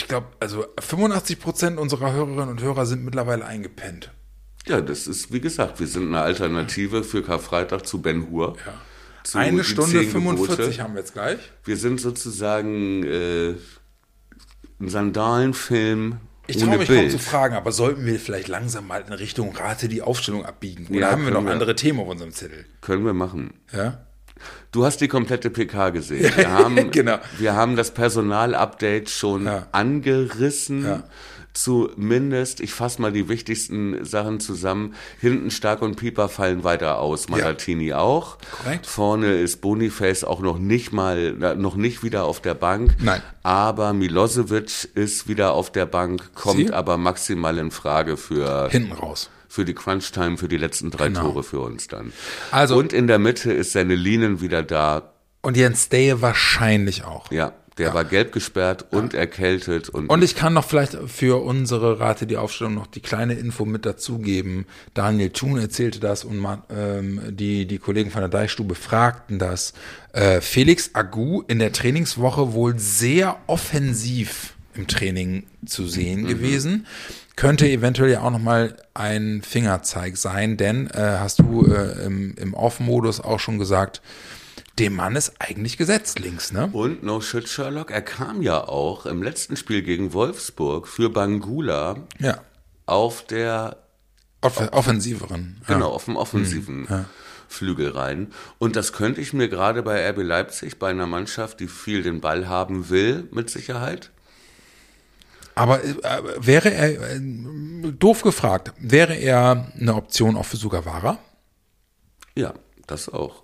85% unserer Hörerinnen und Hörer sind mittlerweile eingepennt. Ja, das ist, wie gesagt, wir sind eine Alternative für Karfreitag zu Ben Hur. Ja. 1 Stunde 45 haben wir jetzt gleich. Wir sind sozusagen ein Sandalenfilm. Ich traue mich kaum zu fragen, aber sollten wir vielleicht langsam mal in Richtung Rate die Aufstellung abbiegen? Oder haben wir noch andere Themen auf unserem Zettel? Können wir machen. Ja? Du hast die komplette PK gesehen. Wir haben, genau. Wir haben das Personalupdate schon angerissen. Ja. Zumindest, ich fasse mal die wichtigsten Sachen zusammen. Hinten Stark und Pieper fallen weiter aus. Malatini auch. Korrekt. Vorne ist Boniface auch noch nicht wieder auf der Bank. Nein. Aber Milosevic ist wieder auf der Bank, kommt aber maximal in Frage für hinten raus. Für die Crunch-Time, für die letzten 3 Tore für uns dann. Also, und in der Mitte ist Sennelinen wieder da. Und Jens Deje wahrscheinlich auch. Ja, der war gelb gesperrt und erkältet. Und ich kann noch vielleicht für unsere Rate die Aufstellung noch die kleine Info mit dazugeben. Daniel Thun erzählte das und die Kollegen von der Deichstube fragten das. Felix Agu in der Trainingswoche wohl sehr offensiv im Training zu sehen gewesen. Könnte eventuell ja auch nochmal ein Fingerzeig sein, denn hast du im Off-Modus auch schon gesagt, dem Mann ist eigentlich gesetzt links, ne? Und no shit, Sherlock, er kam ja auch im letzten Spiel gegen Wolfsburg für Bangula auf der offensiveren. Genau, auf dem offensiven Flügel rein. Und das könnte ich mir gerade bei RB Leipzig, bei einer Mannschaft, die viel den Ball haben will, mit Sicherheit. Aber wäre er, doof gefragt, wäre er eine Option auch für Sugawara? Ja, das auch.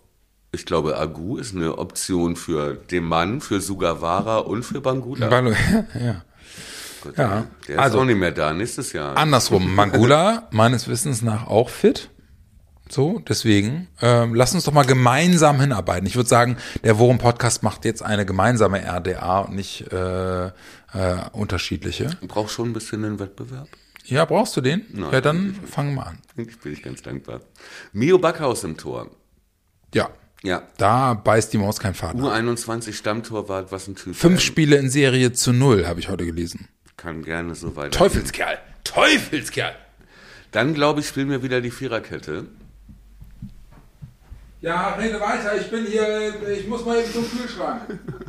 Ich glaube, Agu ist eine Option für den Mann, für Sugawara und für Bangula. Ja. Gut, Ja. Der ist Also- auch nicht mehr da, nächstes Jahr. Andersrum, Bangula meines Wissens nach auch fit. So, deswegen, lass uns doch mal gemeinsam hinarbeiten. Ich würde sagen, der Worum-Podcast macht jetzt eine gemeinsame RDA und nicht unterschiedliche. Braucht schon ein bisschen den Wettbewerb. Ja, brauchst du den? Nein. Ja, dann fangen wir an. Ich bin ich ganz dankbar. Mio Backhaus im Tor. Ja, Ja. da beißt die Maus kein Faden. U21 Stammtorwart, was ein Typ. 5 Spiele in Serie zu 0, habe ich heute gelesen. Kann gerne so weiter. Teufelskerl! Teufelskerl! Dann, glaube ich, spielen wir wieder die Viererkette. Ja, rede weiter, ich muss mal eben zum Kühlschrank.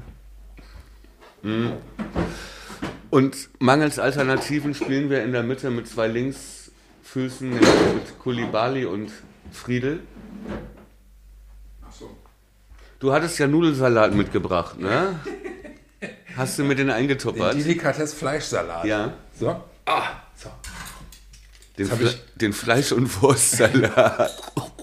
Und mangels Alternativen spielen wir in der Mitte mit 2 Linksfüßen, mit Koulibaly und Friedel. Ach so. Du hattest ja Nudelsalat mitgebracht, ne? Hast du mir den eingetuppert? Delikatesse Fleischsalat. Ja. So. So. Den, hab ich- den Fleisch- und Wurstsalat.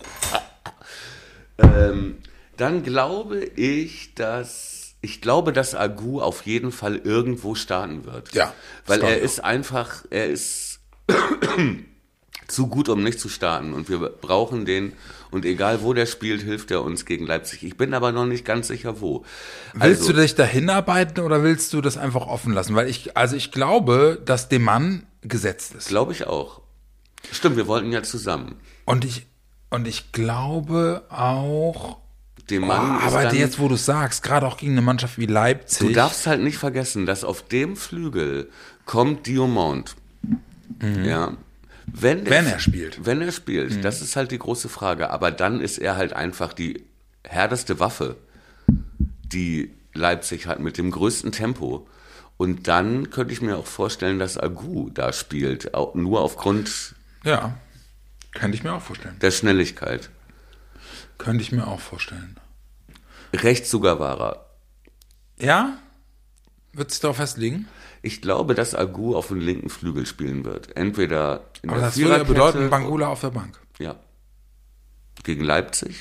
Dann glaube ich, dass Agu auf jeden Fall irgendwo starten wird. Ja, Weil das er glaub ich ist einfach, er ist zu gut, um nicht zu starten. Und wir brauchen den. Und egal wo der spielt, hilft er uns gegen Leipzig. Ich bin aber noch nicht ganz sicher, wo. Willst du dich da hinarbeiten oder willst du das einfach offen lassen? Weil ich glaube, dass dem Mann gesetzt ist. Glaube ich auch. Stimmt, wir wollten ja zusammen. Und ich glaube auch, Dem Mann ist aber dann, jetzt, wo du sagst, gerade auch gegen eine Mannschaft wie Leipzig. du darfst halt nicht vergessen, dass auf dem Flügel kommt Diomond. Ja. Wenn er spielt. Wenn er spielt, das ist halt die große Frage. Aber dann ist er halt einfach die härteste Waffe, die Leipzig hat, mit dem größten Tempo. Und dann könnte ich mir auch vorstellen, dass Agu da spielt, auch nur aufgrund Ja, könnte ich mir auch vorstellen. der Schnelligkeit. Könnte ich mir auch vorstellen. Rechts Sugawara. Ja? Wird sich darauf festlegen? Ich glaube, dass Agu auf dem linken Flügel spielen wird. Entweder in Aber der das würde ja Viererkette. bedeuten, Bangula auf der Bank. Ja. Gegen Leipzig.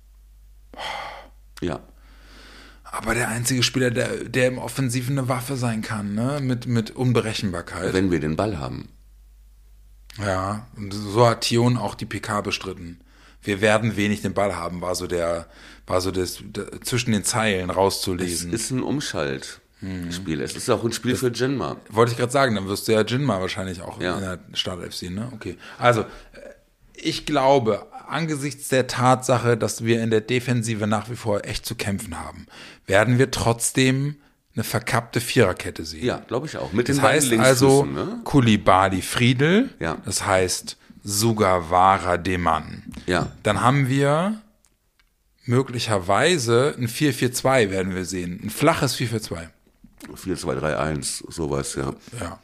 Ja. Aber der einzige Spieler, der im Offensiven eine Waffe sein kann, ne? Mit Unberechenbarkeit. Wenn wir den Ball haben. Ja, und so hat Thion auch die PK bestritten. Wir werden wenig den Ball haben, war so das zwischen den Zeilen Es rauszulesen. ist ein Umschaltspiel. Es ist auch ein Spiel für Jinma. Wollte ich gerade sagen, dann wirst du ja Jinma wahrscheinlich auch Ja. in der Startelf sehen, ne? Okay. Also, ich glaube, angesichts der Tatsache, dass wir in der Defensive nach wie vor echt zu kämpfen haben, werden wir trotzdem eine verkappte Viererkette sehen. Ja, glaube ich auch. Mit Das den beiden heißt also Linksfüßen, ne? Koulibaly Friedel, Ja. das heißt Sugawara Demann. Ja. Dann haben wir möglicherweise ein 4-4-2 werden wir sehen. Ein flaches 4-4-2. 4-2-3-1, sowas, ja.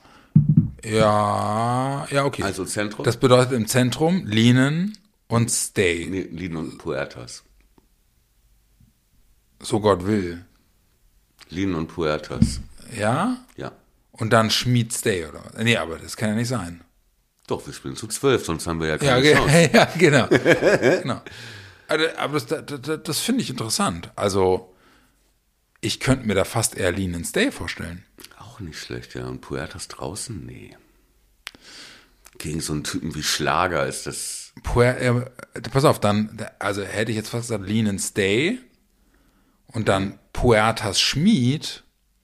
Ja, okay. Also Zentrum? Das bedeutet im Zentrum Linen und Stay. Nee, Lin und Puertas. So Gott will. Lin und Puertas. Ja? Ja. Und dann Schmied Stay, oder was? Nee, aber das kann ja nicht sein. Doch, wir spielen zu 12, sonst haben wir ja Ja, keine Chance. ja, genau. Genau. Aber das finde ich interessant. Also, ich könnte mir da fast eher Lean and Stay vorstellen. Auch nicht schlecht, ja. Und Puertas draußen? Nee. Gegen so einen Typen wie Schlager ist das... Pass auf, dann, also hätte ich jetzt fast gesagt Lean and Stay und dann Puertas Schmied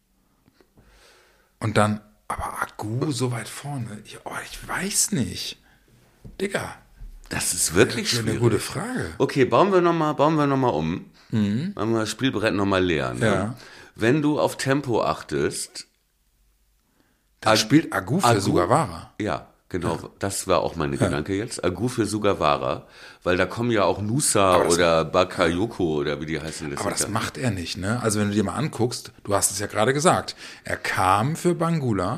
und dann, aber Agu so weit vorne. Ich weiß nicht. Digga, Das ist wirklich das ist eine schwierig. gute Frage. Okay, bauen wir noch mal um. Machen wir das Spielbrett noch mal leer. Ne? Ja. Wenn du auf Tempo achtest... Da spielt Agu für Sugawara. Ja, genau. Das war auch meine Gedanke jetzt. Agu für Sugawara, weil da kommen ja auch Nusa oder Bakayoko oder wie die heißen. Aber das macht er nicht, ne? Also wenn du dir mal anguckst, du hast es ja gerade gesagt, er kam für Bangula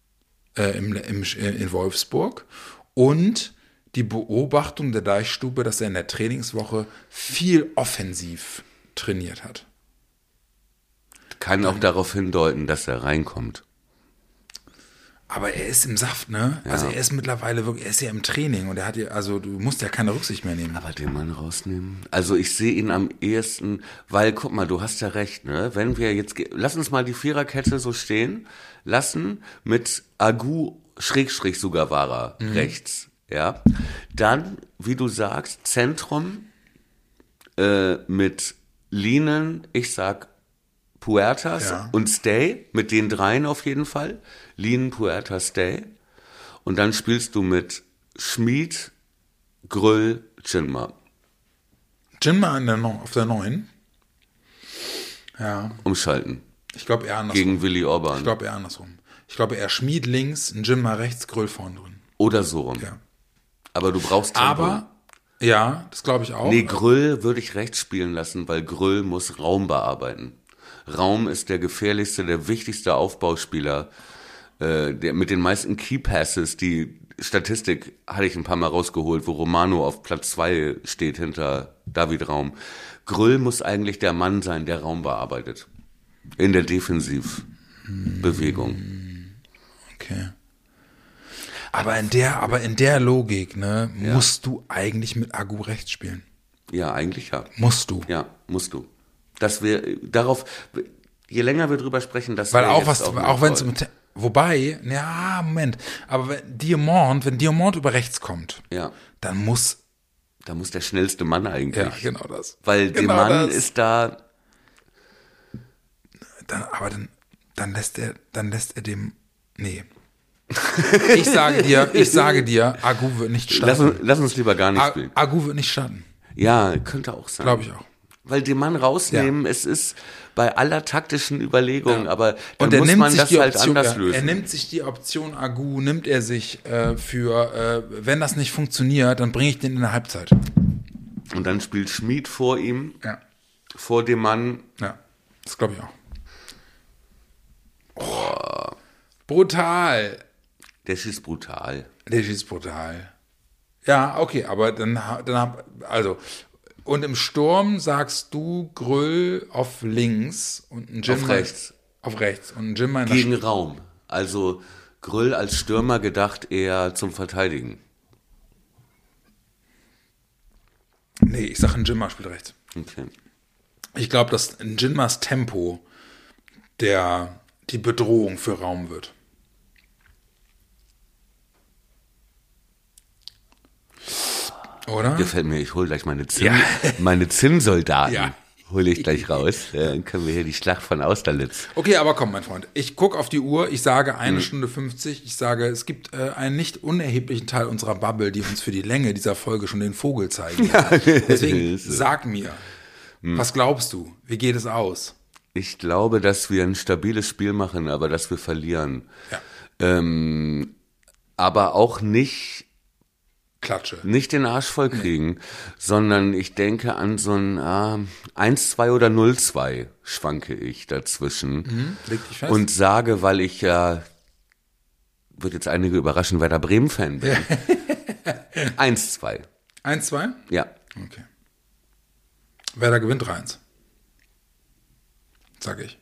in Wolfsburg und die Beobachtung der Deichstube, dass er in der Trainingswoche viel offensiv trainiert hat. Kann auch darauf hindeuten, dass er reinkommt. Aber er ist im Saft, ne? Ja. Also er ist mittlerweile wirklich, er ist ja im Training und er hat ja, also du musst ja keine Rücksicht mehr nehmen. Aber den Mann rausnehmen? Also ich sehe ihn am ehesten, weil, guck mal, du hast ja recht, ne? Wenn wir jetzt, lass uns mal die Viererkette so stehen lassen mit Agu Schrägstrich Sugawara rechts, ja? Dann, wie du sagst, Zentrum mit Linen, ich sag Puertas und Stay, mit den dreien auf jeden Fall. Linen, Puertas, Stay. Und dann spielst du mit Schmid, Gröll, Jinma. Jinma auf der 9. Ja. Umschalten. Ich glaube eher andersrum. Gegen Willi Orban. Ich glaube eher andersrum. Ich glaube eher Schmid links, ein Jinma rechts, Gröll vorne drin. Oder so rum. Ja. Aber du brauchst Tempo. Aber, ja, das glaube ich auch. Nee, Gröll würde ich rechts spielen lassen, weil Gröll muss Raum bearbeiten. Raum ist der gefährlichste, der wichtigste Aufbauspieler, der mit den meisten Key Passes. Die Statistik hatte ich ein paar Mal rausgeholt, wo Romano auf Platz 2 steht hinter David Raum. Gröll muss eigentlich der Mann sein, der Raum bearbeitet. In der Defensivbewegung. Okay. Aber in der Logik, ne, musst du eigentlich mit Agu rechts spielen. Ja, eigentlich ja. Musst du. Ja, musst du. Dass wir darauf, je länger wir drüber sprechen, dass Weil wir auch jetzt was, auch wenn es wobei, ja, Moment, aber wenn Diamant über rechts kommt, ja, dann muss, da muss der schnellste Mann eigentlich. ja, genau das. Weil genau der Mann das. ist da. Dann lässt er dem, nee. Ich sage dir, Agu wird nicht starten. Lass uns lieber gar nicht spielen. Agu wird nicht starten. Ja, könnte auch sein. Glaube ich auch. Weil den Mann rausnehmen, es ist bei aller taktischen Überlegung, aber dann Und er muss nimmt man sich das die halt Option, anders lösen. Er nimmt sich die Option Agu, nimmt er sich für, wenn das nicht funktioniert, dann bringe ich den in der Halbzeit. Und dann spielt Schmid vor ihm, Ja. vor dem Mann. Ja, das glaube ich auch. Oh, brutal. Der schießt brutal. Der schießt brutal. Ja, okay, aber also, und im Sturm sagst du Gröll auf links und ein Jim Auf rechts. Auf rechts und ein Jim in Gegen Raum. Also Gröll als Stürmer gedacht eher zum Verteidigen. Nee, ich sag ein Jimma spielt rechts. Okay. Ich glaube, dass ein Jinmas Tempo die Bedrohung für Raum wird. Oder? Gefällt mir, ich hole gleich meine Zinnsoldaten. Ja. Hole ich gleich raus. Dann können wir hier die Schlacht von Austerlitz. Okay, aber komm, mein Freund. Ich gucke auf die Uhr, ich sage 1 Stunde 50. Ich sage, es gibt einen nicht unerheblichen Teil unserer Bubble, die uns für die Länge dieser Folge schon den Vogel zeigen. Ja. Deswegen sag mir, was glaubst du? Wie geht es aus? Ich glaube, dass wir ein stabiles Spiel machen, aber dass wir verlieren. Ja. Aber auch nicht Klatsche. Nicht den Arsch voll kriegen, sondern ich denke an so ein 1-2 oder 0-2 schwanke ich dazwischen. Leg dich fest. Und sage, weil ich ja, wird jetzt einige überraschen, Werder Bremen-Fan bin. 1-2. 1-2? Ja. Okay. Werder gewinnt 3-1. Sag ich.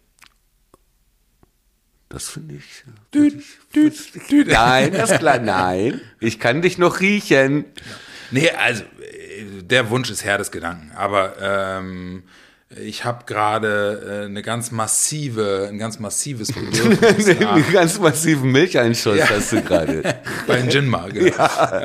Das finde ich. Düt. Nein, das ist klar. Nein, ich kann dich noch riechen. Nee, also der Wunsch ist Herr des Gedanken. Aber ich habe gerade ein ganz massives Bedürfnis. Einen ganz massiven Milcheinschuss hast du gerade. Bei den Jinma, genau.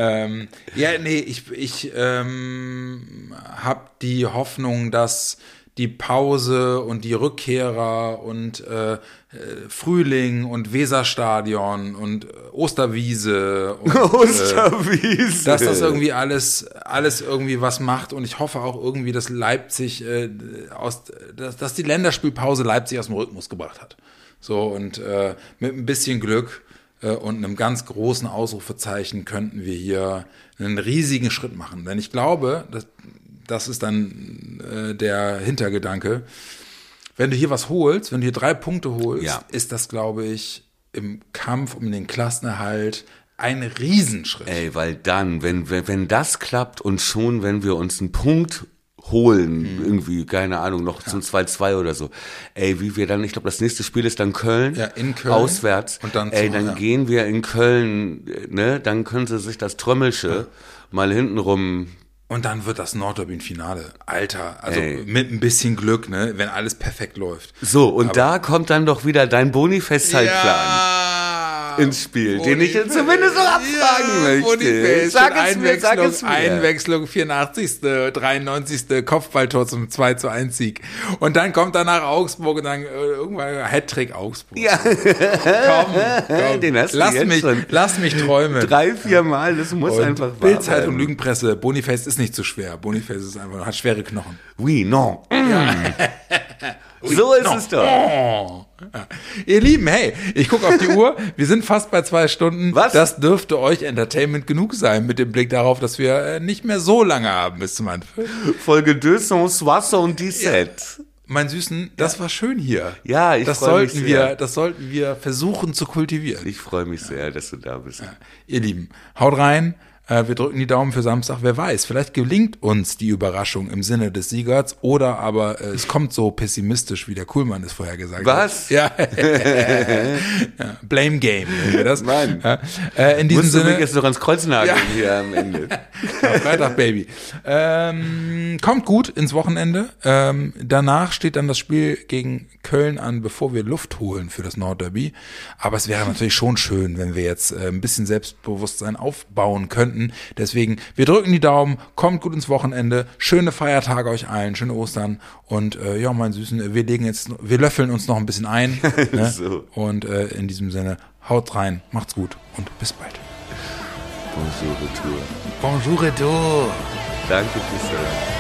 Ich habe die Hoffnung, dass die Pause und die Rückkehrer und Frühling und Weserstadion und Osterwiese und Osterwiese. dass das irgendwie alles irgendwie was macht und ich hoffe auch irgendwie, dass Leipzig dass die Länderspielpause Leipzig aus dem Rhythmus gebracht hat. So und mit ein bisschen Glück und einem ganz großen Ausrufezeichen könnten wir hier einen riesigen Schritt machen, denn ich glaube, das ist dann der Hintergedanke. Wenn du hier was holst, wenn du hier 3 Punkte holst, ist das, glaube ich, im Kampf um den Klassenerhalt ein Riesenschritt. Ey, weil dann, wenn das klappt und schon, wenn wir uns einen Punkt holen, irgendwie, keine Ahnung, noch zum 2-2 oder so. Ey, wie wir dann, ich glaube, das nächste Spiel ist dann Köln, in Köln auswärts. Und dann gehen wir in Köln, ne, dann können sie sich das Trömmelsche mal hintenrum. Und dann wird das Nordderby ein Finale. Alter, also mit ein bisschen Glück, ne, wenn alles perfekt läuft. So, und da kommt dann doch wieder dein Boni-Festzeitplan ins Spiel, den ich zumindest noch abfragen möchte. Sag es mir. Einwechslung, 84., 93. Kopfballtor zum 2-1 Sieg. Und dann kommt danach Augsburg und dann irgendwann Hattrick Augsburg. Ja. Komm. Den hast du jetzt schon. Lass mich träumen. 3-4 Mal, das muss Und einfach wahr Bild-Zeitung, bleiben. Lügenpresse, Boniface ist nicht so schwer. Boniface ist einfach, hat schwere Knochen. Oui, non. So ist es doch. Oh. Ja. Ihr Lieben, hey, ich gucke auf die Uhr, wir sind fast bei 2 Stunden. Was? Das dürfte euch Entertainment genug sein, mit dem Blick darauf, dass wir nicht mehr so lange haben bis zum Anfang. Folge 217. Mein Süßen, das war schön hier. Ja, ich freue mich sehr. Das sollten wir versuchen zu kultivieren. Ich freue mich sehr, dass du da bist. Ja. Ihr Lieben, haut rein. Wir drücken die Daumen für Samstag. Wer weiß, vielleicht gelingt uns die Überraschung im Sinne des Siegers oder aber es kommt so pessimistisch, wie der Kuhlmann es vorher gesagt hat. Was? Ja. Ja. Blame Game, nennen wir das. Mann. Ja. In diesem Musst Sinne. du mich jetzt noch ans Kreuz nageln hier am Ende. Freitag, Baby. Kommt gut ins Wochenende. Danach steht dann das Spiel gegen Köln an, bevor wir Luft holen für das Nordderby. Aber es wäre natürlich schon schön, wenn wir jetzt ein bisschen Selbstbewusstsein aufbauen könnten. Deswegen, wir drücken die Daumen, kommt gut ins Wochenende, schöne Feiertage euch allen, schöne Ostern und ja, mein Süßen, wir löffeln uns noch ein bisschen ein. Ne? So. Und in diesem Sinne, haut rein, macht's gut und bis bald. Bonjour, retour. Bonjour, retour. Danke, Christian.